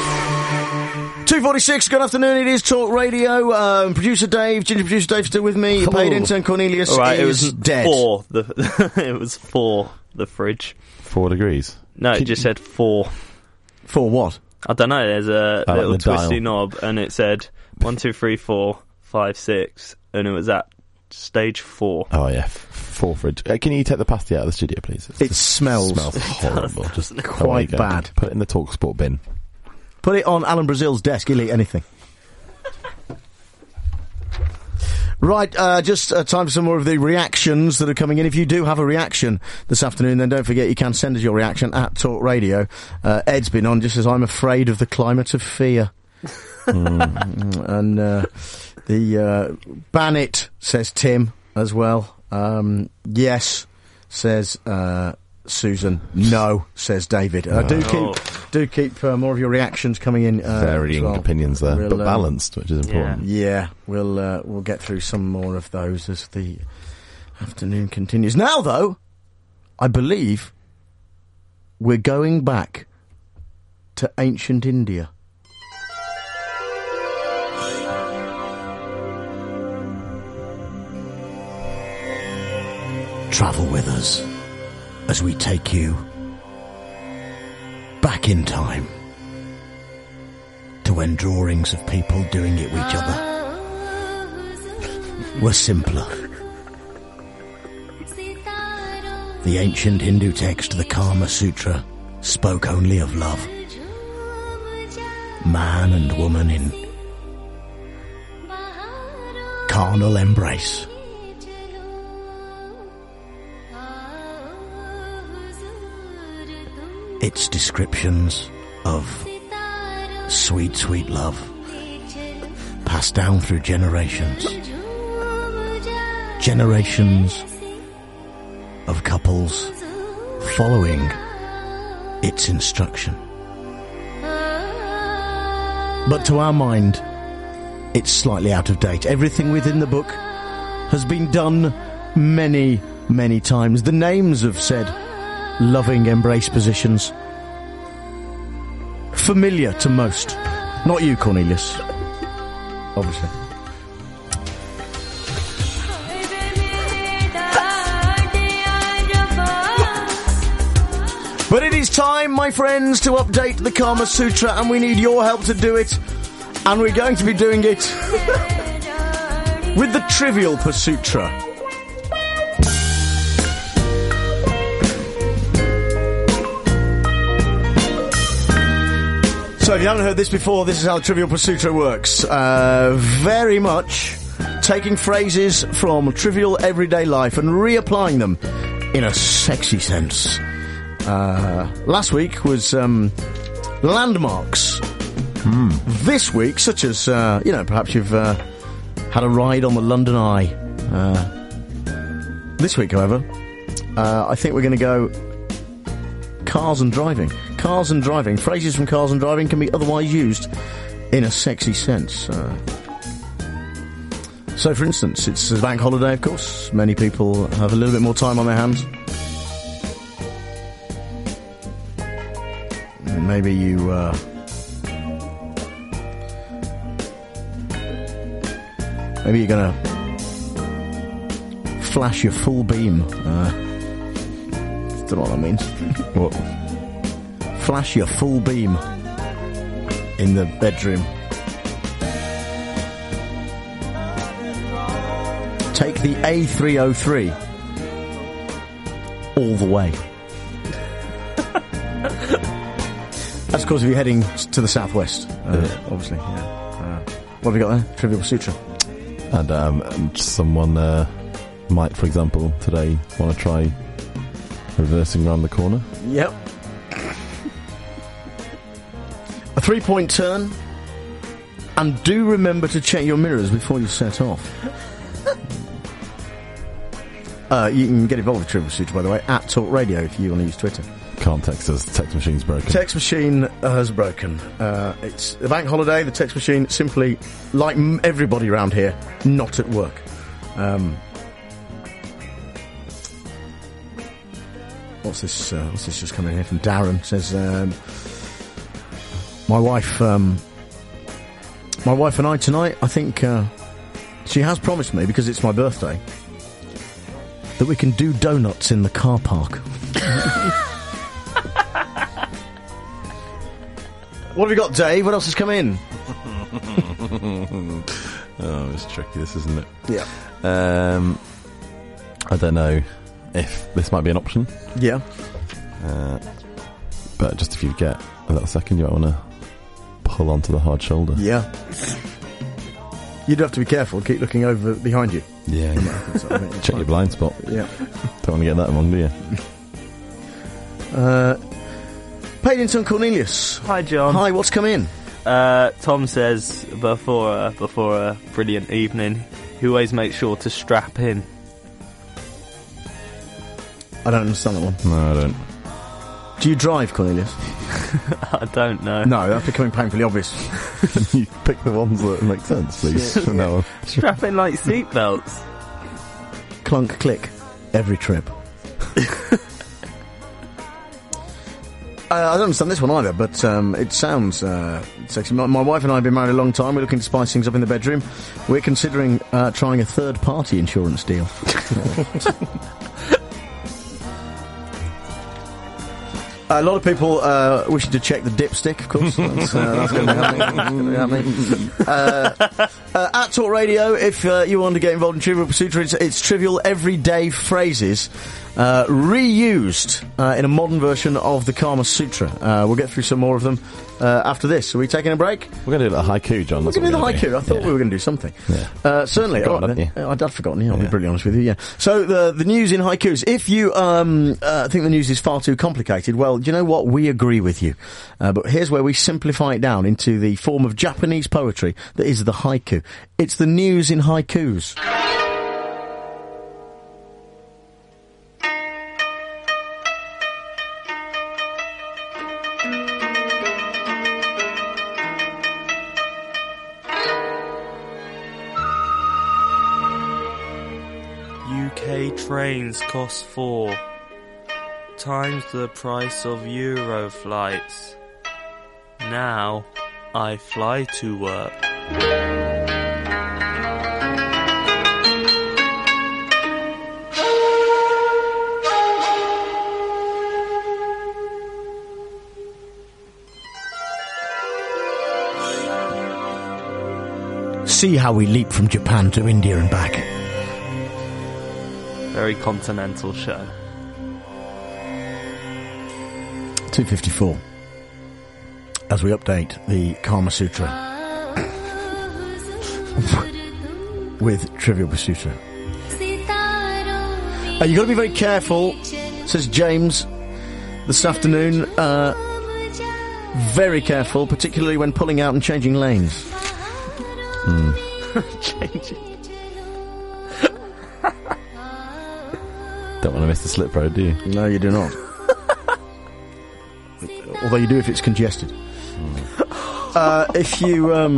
2:46, good afternoon, it is Talk Radio. Producer Dave, Ginger Producer Dave still with me. Paid intern Cornelius is dead. It was 4, the fridge. 4 degrees? No, it just said 4. 4 what? I don't know, there's a little twisty dial. knob and it said 1, 2, 3, 4, 5, 6 and it was at stage 4. Oh yeah, 4 fridge. Can you take the pasty out of the studio, please? It smells horrible. Just quite bad. Put it in the TalkSport bin. Put it on Alan Brazil's desk, he'll eat anything. Right, just time for some more of the reactions that are coming in. If you do have a reaction this afternoon, then don't forget you can send us your reaction at Talk Radio. Ed's been on just as I'm afraid of the climate of fear. And the ban it, says Tim, as well. Yes, says Susan. No, says David. Do keep more of your reactions coming in. Varying opinions there, but balanced, which is important. Yeah, we'll get through some more of those as the afternoon continues. Now, though, I believe we're going back to ancient India. Travel with us as we take you back in time to when drawings of people doing it with each other were simpler. The ancient Hindu text, the Kama Sutra, spoke only of love. Man and woman in carnal embrace. Its descriptions of sweet, sweet love passed down through generations. Generations of couples following its instruction. but to our mind, it's slightly out of date. Everything within the book has been done many, many times. The names of said loving embrace positions, familiar to most. Not you, Cornelius, obviously. But it is time, my friends, to update the Kama Sutra, and we need your help to do it. And we're going to be doing it with the Trivial Pursutra. So if you haven't heard this before, this is how Trivial Pursutra works. Very much taking phrases from trivial everyday life and reapplying them in a sexy sense. Last week was landmarks. This week, such as, perhaps you've had a ride on the London Eye. This week, however, I think we're going to go cars and driving. Cars and driving. Phrases from cars and driving can be otherwise used in a sexy sense. So, for instance, it's a bank holiday, of course. Many people have a little bit more time on their hands. Maybe you, maybe you're gonna flash your full beam. Don't know what that means. What? Flash your full beam in the bedroom. Take the A303 all the way. That's, of course, if you're heading to the southwest, obviously. Yeah. What have we got there? Trivial Sutra. And someone might, for example, today want to try reversing around the corner. Yep. A 3-point turn. And do remember to check your mirrors before you set off. You can get involved with Trivial Sutra, by the way, at Talk Radio if you want to use Twitter. Can't text us. Text machine's broken. Text machine has broken. It's a bank holiday. The text machine simply, like everybody around here, not at work. What's this? What's this just coming in here from Darren? Says, my wife and I tonight. I think she has promised me, because it's my birthday, that we can do donuts in the car park. What have we got, Dave? What else has come in? Oh, it's tricky, this, isn't it? Yeah. I don't know if this might be an option. Yeah. But just if you get a little second, you might want to pull onto the hard shoulder. Yeah. You'd have to be careful. Keep looking over behind you. Yeah. Check your blind spot. Yeah. Don't want to get that wrong, do you? Paddington Cornelius. Hi, John. Hi, what's come in? Tom says, before a brilliant evening, he always makes sure to strap in. I don't understand that one. No, I don't. Do you drive, Cornelius? I don't know. No, that's becoming painfully obvious. Can you pick the ones that make sense, please? From now on. Strap in like seatbelts. Clunk, click. Every trip. I don't understand this one either, but it sounds sexy. My wife and I have been married a long time. We're looking to spice things up in the bedroom. We're considering trying a third-party insurance deal. A lot of people wishing to check the dipstick, of course. That's going to be happening. At Talk Radio, if you want to get involved in Trivial Pursutra, it's trivial everyday phrases reused in a modern version of the Kama Sutra. We'll get through some more of them after this. Are we taking a break? We're going to do a haiku, John. We're going to do the haiku. I thought we were going to do something. Yeah. Certainly. I'd forgotten. I'll be brutally honest with you. Yeah. So the news in haikus. If you think the news is far too complicated, well, do you know what? We agree with you. But here's where we simplify it down into the form of Japanese poetry that is the haiku. It's the news in haikus. Daily trains cost 4 times the price of Euro flights. Now I fly to work. See how we leap from Japan to India and back. Very continental show. 2:54. As we update the Kama Sutra with Trivial Pursuit. You've got to be very careful, says James, this afternoon. Very careful, particularly when pulling out and changing lanes. Changing. Don't want to miss the slip road, do you? No, you do not. Although you do if it's congested. If you... I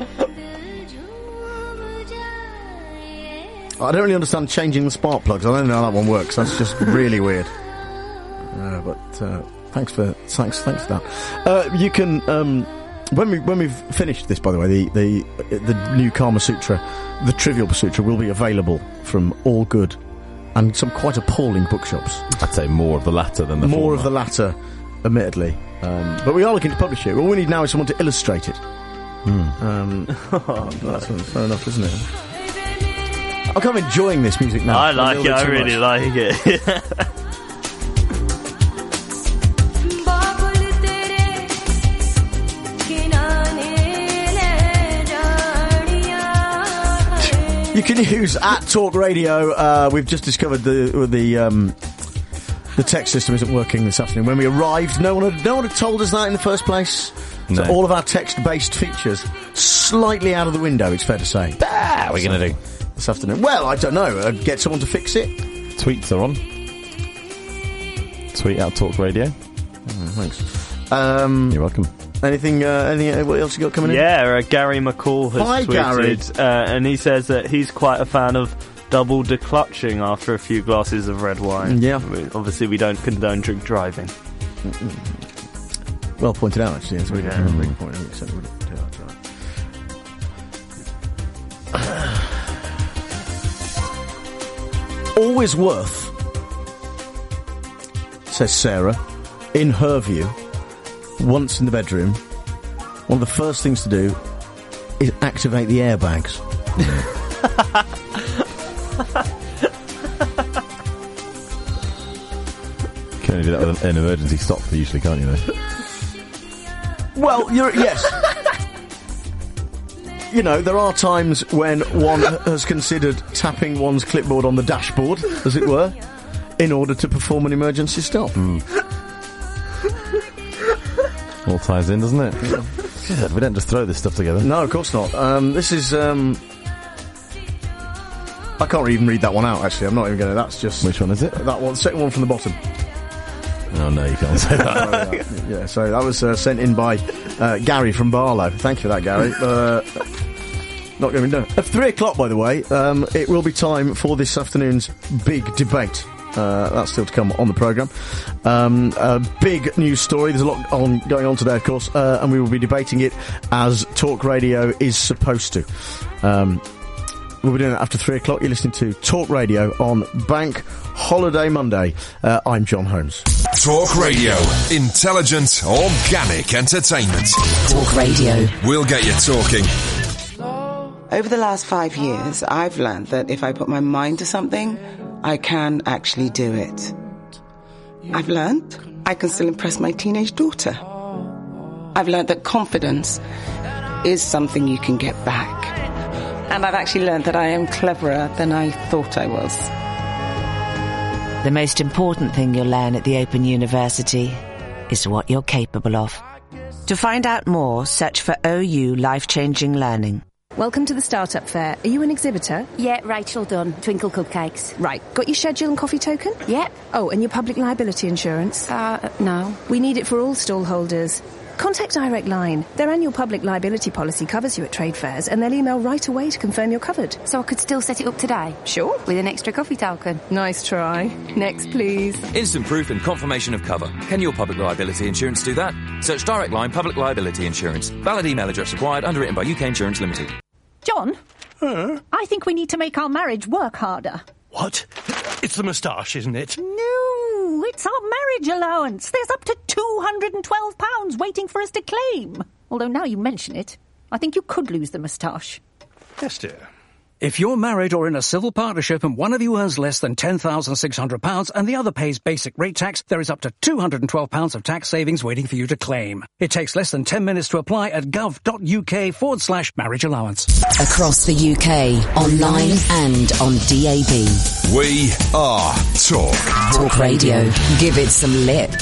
don't really understand changing the spark plugs. I don't know how that one works. That's just really weird. But thanks for that. You can... When we've finished this, by the way, the new Kama Sutra, the Trivial Sutra, will be available from all good and some quite appalling bookshops. I'd say more of the latter than the former. More of the latter, admittedly. But we are looking to publish it. All we need now is someone to illustrate it. That's fair enough, isn't it? I'm kind of enjoying this music now. I like it. I really like it. You can use @Talk Radio. We've just discovered the text system isn't working this afternoon. When we arrived, no one had told us that in the first place. No. So all of our text-based features slightly out of the window. It's fair to say. What are we going to do this afternoon? Well, I don't know. Get someone to fix it. Tweets are on. Tweet @Talk Radio. Thanks. You're welcome. Anything what else you got coming in? Yeah, Gary McCall has tweeted, and he says that he's quite a fan of double declutching after a few glasses of red wine. Yeah. Obviously, we don't condone drink driving. Well pointed out, actually. That's a really good point. Always worth, says Sarah, in her view, once in the bedroom, one of the first things to do is activate the airbags. You can only do that with an emergency stop usually, can't you, though? Well, yes. You know, there are times when one has considered tapping one's clipboard on the dashboard, as it were, in order to perform an emergency stop. All ties in, doesn't it? Yeah. We don't just throw this stuff together. No, of course not. This is... I can't even read that one out, actually. I'm not even going to... That's just... Which one is it? That one. Second one from the bottom. Oh, no, you can't say that. Yeah, so that was sent in by Gary from Barlow. Thank you for that, Gary. Not going to be done. At 3 o'clock, by the way, it will be time for this afternoon's big debate. That's still to come on the programme. A big news story. There's a lot going on today, of course, and we will be debating it as Talk Radio is supposed to. We'll be doing that after 3 o'clock. You're listening to Talk Radio on Bank Holiday Monday. I'm John Holmes. Talk Radio. Intelligent, organic entertainment. Talk Radio. We'll get you talking. Over the last 5 years, I've learned that if I put my mind to something, I can actually do it. I've learned I can still impress my teenage daughter. I've learned that confidence is something you can get back. And I've actually learned that I am cleverer than I thought I was. The most important thing you'll learn at the Open University is what you're capable of. To find out more, search for OU Life-Changing Learning. Welcome to the Startup Fair. Are you an exhibitor? Yeah, Rachel Dunn, Twinkle Cupcakes. Right. Got your schedule and coffee token? Yep. Oh, and your public liability insurance? No. We need it for all stall holders. Contact Direct Line. Their annual public liability policy covers you at trade fairs, and they'll email right away to confirm you're covered. So I could still set it up today? Sure. With an extra coffee token? Nice try. Next, please. Instant proof and confirmation of cover. Can your public liability insurance do that? Search Direct Line Public Liability Insurance. Valid email address required. Underwritten by UK Insurance Limited. John? I think we need to make our marriage work harder. What? It's the moustache, isn't it? No, it's our marriage allowance. There's up to £212 waiting for us to claim. Although now you mention it, I think you could lose the moustache. Yes, dear. If you're married or in a civil partnership and one of you earns less than £10,600 and the other pays basic rate tax, there is up to £212 of tax savings waiting for you to claim. It takes less than 10 minutes to apply at gov.uk/marriage allowance. Across the UK, online and on DAB. We are Talk. Talk Radio. Give it some lip.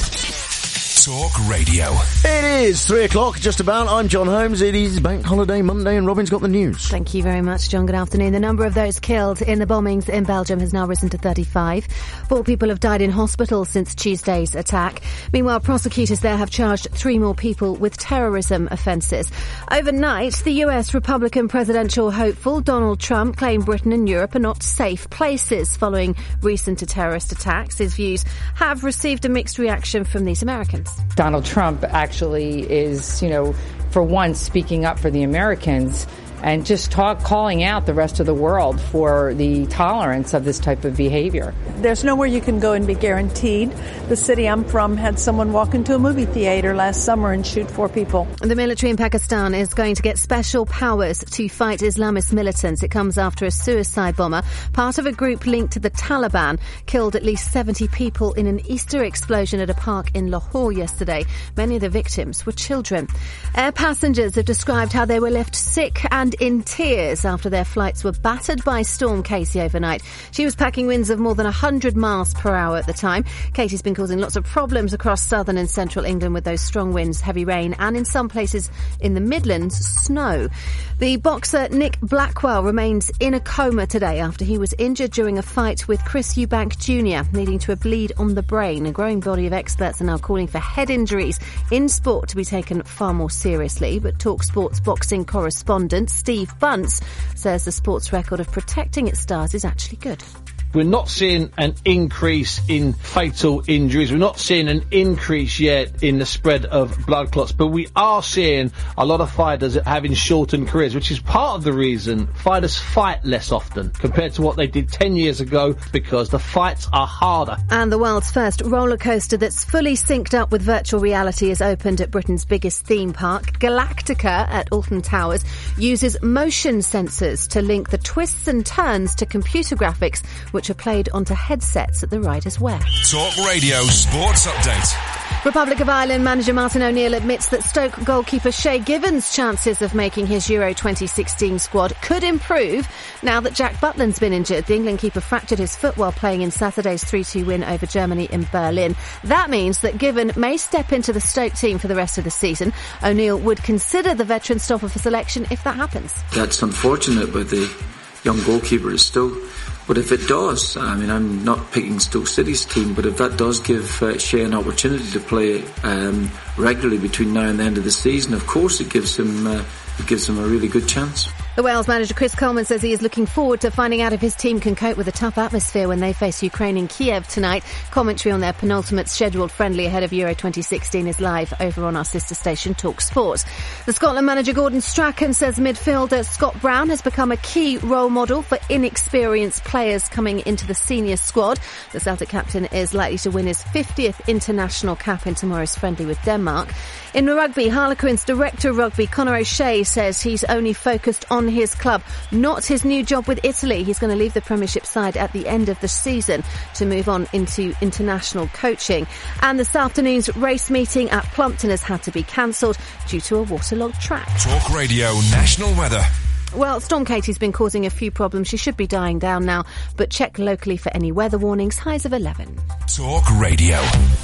Talk Radio. It is 3 o'clock, just about. I'm John Holmes. It is Bank Holiday Monday and Robin's got the news. Thank you very much, John. Good afternoon. The number of those killed in the bombings in Belgium has now risen to 35. 4 people have died in hospital since Tuesday's attack. Meanwhile, prosecutors there have charged 3 more people with terrorism offences. Overnight, the US Republican presidential hopeful Donald Trump claimed Britain and Europe are not safe places following recent terrorist attacks. His views have received a mixed reaction from these Americans. Donald Trump actually is, for once speaking up for the Americans and just calling out the rest of the world for the tolerance of this type of behavior. There's nowhere you can go and be guaranteed. The city I'm from had someone walk into a movie theater last summer and shoot 4 people. The military in Pakistan is going to get special powers to fight Islamist militants. It comes after a suicide bomber, part of a group linked to the Taliban, killed at least 70 people in an Easter explosion at a park in Lahore yesterday. Many of the victims were children. Air passengers have described how they were left sick and in tears after their flights were battered by Storm Casey overnight. She was packing winds of more than 100 miles per hour at the time. Casey's been causing lots of problems across southern and central England with those strong winds, heavy rain, and in some places in the Midlands, snow. The boxer Nick Blackwell remains in a coma today after he was injured during a fight with Chris Eubank Jr., leading to a bleed on the brain. A growing body of experts are now calling for head injuries in sport to be taken far more seriously, but TalkSport's boxing correspondent Steve Bunce says the sport's record of protecting its stars is actually good. We're not seeing an increase in fatal injuries. We're not seeing an increase yet in the spread of blood clots, but we are seeing a lot of fighters having shortened careers, which is part of the reason fighters fight less often compared to what they did 10 years ago, because the fights are harder. And the world's first roller coaster that's fully synced up with virtual reality has opened at Britain's biggest theme park. Galactica at Alton Towers uses motion sensors to link the twists and turns to computer graphics, which are played onto headsets that the riders wear. Talk Radio Sports Update. Republic of Ireland manager Martin O'Neill admits that Stoke goalkeeper Shay Given's chances of making his Euro 2016 squad could improve now that Jack Butland's been injured. The England keeper fractured his foot while playing in Saturday's 3-2 win over Germany in Berlin. That means that Given may step into the Stoke team for the rest of the season. O'Neill would consider the veteran stopper for selection if that happens. That's unfortunate with the young goalkeeper at Stoke. But if it does, I'm not picking Stoke City's team, but if that does give Shea an opportunity to play regularly between now and the end of the season, of course it gives him a really good chance. The Wales manager Chris Coleman says he is looking forward to finding out if his team can cope with a tough atmosphere when they face Ukraine in Kiev tonight. Commentary on their penultimate scheduled friendly ahead of Euro 2016 is live over on our sister station Talk Sport. The Scotland manager Gordon Strachan says midfielder Scott Brown has become a key role model for inexperienced players coming into the senior squad. The Celtic captain is likely to win his 50th international cap in tomorrow's friendly with Denmark. In rugby, Harlequins director of rugby Conor O'Shea says he's only focused on his club, not his new job with Italy. He's going to leave the Premiership side at the end of the season to move on into international coaching. And this afternoon's race meeting at Plumpton has had to be cancelled due to a waterlogged track. Talk Radio National Weather. Well, Storm Katie's been causing a few problems. She should be dying down now, but check locally for any weather warnings. Highs of 11. Talk Radio.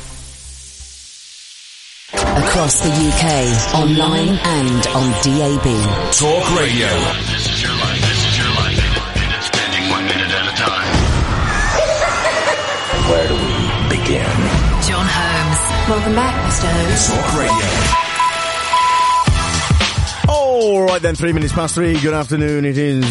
Across the UK, online and on DAB. Talk Radio. This is your life. This is your life. And it's spending 1 minute at a time. Where do we begin? John Holmes. Welcome back, Mr. Holmes. Talk Radio. All right then, 3 minutes past 3. Good afternoon, it is.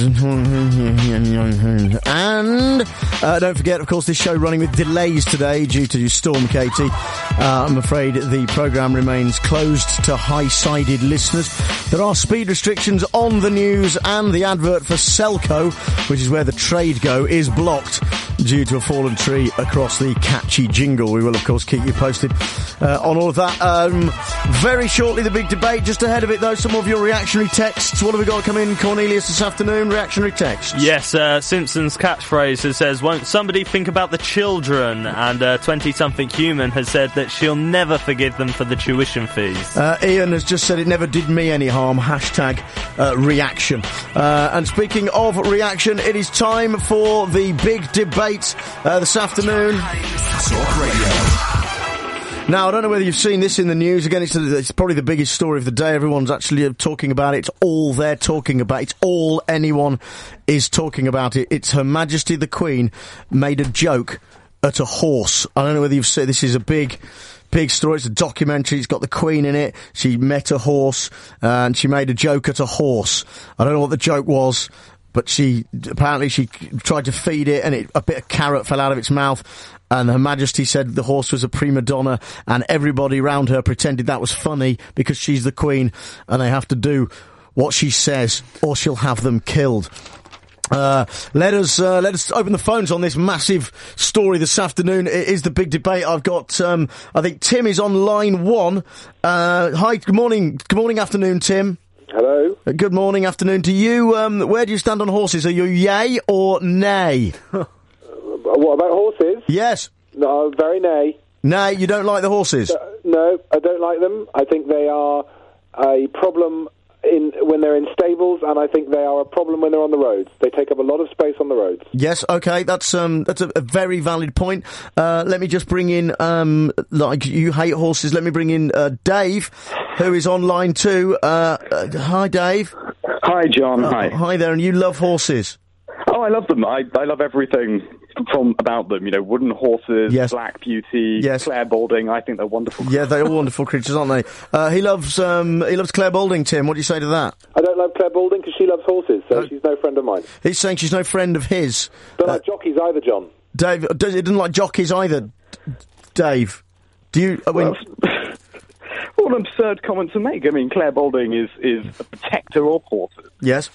And don't forget, of course, this show running with delays today due to Storm Katie. I'm afraid the programme remains closed to high-sided listeners. There are speed restrictions on the news, and the advert for Selco, which is where the trade go, is blocked due to a fallen tree across the catchy jingle. We will, of course, keep you posted on all of that. Very shortly, the big debate. Just ahead of it, though, some of your reactionary texts. What have we got to come in, Cornelius, this afternoon? Reactionary texts. Yes, Simpsons catchphrase says, won't somebody think about the children? And 20-something human has said that she'll never forgive them for the tuition fees. Ian has just said it never did me any harm. Hashtag reaction. And speaking of reaction, it is time for the big debate this afternoon. Talk Radio. Now, I don't know whether you've seen this in the news. Again, it's probably the biggest story of the day. Everyone's actually talking about it. It's all they're talking about. It's all anyone is talking about it. It's Her Majesty the Queen made a joke at a horse. I don't know whether you've seen this. Is a big story. It's a documentary. It's got the Queen in it. She met a horse and she made a joke at a horse. I don't know what the joke was, but she tried to feed it and a bit of carrot fell out of its mouth. And Her Majesty said the horse was a prima donna, and everybody round her pretended that was funny because she's the Queen and they have to do what she says or she'll have them killed. Let us open the phones on this massive story this afternoon. It is the big debate. I've got, I think Tim is on line 1. Hi, good morning, afternoon, Tim. Hello. Good morning, afternoon to you. Where do you stand on horses? Are you yay or nay? What about horses? Yes. No, very nay. Nay, you don't like the horses? No, I don't like them. I think they are a problem when they're in stables, and I think they are a problem when they're on the roads. They take up a lot of space on the roads. Yes, okay, that's a very valid point. Let me just bring in, like you hate horses, let me bring in Dave, who is on line 2. Hi, Dave. Hi, John. Hi. Hi there, and you love horses? Oh, I love them. I love everything about them. You know, wooden horses, yes. Black Beauty, yes. Claire Balding. I think they're wonderful. Yeah, they're all wonderful creatures, aren't they? He loves Claire Balding, Tim. What do you say to that? I don't love Claire Balding because she loves horses, so she's no friend of mine. He's saying she's no friend of his. Don't like jockeys either, John. Dave, he doesn't like jockeys either, Dave. Do you... What an absurd comment to make. I mean, Claire Balding is a protector of horses. Yes.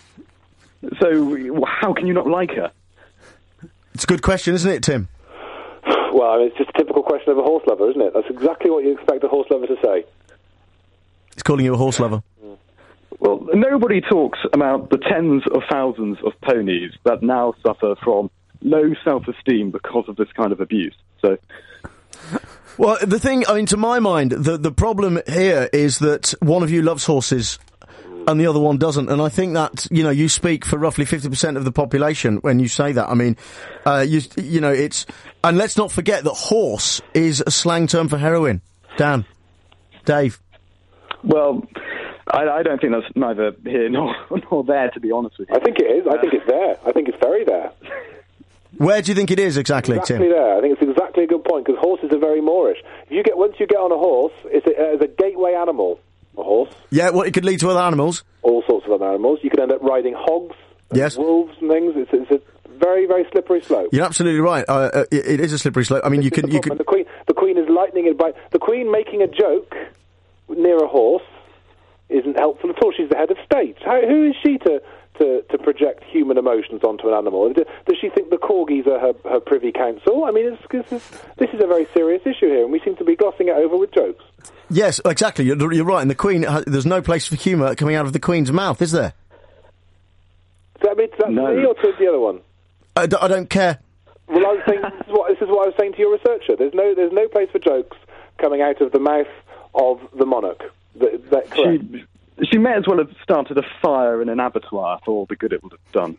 So, how can you not like her? It's a good question, isn't it, Tim? Well, I mean, it's just a typical question of a horse lover, isn't it? That's exactly what you expect a horse lover to say. He's calling you a horse lover. Well, nobody talks about the tens of thousands of ponies that now suffer from low self-esteem because of this kind of abuse. So... Well, the thing, I mean, to my mind, the problem here is that one of you loves horses and the other one doesn't. And I think that, you know, you speak for roughly 50% of the population when you say that. I mean, you know, it's... And let's not forget that horse is a slang term for heroin. Dan. Dave. Well, I don't think that's neither here nor there, to be honest with you. I think it is. I think it's there. I think it's very there. Where do you think it is exactly, Tim? Exactly there. I think it's exactly a good point, because horses are very Moorish. Once you get on a horse, it's a gateway animal, a horse. Yeah, well, it could lead to other animals. All sorts of other animals. You could end up riding hogs, and wolves and things. It's a very, very slippery slope. You're absolutely right. It is a slippery slope. I mean, you can... The Queen is lightening it by... The Queen making a joke near a horse isn't helpful at all. She's the head of state. Who is she to project human emotions onto an animal? Does she think the corgis are her privy council? I mean, this is a very serious issue here, and we seem to be glossing it over with jokes. Yes, exactly. You're right. And the Queen, there's no place for humour coming out of the Queen's mouth, is there? Does that mean no. Me or to the other one? I don't care. Well, I was saying this is what I was saying to your researcher. There's no place for jokes coming out of the mouth of the monarch. That correct? She may as well have started a fire in an abattoir for all the good it would have done.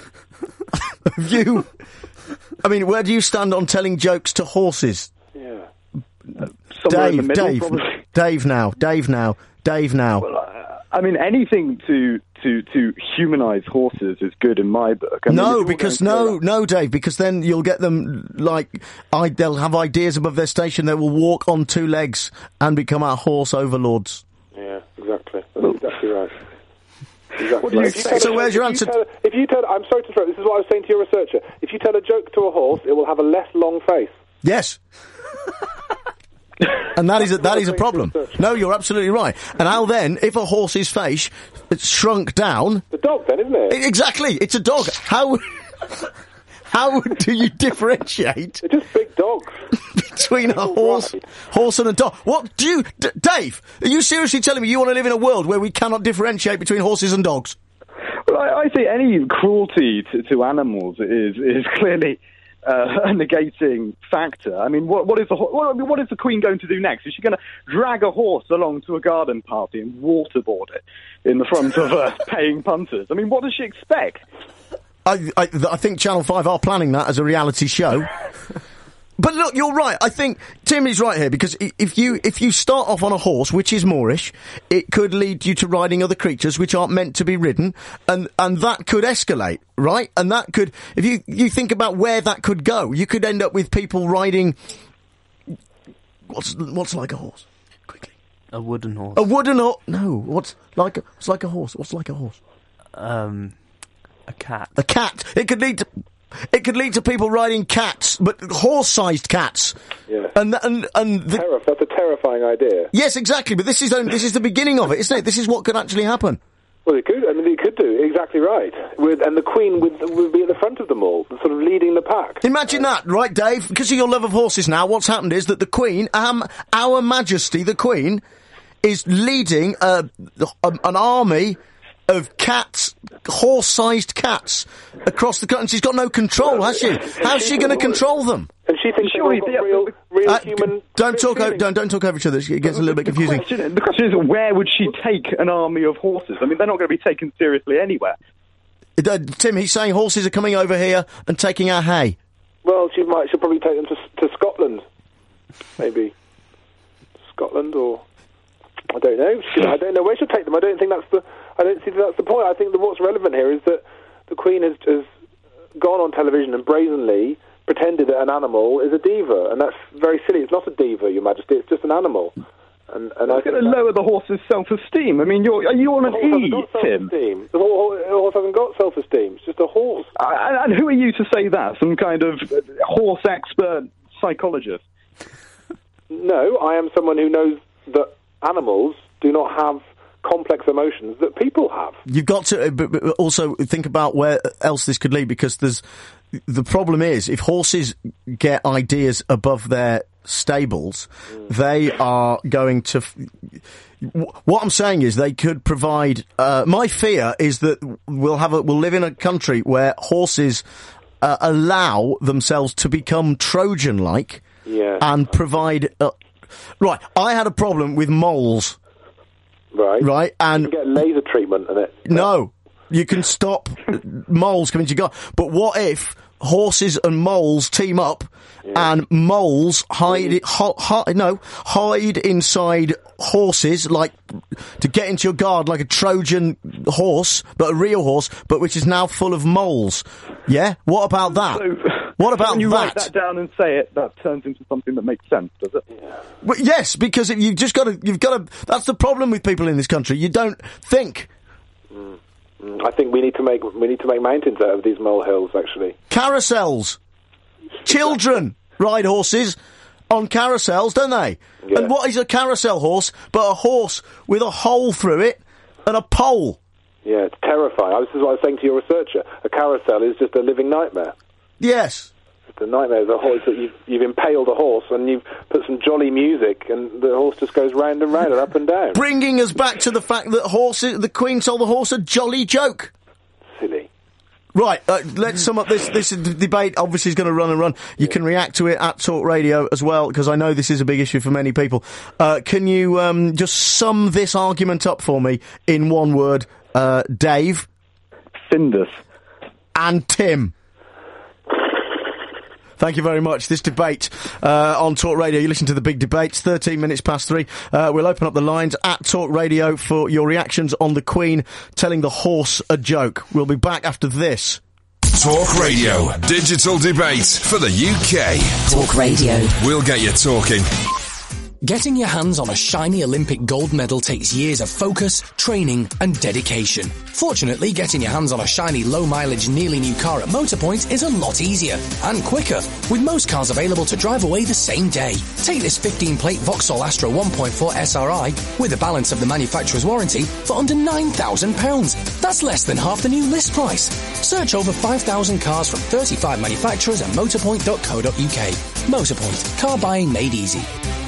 I mean, where do you stand on telling jokes to horses? Yeah. Somewhere in the middle, probably. Dave now. Well, I mean, anything to humanise horses is good in my book. I mean, no, Dave, because then you'll get them, they'll have ideas above their station. They will walk on 2 legs and become our horse overlords. Yeah, exactly. That's exactly right. Exactly. Where's your answer? If you tell, I'm sorry to interrupt. This is what I was saying to your researcher. If you tell a joke to a horse, it will have a less long face. Yes. And that is a problem. No, you're absolutely right. And how then, if a horse's face it's shrunk down... The dog then, isn't it? Exactly, it's a dog. How do you differentiate... They're just big dogs. ...between a horse and a dog? What do you... Dave, are you seriously telling me you want to live in a world where we cannot differentiate between horses and dogs? Well, I think any cruelty to animals is clearly... a negating factor. I mean, what is the Queen going to do next? Is she going to drag a horse along to a garden party and waterboard it in the front of paying punters? I mean, what does she expect? I think Channel 5 are planning that as a reality show. But look, you're right. I think Tim is right here, because if you start off on a horse, which is moorish, it could lead you to riding other creatures which aren't meant to be ridden, and that could escalate, right? And that could, if you think about where that could go, you could end up with people riding what's like a horse? Quickly. A wooden horse. A wooden horse? No. What's like a horse? What's like a horse? A cat. A cat. It could lead to people riding cats, but horse-sized cats. Yeah. And that's a terrifying idea. Yes, exactly. But this is the beginning of it, isn't it? This is what could actually happen. Well, it could. I mean, it could do exactly right. And the Queen would be at the front of them all, sort of leading the pack. Imagine that, right, Dave? Because of your love of horses now, what's happened is that the Queen, Our Majesty, the Queen, is leading an army of cats, horse-sized cats, across the country. She's got no control, has she? How's she going to control them? And she thinks real human... Don't talk over each other. It gets a little bit confusing. The question is, where would she take an army of horses? I mean, they're not going to be taken seriously anywhere. Tim, he's saying horses are coming over here and taking our hay. Well, she'll probably take them to Scotland. Maybe. Scotland, or... I don't know. I don't know where she'll take them. I don't see that's the point. I think that what's relevant here is that the Queen has gone on television and brazenly pretended that an animal is a diva, and that's very silly. It's not a diva, Your Majesty. It's just an animal. And it's going to lower the horse's self-esteem. I mean, are you on an E, Tim? The horse hasn't got self-esteem. It's just a horse. And who are you to say that? Some kind of horse expert psychologist? No, I am someone who knows that animals do not have complex emotions that people have. You've got to but also think about where else this could lead, because the problem is, if horses get ideas above their stables, they are going to... What I'm saying is they could provide... my fear is that we'll live in a country where horses allow themselves to become Trojan-like and provide... Right, I had a problem with moles. Right, and... You can get laser treatment in it. No, you can stop moles coming to your garden. But what if horses and moles team up and moles hide inside horses, like, to get into your garden like a Trojan horse, but a real horse, but which is now full of moles. Yeah? What about that? What about when you that? write that down and say it, that turns into something that makes sense, does it? Yeah. Well, yes, because you've got to. That's the problem with people in this country. You don't think. I think we need to make mountains out of these molehills. Actually, carousels. Children ride horses on carousels, don't they? Yeah. And what is a carousel horse but a horse with a hole through it and a pole? Yeah, it's terrifying. This is what I was saying to your researcher. A carousel is just a living nightmare. Yes. The nightmare is a horse that you've impaled a horse and you've put some jolly music and the horse just goes round and round and up and down. Bringing us back to the fact that the Queen told the horse a jolly joke. Silly. Right, let's sum up this debate. Obviously, is going to run and run. You can react to it at Talk Radio as well, because I know this is a big issue for many people. Can you just sum this argument up for me in one word? Dave? Findus. And Tim? Thank you very much. This debate on Talk Radio, you listen to the big debates, 13 minutes past 3. We'll open up the lines at Talk Radio for your reactions on the Queen telling the horse a joke. We'll be back after this. Talk Radio, digital debate for the UK. Talk Radio. We'll get you talking. Getting your hands on a shiny Olympic gold medal takes years of focus, training and dedication. Fortunately, getting your hands on a shiny low-mileage, nearly new car at Motorpoint is a lot easier and quicker, with most cars available to drive away the same day. Take this 15-plate Vauxhall Astra 1.4 SRI with the balance of the manufacturer's warranty for under £9,000. That's less than half the new list price. Search over 5,000 cars from 35 manufacturers at motorpoint.co.uk. Motorpoint. Car buying made easy.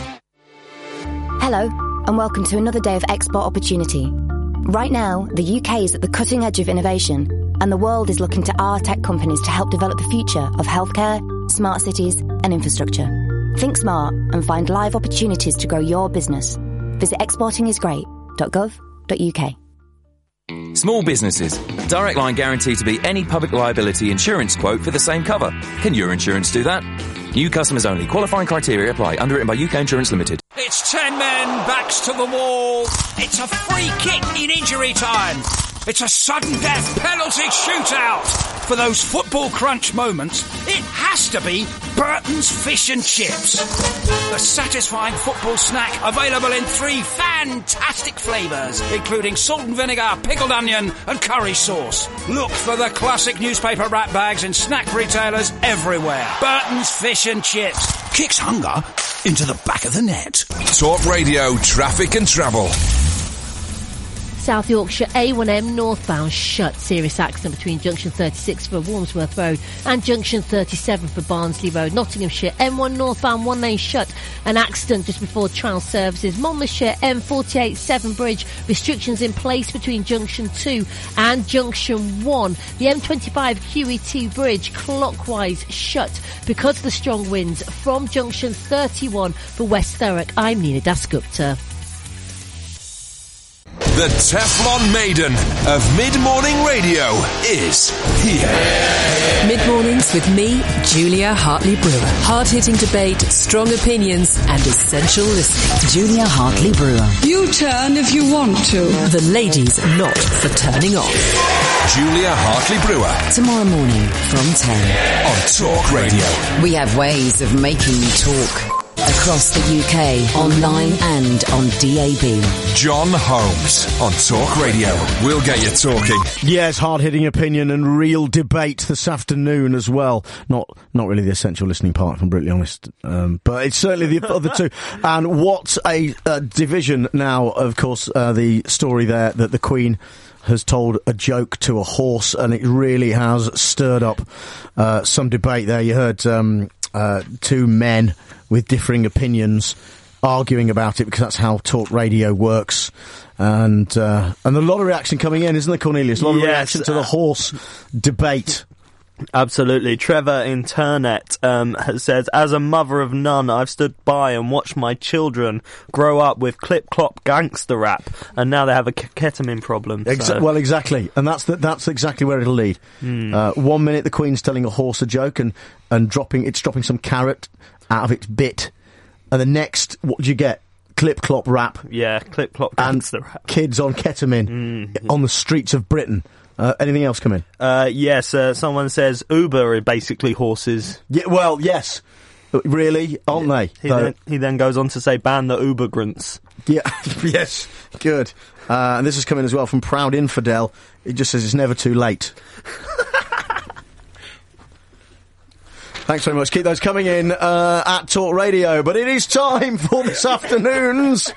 Hello, and welcome to another day of export opportunity. Right now, the UK is at the cutting edge of innovation, and the world is looking to our tech companies to help develop the future of healthcare, smart cities, and infrastructure. Think smart and find live opportunities to grow your business. Visit exportingisgreat.gov.uk. Small businesses. Direct Line guarantee to beat any public liability insurance quote for the same cover. Can your insurance do that? New customers only. Qualifying criteria apply. Underwritten by UK Insurance Limited. It's 10 men, backs to the wall. It's a free kick in injury time. It's a sudden death penalty shootout. For those football crunch moments, it has to be Burton's Fish and Chips. The satisfying football snack available in 3 fantastic flavours, including salt and vinegar, pickled onion and curry sauce. Look for the classic newspaper wrap bags in snack retailers everywhere. Burton's Fish and Chips. Kicks hunger into the back of the net. Talk Radio Traffic and Travel. South Yorkshire A1M northbound shut. Serious accident between junction 36 for Warmsworth Road and junction 37 for Barnsley Road. Nottinghamshire M1 northbound 1 lane shut. An accident just before trial services. Monmouthshire M48 Severn Bridge. Restrictions in place between junction 2 and junction 1. The M25 QE2 bridge clockwise shut because of the strong winds from junction 31 for West Thurrock. I'm Nina Dasgupta. The Teflon Maiden of mid-morning radio is here. Mid-mornings with me, Julia Hartley-Brewer. Hard-hitting debate, strong opinions and essential listening. Julia Hartley-Brewer. You turn if you want to. The ladies not for turning off. Julia Hartley-Brewer. Tomorrow morning from 10. On Talk Radio. We have ways of making you talk. Across the UK, online and on DAB. John Holmes on Talk Radio. We'll get you talking. Yes, hard-hitting opinion and real debate this afternoon as well. Not really the essential listening part, if I'm brutally honest. But it's certainly the other two. And what a division now, of course, the story there that the Queen has told a joke to a horse, and it really has stirred up some debate there. You heard two men with differing opinions arguing about it, because that's how talk radio works. And a lot of reaction coming in, isn't there, Cornelius? A lot of reaction to the horse debate. Absolutely. Trevor in Turnet has said, as a mother of none, I've stood by and watched my children grow up with clip-clop gangster rap, and now they have a ketamine problem. Well, exactly. And that's exactly where it'll lead. 1 minute the Queen's telling a horse a joke and dropping some carrot out of its bit, and the next, what do you get? Clip-clop rap. Yeah, clip-clop gangster rap. Kids on ketamine on the streets of Britain. Anything else come in? Yes, someone says Uber are basically horses. Yeah, well, yes. Really? Aren't they? He then goes on to say, ban the Uber grunts. Yeah, yes, good. And this has come in as well from Proud Infidel. It just says it's never too late. Thanks very much. Keep those coming in at Talk Radio. But it is time for this afternoon's...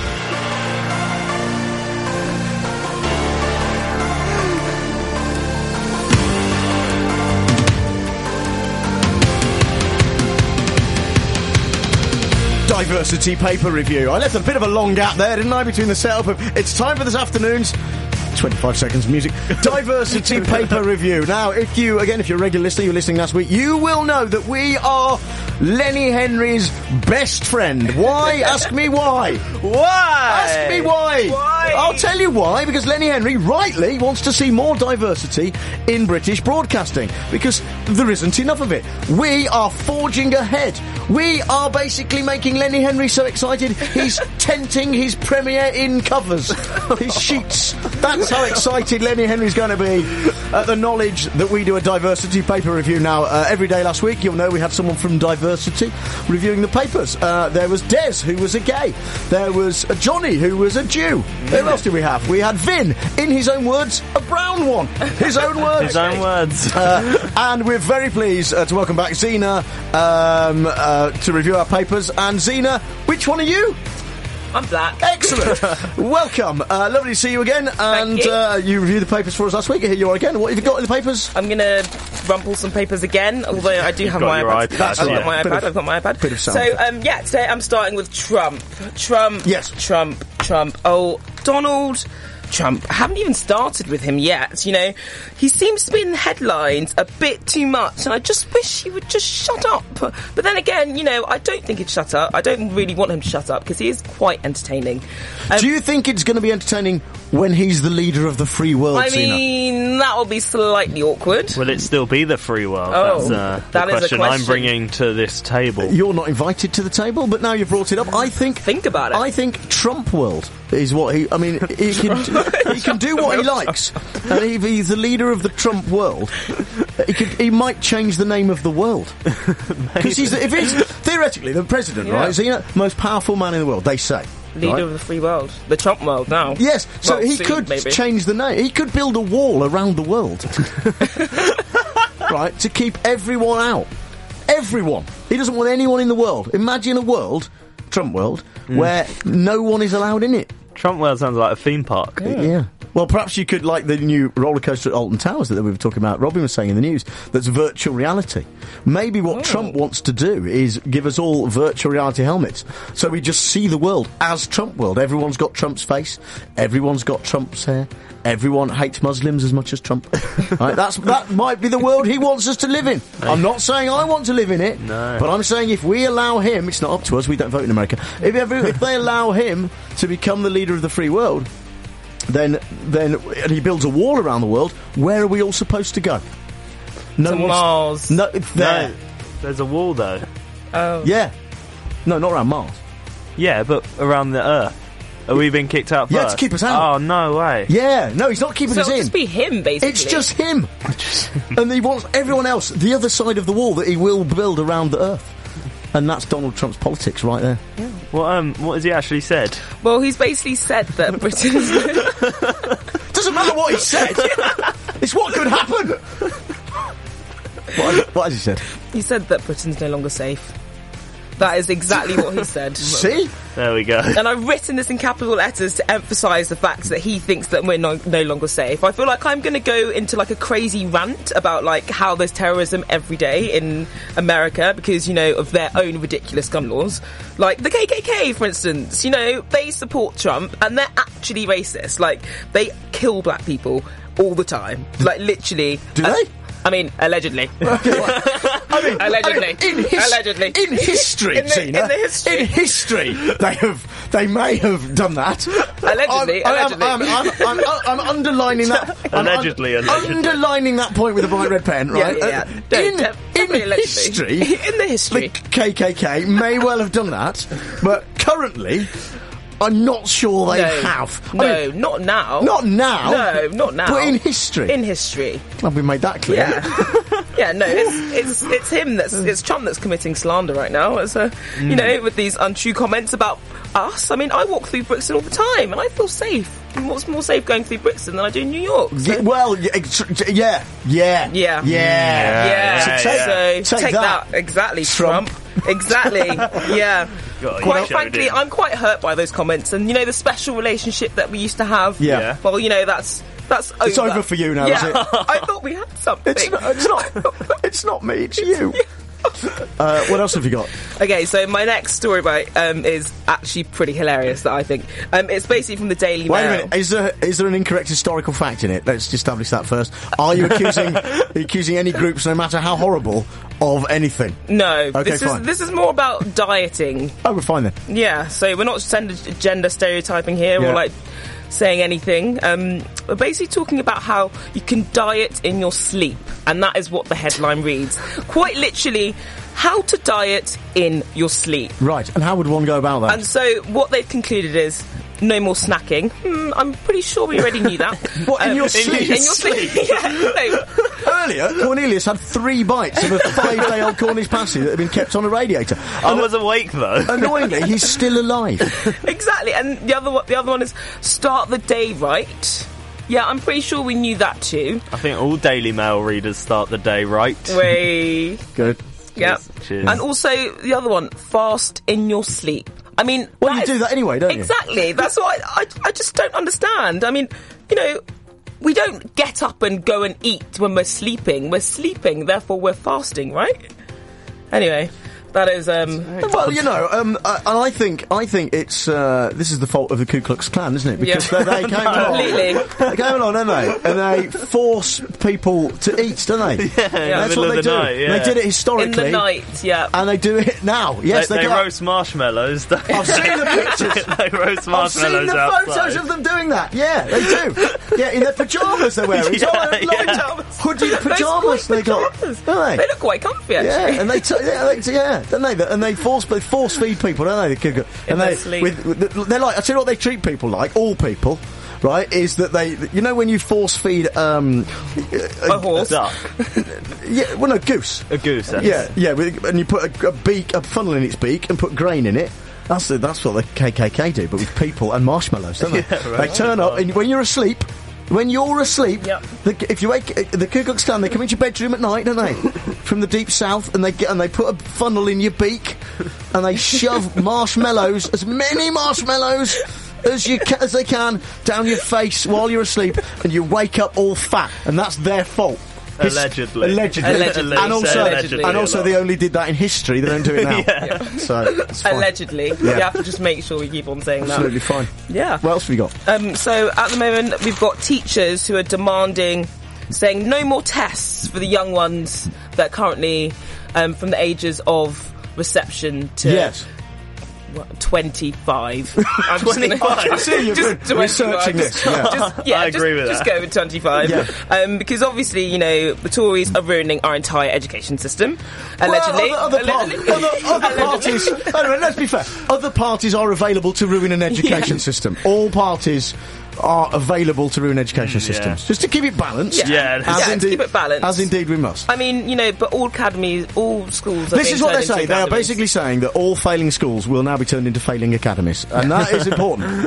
Diversity paper review. I left a bit of a long gap there, didn't I, between the setup of... It's time for this afternoon's... 25 seconds of music. Diversity paper review. Now, if you're a regular listener, you were listening last week, you will know that we are Lenny Henry's best friend. Why? Ask me why. Why? Ask me why. Why? I'll tell you why, because Lenny Henry rightly wants to see more diversity in British broadcasting, because there isn't enough of it. We are forging ahead. We are basically making Lenny Henry so excited he's tenting his Premier Inn covers, his sheets. That's That's how excited Lenny Henry's going to be at the knowledge that we do a Diversity paper review now. Every day last week, you'll know we had someone from Diversity reviewing the papers. There was Des, who was a gay. There was Johnny, who was a Jew. Who else did we have? We had Vin, in his own words, a brown one. His own words. His own words. And we're very pleased to welcome back Zena to review our papers. And Zena, which one are you? I'm black. Excellent. Welcome. Lovely to see you again. And you reviewed the papers for us last week. Here you are again. What have you got in the papers? I'm going to rumple some papers again, although I do have my iPad. I've got my iPad. So, today I'm starting with Trump. Yes. Trump. Oh, Donald Trump. I haven't even started with him yet, you know. He seems to be in the headlines a bit too much, and I just wish he would just shut up. But then again, you know, I don't think he'd shut up. I don't really want him to shut up, because he is quite entertaining. Do you think it's going to be entertaining when he's the leader of the free world, I mean, that will be slightly awkward. Will it still be the free world? Oh, that's that the is a question I'm bringing to this table. You're not invited to the table, but now you've brought it up, I think... Think about it. I think Trump world is what he... I mean, he can do what he likes. And if he's the leader of the Trump world, he might change the name of the world. Because if he's theoretically the president, right? So, you know, most powerful man in the world, they say. Leader of the free world. The Trump world now. Yes, so he could change the name. He could build a wall around the world. Right, to keep everyone out. Everyone. He doesn't want anyone in the world. Imagine a world, Trump world, where no one is allowed in it. Trump world sounds like a theme park. Yeah. Well, perhaps you could, like the new roller coaster at Alton Towers that we were talking about, Robin was saying in the news, that's virtual reality. Maybe what Trump wants to do is give us all virtual reality helmets, so we just see the world as Trump world. Everyone's got Trump's face, everyone's got Trump's hair, everyone hates Muslims as much as Trump. Right, that might be the world he wants us to live in. I'm not saying I want to live in it, but I'm saying if we allow him, it's not up to us, we don't vote in America, if they allow him to become the leader of the free world, then and he builds a wall around the world, where are we all supposed to go? To Mars. No, it's there. No, there's a wall though. Oh. Yeah. No, not around Mars. Yeah, but around the Earth. Are we being kicked out first? Yeah, to keep us out. Oh, no way. Yeah, no, he's not keeping us in. So it'll just be him, basically. It's just him. And he wants everyone else, the other side of the wall that he will build around the Earth. And that's Donald Trump's politics right there. Yeah. What has he actually said? Well, he's basically said that Britain's... Doesn't matter what he said. It's what could happen. What has he said? He said that Britain's no longer safe. That is exactly what he said. See? There we go. And I've written this in capital letters to emphasise the fact that he thinks that we're no longer safe. I feel like I'm going to go into like a crazy rant about like how there's terrorism every day in America because, you know, of their own ridiculous gun laws. Like the KKK, for instance, you know, they support Trump and they're actually racist. Like, they kill black people all the time. Like, literally. Do they? I mean, allegedly. Allegedly. In history, Zena. In history, they may have done that. Allegedly. I'm underlining that. Allegedly. Underlining that point with a bright red pen, right? Yeah. In history, the KKK may well have done that, but currently, I'm not sure they have. Not now. Not now? No, not now. But in history? In history. Well, we made that clear. Yeah. Yeah, no, it's him it's Trump that's committing slander right now. You know, with these untrue comments about us. I mean, I walk through Brixton all the time and I feel safe. What's more safe going through Brixton than I do in New York? So. Well, yeah. So take that. Exactly, Trump. Exactly. Yeah. God, quite frankly, I'm quite hurt by those comments. And, you know, the special relationship that we used to have. Yeah. Well, you know, that's over. It's over for you now, is it? I thought we had something. It's not me, it's you. What else have you got? Okay, so my next story is actually pretty hilarious, that I think. It's basically from the Daily Mail. Wait a minute, is there an incorrect historical fact in it? Let's establish that first. Are you accusing any groups, no matter how horrible, of anything? No. Okay, fine. This is more about dieting. Oh, we're fine then. Yeah, so we're not gender stereotyping here or like saying anything. We're basically talking about how you can diet in your sleep, and that is what the headline reads. Quite literally, how to diet in your sleep. Right, and how would one go about that? And so what they've concluded is no more snacking. I'm pretty sure we already knew that. What, in your sleep? In your sleep. Yeah. No. Earlier, Cornelius had 3 bites of a 5-day-old Cornish pasty that had been kept on a radiator. I was awake though. Annoyingly, he's still alive. Exactly, and the other one is start the day right. Yeah, I'm pretty sure we knew that too. I think all Daily Mail readers start the day right. Good. Yep. Cheers. And also the other one, fast in your sleep. I mean, well, you do that anyway, don't you? Exactly. That's what I just don't understand. I mean, you know, we don't get up and go and eat when we're sleeping. We're sleeping, therefore we're fasting, right? Anyway, that is well, you know, and I think it's this is the fault of the Ku Klux Klan, isn't it? Because they came along, they came along, don't they? And they force people to eat, don't they? Yeah, that's what they do. Night, yeah. They did it historically. In the night, yeah. And they do it now. Yes, they roast marshmallows. I've seen the pictures. They roast marshmallows. I've seen the photos of them doing that. Yeah, they do. Yeah, in their pyjamas they're wearing. Hooded pyjamas they got. Don't they? They look quite comfy, actually. Yeah, and don't they? And they force feed people, don't they? And they're like, I tell you what they treat people like, all people, right? Is that they, you know, when you force feed a horse, duck, yeah, well, no, goose, a goose, yeah, and you put a funnel in its beak and put grain in it. That's what the KKK do, but with people and marshmallows, don't they? Yeah, right. They turn up, and when you're asleep. Yep. If you wake the Ku Klux Klan, they come into your bedroom at night, don't they? From the deep south, and they put a funnel in your beak, and they shove marshmallows, as many marshmallows as they can, down your face while you're asleep, and you wake up all fat, and that's their fault. Allegedly. And also they only did that in history, they don't do it now. Yeah. So, it's fine. Allegedly. Yeah. We have to just make sure we keep on saying Absolutely that. Fine. Yeah. What else have we got? So, at the moment, we've got teachers who are demanding, saying no more tests for the young ones that are currently from the ages of reception to... Yes. 25. I'm 25. I see you've been researching this. I agree with that. Just go with 25. Yeah. Because obviously, you know, the Tories are ruining our entire education system. Allegedly. Well, other parties. Anyway, let's be fair. Other parties are available to ruin an education system. All parties are available to ruin education systems. Just to keep it balanced. To keep it balanced. As indeed we must. I mean, you know, but all academies, all schools are This is what they say. They are basically saying that all failing schools will now be turned into failing academies. And that is important.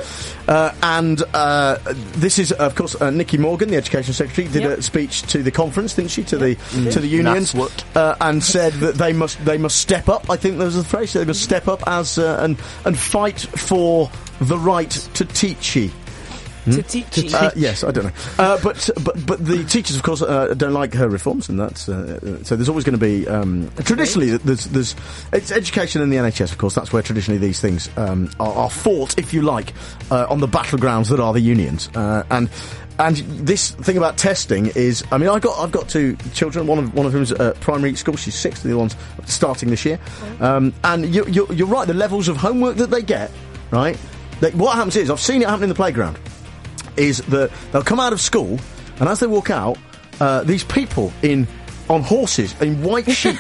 This is, of course, Nicky Morgan, the Education Secretary, did a speech to the conference, didn't she, to the unions, and said that they must step up. I think there was a phrase, they must step up as and fight for the right to teachy. Yes, I don't know. But the teachers, of course, don't like her reforms, and that's so. There's always going to be traditionally there's it's education in the NHS, of course. That's where traditionally these things are fought, if you like, on the battlegrounds that are the unions. And this thing about testing is, I mean, I've got 2 children. One of whom's at primary school. She's 6. The other one's starting this year. And you're right. The levels of homework that they get, right? What happens is, I've seen it happen in the playground. Is that they'll come out of school, and as they walk out, these people on horses in white sheets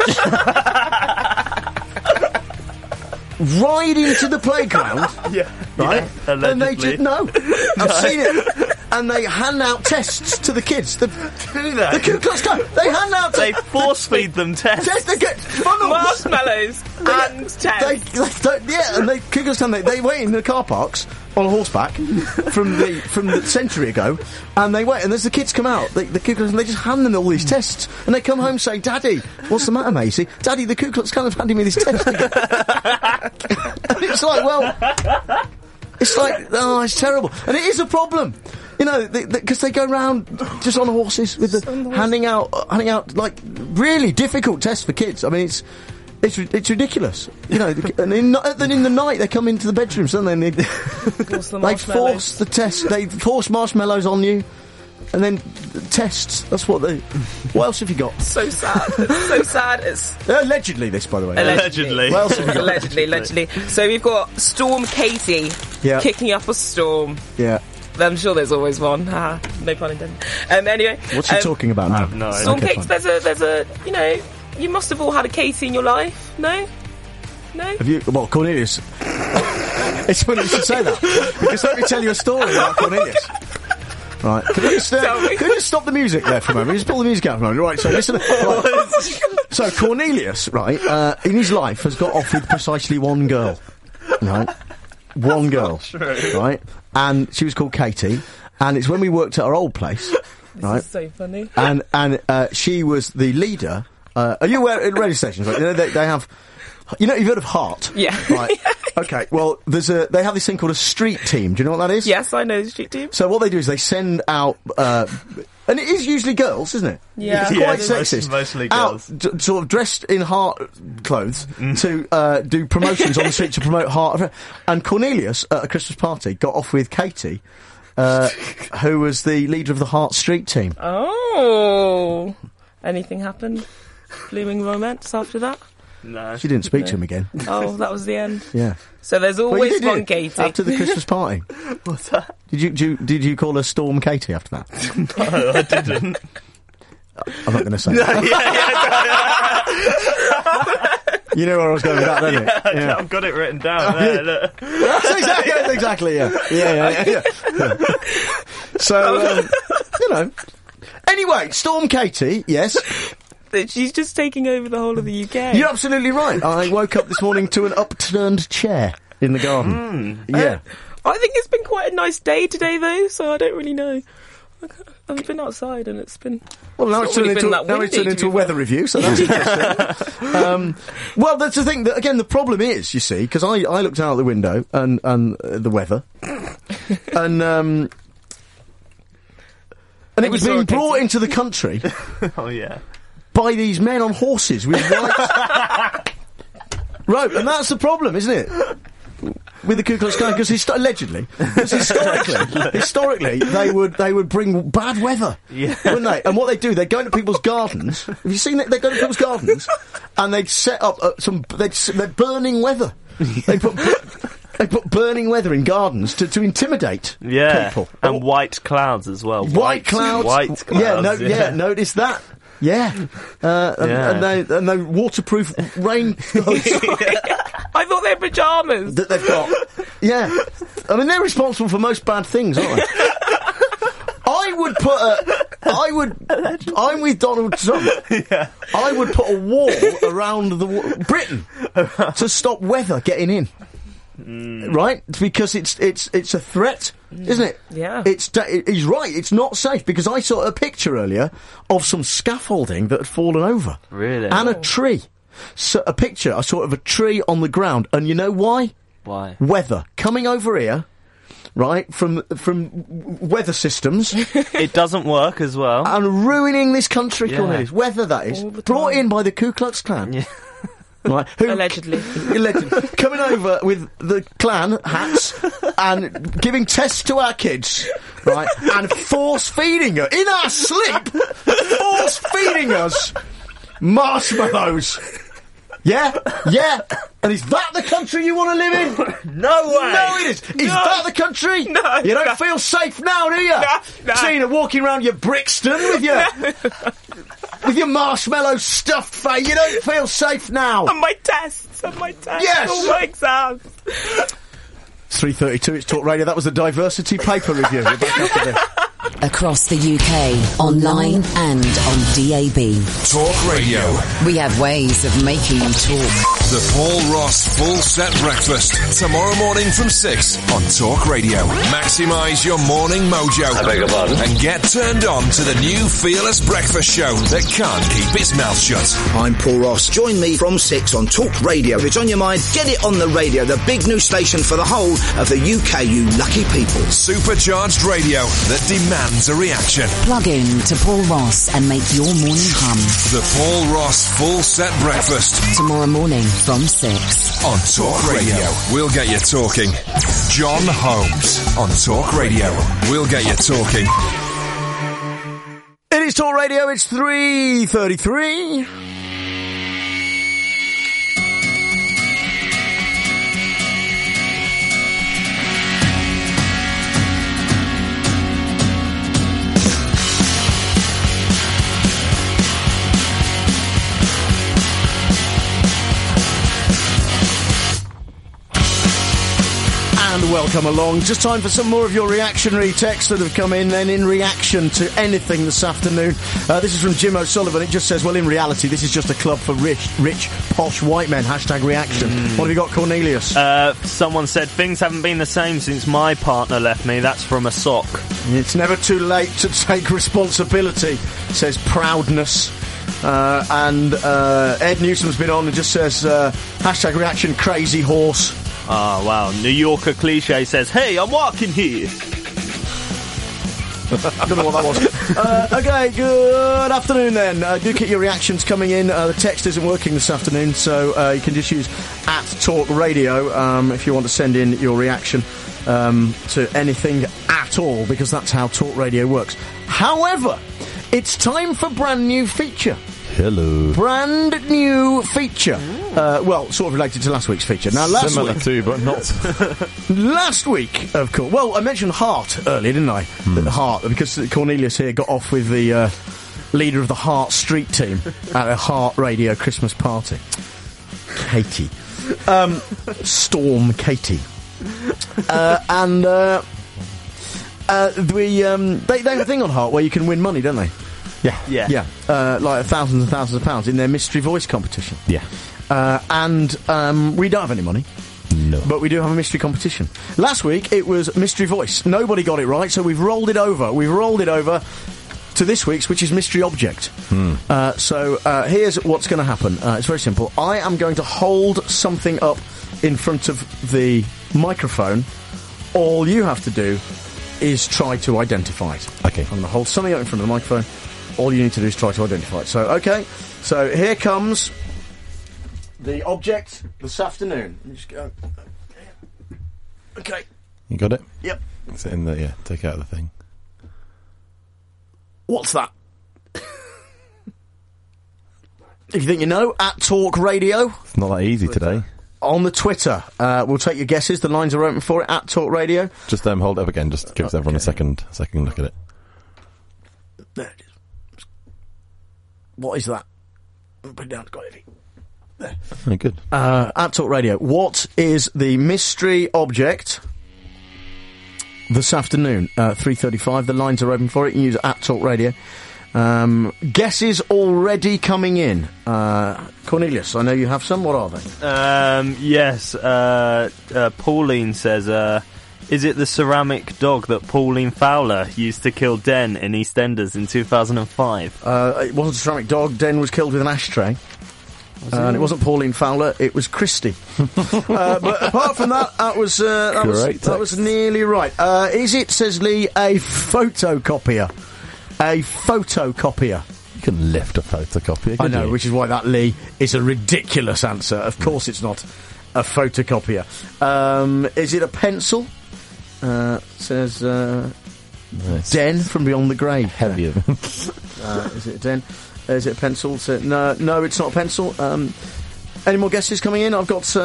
ride into the playground, right? Yeah, and they just I've seen it, and they hand out tests to the kids. The Ku Klux Klan, they hand out. They force feed them tests. They get funnels, marshmallows, and tests. And they Ku Klux Klan. They wait in the car parks on horseback from the century ago, and they wait, and as the kids come out, the Ku Klux Klan, they just hand them all these tests, and they come home saying, "Daddy, what's the matter, Maisie? Daddy, the Ku Klux Klan have handed me this test." And it's like, it's terrible, and it is a problem. You know, because they go around just on horses with handing out like really difficult tests for kids. I mean, it's ridiculous, you know. And then in the night they come into the bedrooms, don't they? And they force the test. They force marshmallows on you, and then tests. That's what they. What else have you got? So sad. It's so sad. It's allegedly this, by the way. Allegedly. What else have you got? Allegedly. So we've got Storm Katie kicking up a storm. Yeah. I'm sure there's always one. No pun intended. Anyway, what's he talking about now? No. Storm Katie. There's a. You know, you must have all had a Katie in your life. No. Have you? Well, Cornelius. It's funny you should say that. Because let me tell you a story about Cornelius. Right. Can you just stop the music there for a moment? Just pull the music out for a moment. Right, so listen. Right. So Cornelius, right, in his life has got off with precisely one girl. Right? One girl. Right? And she was called Katie. And it's when we worked at our old place. Right? This is so funny. And she was the leader. Are you aware at radio stations? Right? You know, they have. You know, you've heard of Heart? Yeah. Right. Okay. Well, they have this thing called a street team. Do you know what that is? Yes, I know the street team. So what they do is they send out, and it is usually girls, isn't it? Yeah. It's quite sexist. Mostly girls. Out, sort of dressed in Heart clothes to do promotions on the street to promote Heart. And Cornelius at a Christmas party got off with Katie, who was the leader of the Heart street team. Oh. Anything happened? Blooming romance after that? No. She didn't speak to him again. Oh, that was the end. Yeah. So there's always one Katie. After the Christmas party. What's that? Did you call her Storm Katie after that? No, I didn't. I'm not going to say that. You know where I was going with that, don't you? Yeah. I've got it written down there, look. That's exactly, yeah. Yeah. So, you know. Anyway, Storm Katie, yes. She's just taking over the whole of the UK. You're absolutely right. I woke up this morning to an upturned chair in the garden. Yeah. I think it's been quite a nice day today, though, so I don't really know. I've been outside and it's been... Well, now it's turned into a weather review, so that's interesting. Well, that's the thing. Again, the problem is, you see, because I looked out the window and the weather, and it was being brought into the country. Oh, yeah. By these men on horses with white... Right, and that's the problem, isn't it? With the Ku Klux Klan, because historically, they would bring bad weather, wouldn't they? And what they do, they go into people's gardens. Have you seen it? They go into people's gardens, and they'd set up they're burning weather. They put burning weather in gardens to intimidate people. And white clouds as well. White clouds. Notice that. Yeah. And they waterproof rain. I thought they had pyjamas. That they've got. Yeah. I mean, they're responsible for most bad things, aren't they? I'm with Donald Trump. Yeah. I would put a wall around Britain to stop weather getting in. Right? Because it's a threat, isn't it? Yeah. He's right, it's not safe, because I saw a picture earlier of some scaffolding that had fallen over. Really? And a tree. So a picture I saw of a tree on the ground, and you know why? Why? Weather. Coming over here, right, from weather systems. It doesn't work as well. And ruining this country, Cornelius. Weather, that is. Brought in by the Ku Klux Klan. Yeah. Right, Allegedly. Coming over with the Klan hats and giving tests to our kids, right, and force-feeding us, in our sleep, force-feeding us marshmallows. Yeah? And is that the country you want to live in? No way! No, it is. Is that the country? No. You don't feel safe now, do you? No. Tina walking around your Brixton with your marshmallow stuffed face. You don't feel safe now. And my tests. Yes. All my exams. 3:32, it's Talk Radio. That was the diversity paper review. We're back after this. Across the UK, online and on DAB. Talk Radio. We have ways of making you talk. The Paul Ross Full Set Breakfast. Tomorrow morning from 6 on Talk Radio. Maximise your morning mojo. I beg your pardon? And get turned on to the new Fearless Breakfast show that can't keep its mouth shut. I'm Paul Ross. Join me from 6 on Talk Radio. If it's on your mind, get it on the radio. The big new station for the whole of the UK, you lucky people. Supercharged radio that demands a reaction. Plug in to Paul Ross and make your morning hum. The Paul Ross Full Set Breakfast. Tomorrow morning from 6 on Talk Radio. We'll get you talking. John Holmes on Talk Radio. We'll get you talking. It is Talk Radio. It's 3:33. and welcome along. Just time for some more of your reactionary texts that have come in then in reaction to anything this afternoon. This is from Jim O'Sullivan. It just says, well, in reality, this is just a club for rich posh white men. Hashtag reaction. What have you got, Cornelius? Someone said, things haven't been the same since my partner left me. That's from a sock. It's never too late to take responsibility, says Proudness. And Ed Newsom's been on and just says, hashtag reaction crazy horse. Oh, wow. New Yorker cliche says, hey, I'm walking here. I don't know what that was. Okay, good afternoon then. Do keep your reactions coming in. The text isn't working this afternoon, so you can just use @TalkRadio if you want to send in your reaction to anything at all, because that's how Talk Radio works. However, it's time for brand new feature. Hello. Brand new feature. Well, sort of related to last week's feature. Now, Similar to, but not. Last week, of course. Well, I mentioned Heart earlier, didn't I? The Heart, because Cornelius here got off with the leader of the Heart Street team at a Heart Radio Christmas party. Katie. Storm Katie. And they have a thing on Heart where you can win money, don't they? Yeah. Like thousands and thousands of pounds in their mystery voice competition. Yeah. And we don't have any money. No. But we do have a mystery competition. Last week, it was Mystery Voice. Nobody got it right, so we've rolled it over. We've rolled it over to this week's, which is Mystery Object. So here's what's going to happen. It's very simple. I am going to hold something up in front of the microphone. All you have to do is try to identify it. Okay. I'm going to hold something up in front of the microphone. All you need to do is try to identify it. So, okay. So, here comes the object this afternoon. Just go. Okay. You got it? Yep. It's in the, take out the thing. What's that? If you think you know, @TalkRadio. It's not that easy today. On the Twitter. We'll take your guesses. The lines are open for it, @TalkRadio. Just hold it up again. Just gives everyone a second look at it. There it is. What is that? Put it down. It's got it. There. Oh, good. @TalkRadio. What is the mystery object this afternoon? 3:35. The lines are open for it. You use @TalkRadio. Guesses already coming in. Cornelius, I know you have some. What are they? Yes. Pauline says, is it the ceramic dog that Pauline Fowler used to kill Den in EastEnders in 2005? It wasn't a ceramic dog. Den was killed with an ashtray. And it wasn't Pauline Fowler, it was Christie. But apart from that, that was nearly right. Is it, says Lee, a photocopier? A photocopier. You can lift a photocopier, I know, which is why that, Lee, is a ridiculous answer. Of course it's not a photocopier. Is it a pencil? Says Den from Beyond the Grave. Heavier. Is it Den? Is it a pencil? No, it's not a pencil. Any more guesses coming in? I've got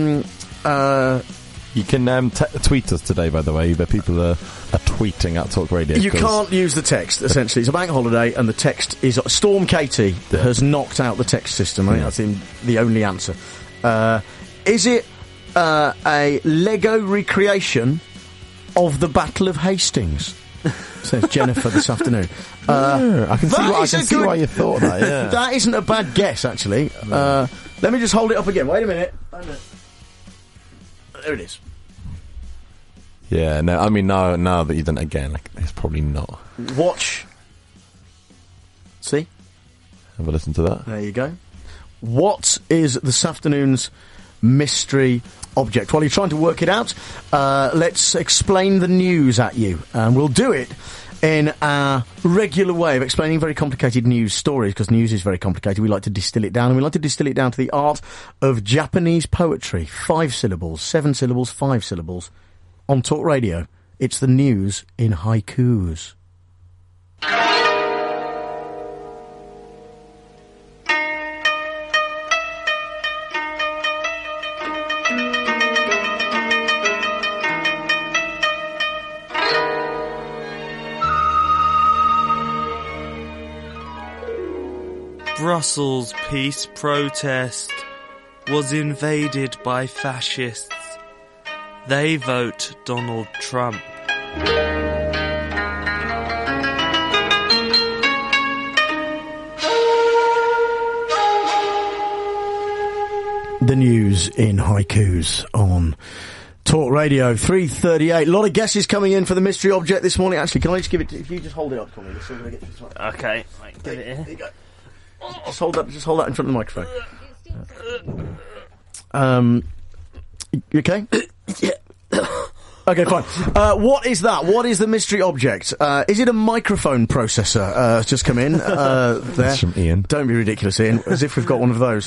you can tweet us today, by the way. But people are tweeting at Talk Radio. You can't use the text, essentially. It's a bank holiday, and the text is... Storm Katie has knocked out the text system. I think that's the only answer. Is it a Lego recreation of the Battle of Hastings? Says Jennifer this afternoon. I can see why you thought that, yeah. That isn't a bad guess, actually. Let me just hold it up again. Wait a minute. There it is. Yeah, no, I mean, now that you've done it again, it's probably not. Watch. See? Have a listen to that. There you go. What is this afternoon's mystery object? While you're trying to work it out, let's explain the news at you. And we'll do it in our regular way of explaining very complicated news stories, because news is very complicated. We like to distill it down, and we like to distill it down to the art of Japanese poetry. 5 syllables, 7 syllables, 5 syllables. On Talk Radio, it's the news in haikus. Brussels peace protest was invaded by fascists. They vote Donald Trump. The news in haikus on Talk Radio 3:38. A lot of guesses coming in for the mystery object this morning. Actually, can I just give it to, if you just hold it up, Colin, so we're going to get this one. Okay, right, get it here. There you go. Just hold that in front of the microphone. You okay? Yeah. Okay, fine. What is that? What is the mystery object? Is it a microphone processor? It's just come in. There. That's from Ian. Don't be ridiculous, Ian. As if we've got one of those.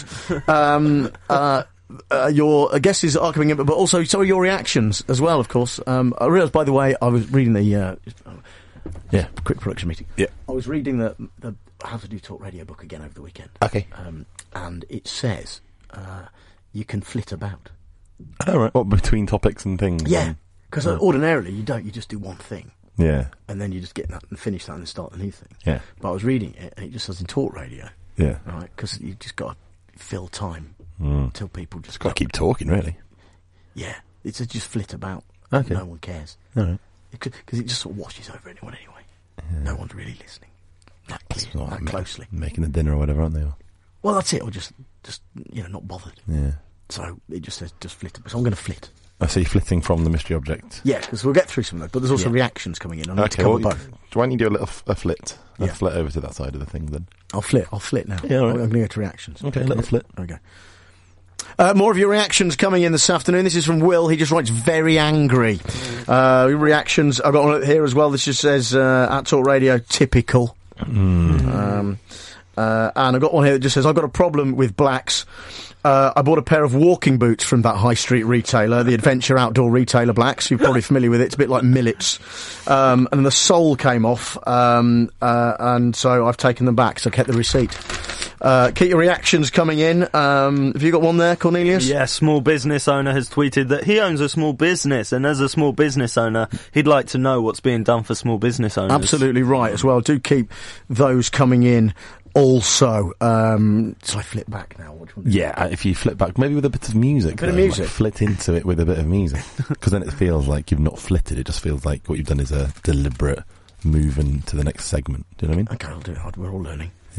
Your guesses are coming in, but also so are your reactions as well, of course. I realised, by the way, I was reading the quick production meeting. Yeah. I was reading the How to Do Talk Radio book again over the weekend. Okay. And it says you can flit about. Oh, right. What, between topics and things? Yeah. Because ordinarily you don't. You just do one thing. Yeah. And then you just get that and finish that and start a new thing. Yeah. But I was reading it and it just says in Talk Radio. Yeah. Right. Because you just got to fill time till people just got to keep talking, really. Yeah. It's just flit about. Okay. No one cares. All right. Because it just sort of washes over anyone anyway. Yeah. No one's really listening that closely. Making the dinner or whatever, aren't they? Well, that's it. Or just not bothered. Yeah. So it just says just flit. So I'm going to flit. I see flitting from the mystery object. Yeah, because we'll get through some of those, but there's also reactions coming in. I need to cover both. Why don't you do a flit? A flit over to that side of the thing then. I'll flit now. Yeah, all right. I'm going to go to reactions. Okay, a little flit. Okay. More of your reactions coming in this afternoon. This is from Will. He just writes, very angry. Reactions. I've got one here as well. This just says, at Talk Radio, typical. And I've got one here that just says, I've got a problem with blacks. I bought a pair of walking boots from that high street retailer, the Adventure Outdoor Retailer Blacks. You're probably familiar with it. It's a bit like Millets. And the sole came off, and so I've taken them back, so I kept the receipt. Keep your reactions coming in. Have you got one there, Cornelius? Yeah, small business owner has tweeted that he owns a small business, and as a small business owner, he'd like to know what's being done for small business owners. Absolutely right as well. Do keep those coming in. Also, so I flip back now. Yeah, if you flip back, maybe with a bit of music. A bit of music. Like flit into it with a bit of music. Because then it feels like you've not flitted. It just feels like what you've done is a deliberate move into the next segment. Do you know what I mean? Okay, I'll do it. We're all learning. Yeah.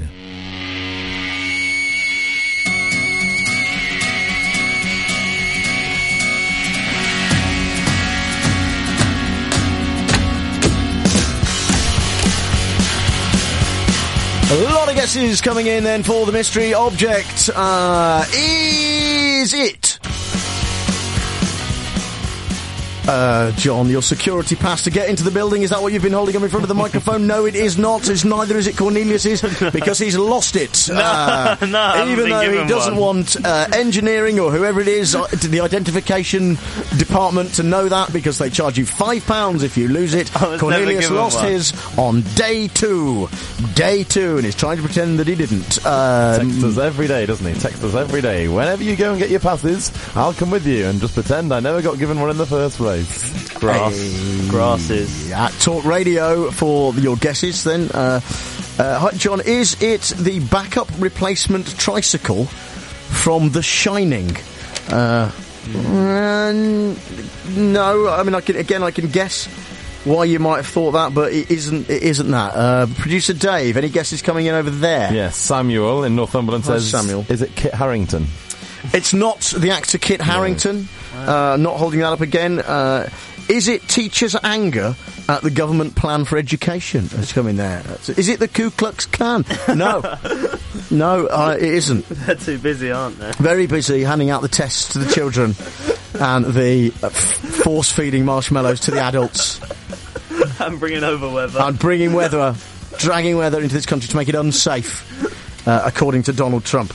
A lot of guesses coming in then for the mystery object. Is it? John, your security pass to get into the building, is that what you've been holding up in front of the microphone? No, it is not. It's neither is it Cornelius's, because he's lost it. Even though he doesn't want engineering or whoever it is, the identification department to know that, because they charge you £5 if you lose it. Cornelius lost his on day two, and he's trying to pretend that he didn't. Texts us every day, doesn't he? Text us every day. Whenever you go and get your passes, I'll come with you and just pretend I never got given one in the first place. Grasses. At Talk Radio for your guesses then. Hi, John, is it the backup replacement tricycle from The Shining? No, I mean, I can guess why you might have thought that, but it isn't that. Producer Dave, any guesses coming in over there? Yes, Samuel in Northumberland says, Samuel. Is it Kit Harington? It's not the actor Kit Harington. Not holding that up again. Is it teachers' anger at the government plan for education? It's coming there. Is it the Ku Klux Klan? No. It isn't. They're too busy, aren't they? Very busy handing out the tests to the children and the force-feeding marshmallows to the adults. And bringing over weather. And dragging weather into this country to make it unsafe, according to Donald Trump.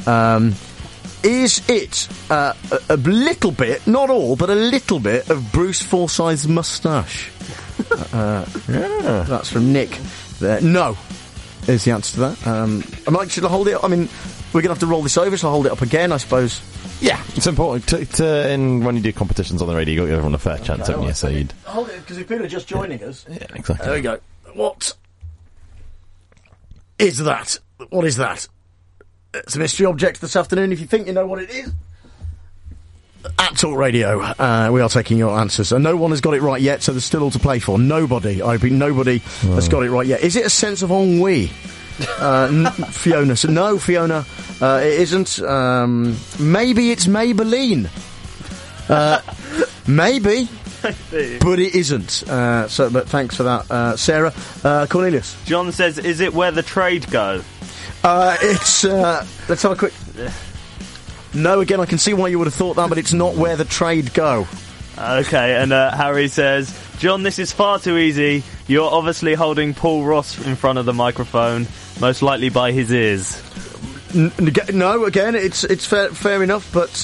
Is it a little bit, not all, but a little bit of Bruce Forsyth's moustache? That's from Nick there. No, is the answer to that. Should I hold it up? I mean, we're going to have to roll this over, so I'll hold it up again, I suppose. Yeah, it's important when you do competitions on the radio, you got to give everyone a fair chance, haven't you? So you'd hold it, because if people are just joining us. Yeah, exactly. There we go. What is that? What is that? It's a mystery object this afternoon. If you think you know what it is, at Talk Radio, we are taking your answers. And no one has got it right yet, so there's still all to play for. Nobody, I repeat, nobody has got it right yet. Is it a sense of ennui? Fiona. So no, Fiona, it isn't. Maybe it's Maybelline. Maybe. But it isn't. But thanks for that, Sarah. Cornelius. John says, is it where the trade go? It's, let's have a quick... No, again, I can see why you would have thought that, but it's not where the trade go. Okay, and Harry says, John, this is far too easy. You're obviously holding Paul Ross in front of the microphone, most likely by his ears. No, again, it's fair enough, but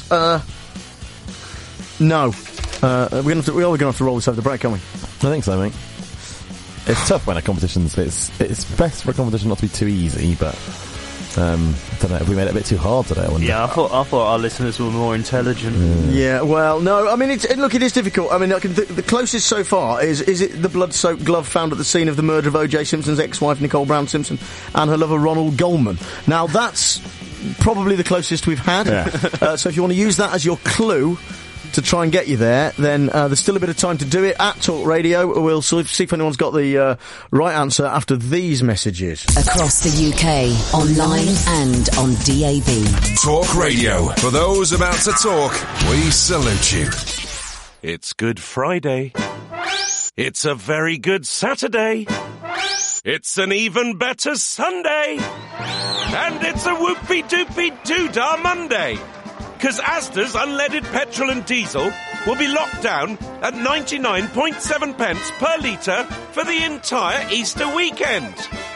no. We're going to have to roll this over the break, aren't we? I think so, mate. It's tough when a competition's... It's best for a competition not to be too easy, but... I don't know, have we made it a bit too hard today, I wonder? Yeah, I thought our listeners were more intelligent. Yeah, well, no, I mean, look, it is difficult. I mean, the closest so far is it the blood-soaked glove found at the scene of the murder of O.J. Simpson's ex-wife, Nicole Brown Simpson, and her lover, Ronald Goldman. Now, that's probably the closest we've had. Yeah. So if you want to use that as your clue to try and get you there, then there's still a bit of time to do it at Talk Radio. We'll see if anyone's got the right answer after these messages. Across the UK, online and on DAB. Talk Radio. For those about to talk, we salute you. It's Good Friday. It's a very good Saturday. It's an even better Sunday. And it's a whoopie-doopie-doodah Monday. Because Asda's unleaded petrol and diesel will be locked down at 99.7 pence per litre for the entire Easter weekend.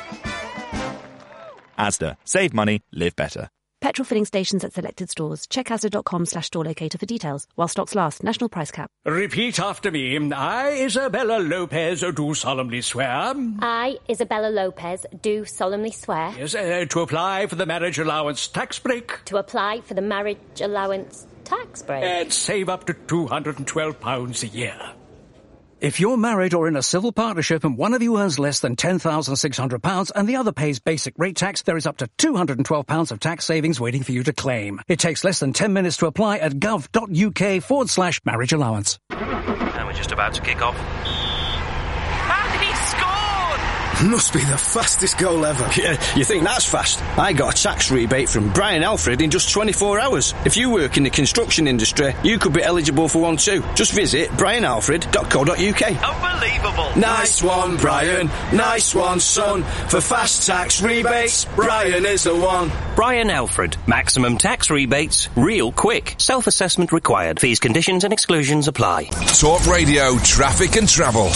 Asda. Save money, live better. Petrol filling stations at selected stores. Check asda.com/store locator for details. While stocks last. National price cap. Repeat after me. I, Isabella Lopez, do solemnly swear. I, Isabella Lopez, do solemnly swear. Yes, to apply for the marriage allowance tax break. To apply for the marriage allowance tax break. And save up to £212 a year. If you're married or in a civil partnership and one of you earns less than £10,600 and the other pays basic rate tax, there is up to £212 of tax savings waiting for you to claim. It takes less than 10 minutes to apply at gov.uk/marriage allowance. And we're just about to kick off. And he scored! Must be the fastest goal ever. Yeah, you think that's fast? I got a tax rebate from Brian Alfred in just 24 hours. If you work in the construction industry, you could be eligible for one too. Just visit brianalfred.co.uk. Unbelievable. Nice one, Brian. Nice one, son. For fast tax rebates, Brian is the one. Brian Alfred. Maximum tax rebates. Real quick. Self-assessment required. Fees, conditions and exclusions apply. Talk Radio Traffic and Travel.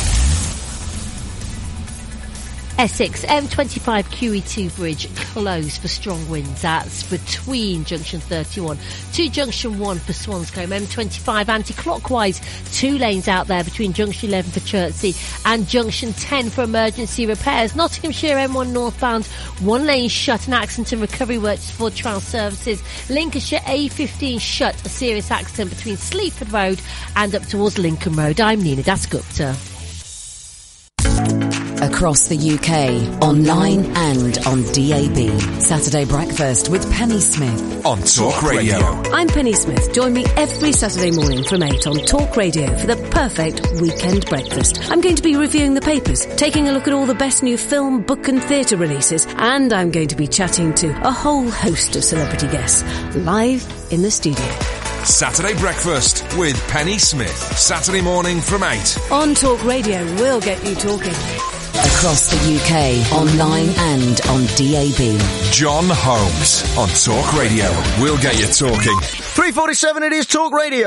Essex M25 QE2 bridge closed for strong winds. That's between junction 31 to junction 1 for Swanscombe. M25 anti-clockwise, 2 lanes out there between junction 11 for Chertsey and junction 10 for emergency repairs. Nottinghamshire M1 northbound, 1 lane shut, an accident and recovery works for trial services. Lincolnshire A15 shut, a serious accident between Sleaford Road and up towards Lincoln Road. I'm Nina Dasgupta. Across the UK, online and on DAB. Saturday Breakfast with Penny Smith. On Talk Radio. I'm Penny Smith. Join me every Saturday morning from 8 on Talk Radio for the perfect weekend breakfast. I'm going to be reviewing the papers, taking a look at all the best new film, book and theatre releases, and I'm going to be chatting to a whole host of celebrity guests live in the studio. Saturday Breakfast with Penny Smith. Saturday morning from 8. On Talk Radio, we'll get you talking. Across the UK, online and on DAB. John Holmes on Talk Radio. We'll get you talking. 3:47, it is Talk Radio.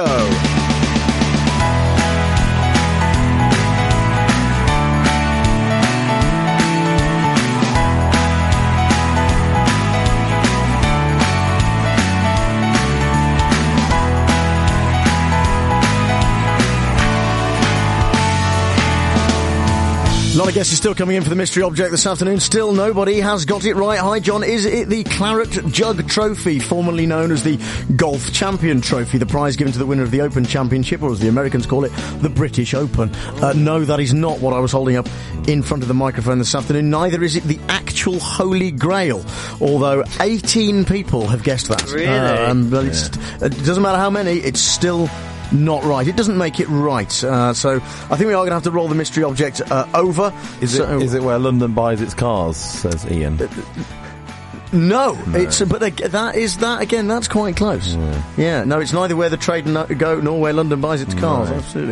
lot of guesses still coming in for the mystery object this afternoon. Still, nobody has got it right. Hi, John. Is it the Claret Jug Trophy, formerly known as the Golf Champion Trophy, the prize given to the winner of the Open Championship, or as the Americans call it, the British Open? No, that is not what I was holding up in front of the microphone this afternoon. Neither is it the actual Holy Grail, although 18 people have guessed that. Really? But it doesn't matter how many, it's still not right. It doesn't make it right. So I think we are going to have to roll the mystery object over. Is it where London buys its cars, says Ian? No, but that is that again. That's quite close. Yeah, no, it's neither where the trade go nor where London buys its cars. Absolutely.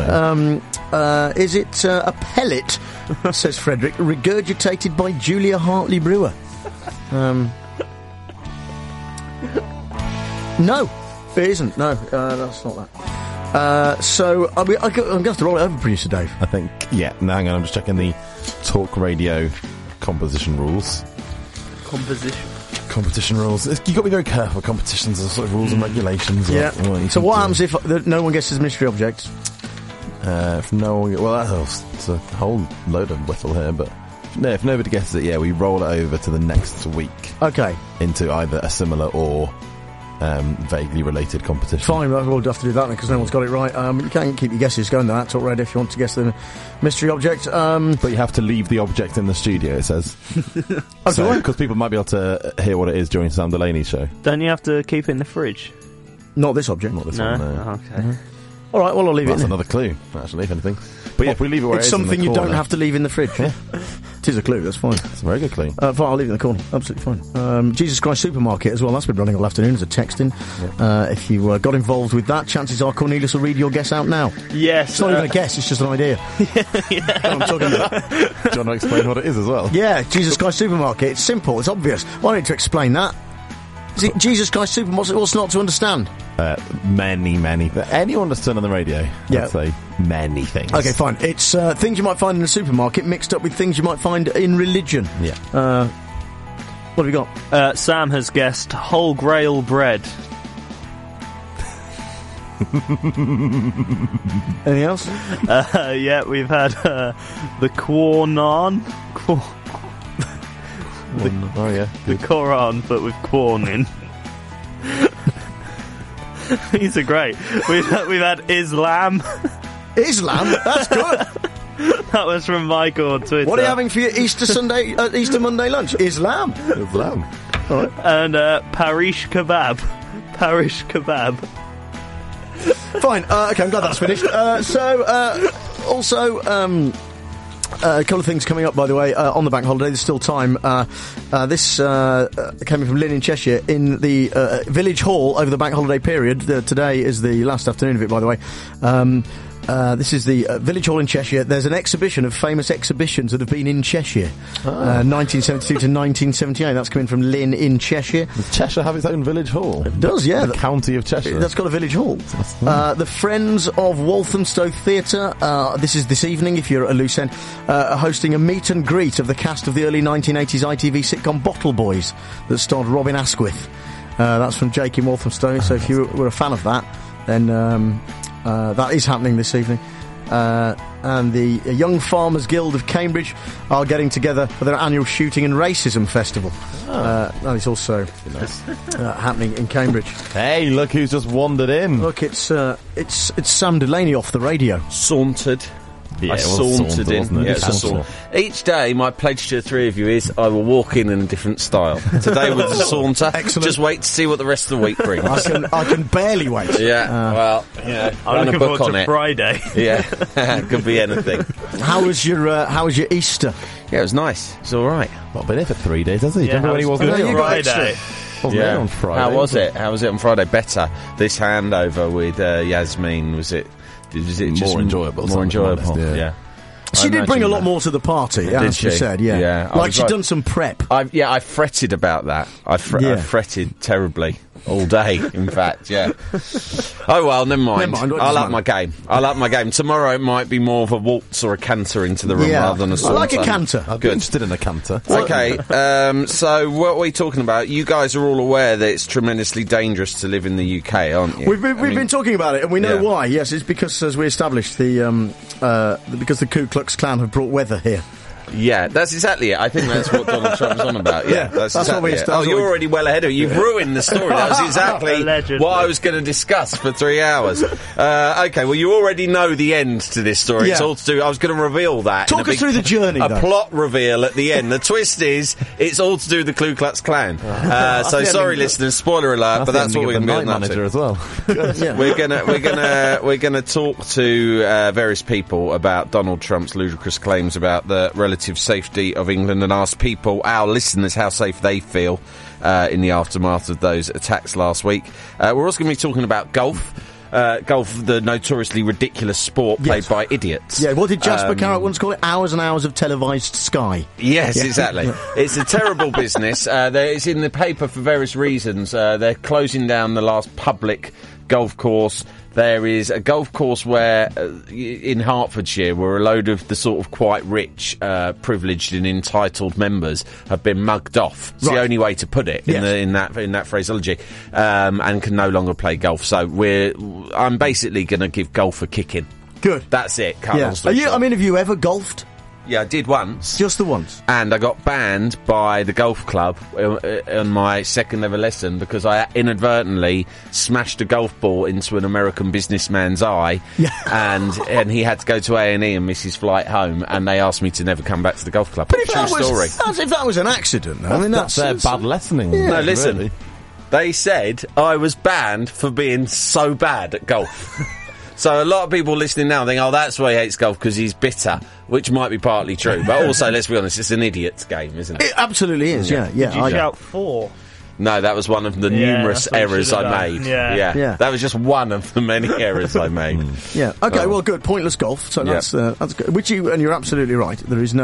Is it a pellet? Says Frederick, regurgitated by Julia Hartley Brewer. No, it isn't. No, that's not that. So I'm going to have to roll it over, producer Dave. I think. Yeah. No, hang on. I'm just checking the Talk Radio composition rules. Competition rules. You've got to be very careful with competitions. There's sort of rules and regulations. Yeah. So what happens if no one guesses mystery objects? If no one... Well, it's a whole load of whistle here, but... No, if nobody guesses it, we roll it over to the next week. Okay. Into either a similar or vaguely related competition. Fine, we'll have to do that then, because no one's got it right. You can keep your guesses going to that Talk Radio if you want to guess the mystery object. But you have to leave the object in the studio, it says. Because people might be able to hear what it is during Sam Delaney's show. Don't you have to keep it in the fridge? Not this object. Not this one, no. Okay. Mm-hmm. All right, well, I'll leave it in. That's another clue, actually, if anything. But yeah, if we leave it where it is it's something you don't have to leave in the fridge. Yeah. It is a clue, that's fine. It's a very good clue. Fine, I'll leave it in the corner. Absolutely fine. Jesus Christ Supermarket as well. That's been running all afternoon as a text-in. Yep. If you got involved with that, chances are Cornelius will read your guess out now. Yes. It's not even a guess, it's just an idea. Yeah. I'm talking about. Do you want to explain what it is as well? Yeah, Jesus Christ Supermarket. It's simple, it's obvious. Why don't you to explain that? Is it Jesus Christ Supermarket? What's not to understand? Many. Anyone that's turned on the radio, I'd say many things. Okay, fine. It's things you might find in a supermarket mixed up with things you might find in religion. Yeah. What have we got? Sam has guessed whole grail bread. Anything else? Yeah, we've had the Quorn. The Quran, but with corn in. These are great. We've had Islam. Islam? That's good. That was from Michael on Twitter. What are you having for your Easter Monday lunch? Islam. Islam. All right. And Parish kebab. Fine. Okay, I'm glad that's finished. Also, a couple of things coming up, by the way, on the bank holiday. There's still time. This came from Lynn in Cheshire in the Village Hall over the bank holiday period. Today is the last afternoon of it, by the way. This is the Village Hall in Cheshire. There's an exhibition of famous exhibitions that have been in Cheshire. 1972 to 1978. That's coming from Lynn in Cheshire. Does Cheshire have its own Village Hall? It does, yeah. The county of Cheshire. That's got a Village Hall. The Friends of Walthamstow Theatre, this is this evening, if you're at a loose end, are hosting a meet and greet of the cast of the early 1980s ITV sitcom Bottle Boys that starred Robin Asquith. That's from Jake in Walthamstow, so if you were a fan of that, then that is happening this evening. And the Young Farmers Guild of Cambridge are getting together for their annual Shooting and Racism Festival. That is also happening in Cambridge. Hey, look who's just wandered in. Look, it's Sam Delaney off the radio. Sauntered. Yeah, I sauntered in. Yeah, each day, my pledge to the three of you is I will walk in a different style. Today was a saunter. Excellent. Just wait to see what the rest of the week brings. I can barely wait. Yeah, I'm looking forward to Friday. Yeah, could be anything. How was your Easter? Yeah, it was nice. It was all right. Not been here for 3 days, has he? Yeah, when he wasn't you got Friday. Wasn't there on Friday? How was it? How was it on Friday? Better. This handover with Yasmin, was it just more enjoyable? More enjoyable. Yeah. She did bring a lot more to the party, as she said, yeah. Like she'd done some prep. I fretted about that. I fretted terribly all day, in fact, yeah. Oh, well, never mind. I'll up my game. Tomorrow it might be more of a waltz or a canter into the room rather than a saunter. I like a canter. I'd be interested in a canter. Okay, so what are we talking about? You guys are all aware that it's tremendously dangerous to live in the UK, aren't you? We've been talking about it, and we know why. Yes, it's because, as we established, because the Ku Klux Klan have brought weather here. Yeah, that's exactly it. I think that's what Donald Trump's on about. Yeah, that's exactly it. Oh, you're already well ahead of it. You've ruined the story. That was exactly what I was going to discuss for 3 hours. Okay, well, you already know the end to this story. Yeah. It's all to do... I was going to reveal that. Talk us through the journey, A though. plot reveal at the end. The twist is, it's all to do with the Ku Klux Klan. So, sorry, listeners, spoiler alert, but that's what we're going to be on manager as well. We're gonna talk to various people about Donald Trump's ludicrous claims about the relative safety of England and ask people, our listeners, how safe they feel in the aftermath of those attacks last week. We're also going to be talking about golf. Golf, the notoriously ridiculous sport played by idiots. Yeah, what did Jasper Carrott once call it? Hours and hours of televised sky. Yes, exactly. It's a terrible business. It's in the paper for various reasons. They're closing down the last public golf course. There is a golf course where, in Hertfordshire, where a load of the sort of quite rich, privileged and entitled members have been mugged off. It's the only way to put it in that phraseology, and can no longer play golf. So I'm basically going to give golf a kicking. Good. That's it. Have you ever golfed? Yeah, I did once. Just the once? And I got banned by the golf club on my second ever lesson because I inadvertently smashed a golf ball into an American businessman's eye, and he had to go to A&E and miss his flight home, and they asked me to never come back to the golf club. But if that was an accident, though, that's bad lessoning. Yeah. No, listen. Really. They said I was banned for being so bad at golf. So a lot of people listening now think, oh, that's why he hates golf, because he's bitter, which might be partly true. But also, let's be honest, it's an idiot's game, isn't it? It absolutely is, yeah. Did you shout 4? No, that was one of the numerous errors I made. Yeah. That was just one of the many errors I made. Yeah. Okay, well, good. Pointless golf. So that's good. And you're absolutely right. There is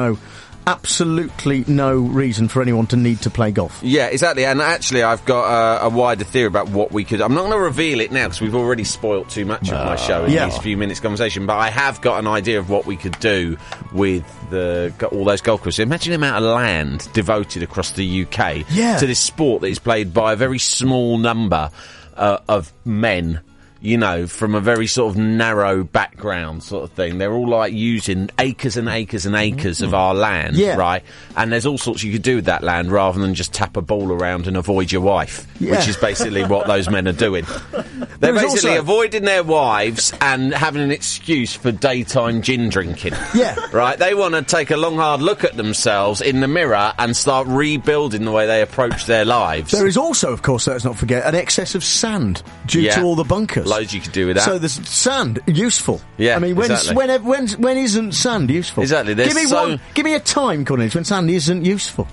absolutely no reason for anyone to need to play golf. Yeah, exactly. And actually, I've got a wider theory about what we could... I'm not going to reveal it now, because we've already spoilt too much of my show in these few minutes conversation, but I have got an idea of what we could do with all those golf courses. Imagine the amount of land devoted across the UK to this sport that is played by a very small number of men, you know, from a very sort of narrow background sort of thing. They're all like using acres and acres and acres of our land, right? And there's all sorts you could do with that land rather than just tap a ball around and avoid your wife, which is basically what those men are doing. They're basically avoiding their wives and having an excuse for daytime gin drinking. Yeah. Right? They want to take a long, hard look at themselves in the mirror and start rebuilding the way they approach their lives. There is also, of course, let's not forget, an excess of sand due to all the bunkers. Loads you could do with that. So there's sand, useful. Yeah, I mean, when isn't sand useful? Exactly. Give me a time, Cornelius, when sand isn't useful.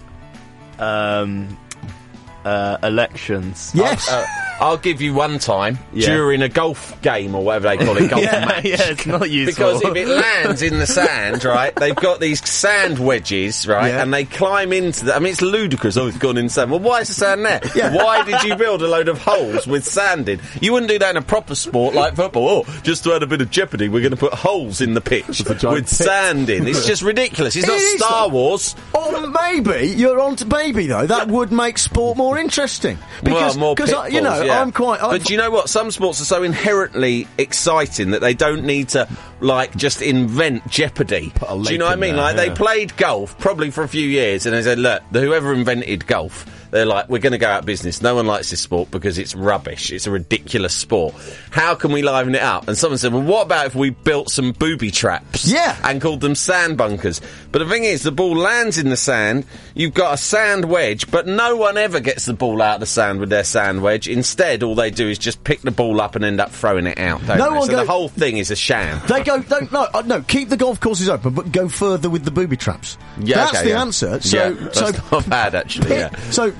Elections. Yes. I'll give you one time during a golf game or whatever they call it, golf match. Yeah, it's not useful. Because if it lands in the sand, right, they've got these sand wedges, right, and they climb into the... I mean, it's ludicrous. Oh, it's gone in sand. Well, why is the sand there? Yeah. Why did you build a load of holes with sand in? You wouldn't do that in a proper sport like football. Oh, just to add a bit of jeopardy, we're going to put holes in the pitch with sand in. It's just ridiculous. It's not Star Wars. Or maybe, you're on to baby, though. That would make sport more interesting. Because, more pitfalls, you know, I'm quite... But do you know what? Some sports are so inherently exciting that they don't need to, like, just invent jeopardy. Do you know what I mean? They played golf, probably for a few years, and they said, look, whoever invented golf... They're like, we're going to go out of business. No one likes this sport because it's rubbish. It's a ridiculous sport. How can we liven it up? And someone said, well, what about if we built some booby traps? Yeah. And called them sand bunkers? But the thing is, the ball lands in the sand. You've got a sand wedge, but no one ever gets the ball out of the sand with their sand wedge. Instead, all they do is just pick the ball up and end up throwing it out. So the whole thing is a sham. They go, no, keep the golf courses open, but go further with the booby traps. Yeah, that's the answer. So that's not bad, actually. So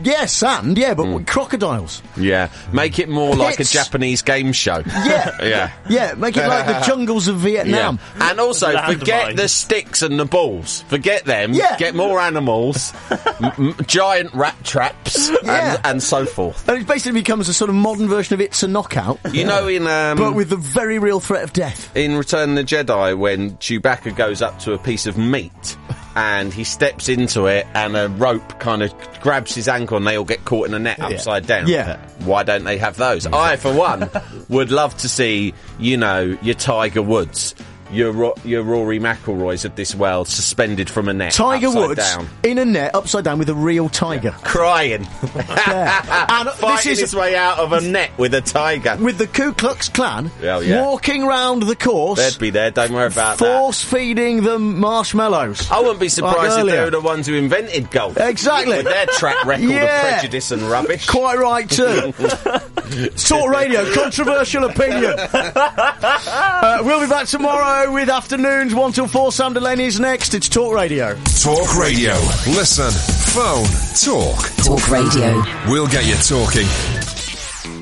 Yeah, sand, yeah, but with crocodiles. Yeah, make it more like a Pits. Japanese game show. Yeah. Yeah, make it like the jungles of Vietnam. Yeah. And also, Landmines. forget the sticks and the balls. Forget them. Yeah. Get more animals, giant rat traps, Yeah. and so forth. And it basically becomes a sort of modern version of It's a Knockout. You know, in but with the very real threat of death. in Return of the Jedi, when Chewbacca goes up to a piece of meat and he steps into it and a rope kind of grabs his ankle and they all get caught in a net upside down. Yeah. Why don't they have those? I, for one, would love to see, you know, your Tiger Woods, your Rory McIlroys of this world suspended from a net Tiger upside Woods down. in a net upside down with a real tiger. Crying. And Fighting this is his way out of a net with a tiger. with the Ku Klux Klan Oh, yeah. walking round the course. They'd be there, don't worry about that. Force feeding them marshmallows. I wouldn't be surprised Like if they earlier. were the ones who invented golf. Exactly. With their track record Yeah. of prejudice and rubbish. Quite right too. Talk Radio, controversial opinion. We'll be back tomorrow with afternoons 1 till 4. Sam Delaney's next. It's Talk Radio. Talk Radio. Listen, phone, talk. Talk Radio. We'll get you talking.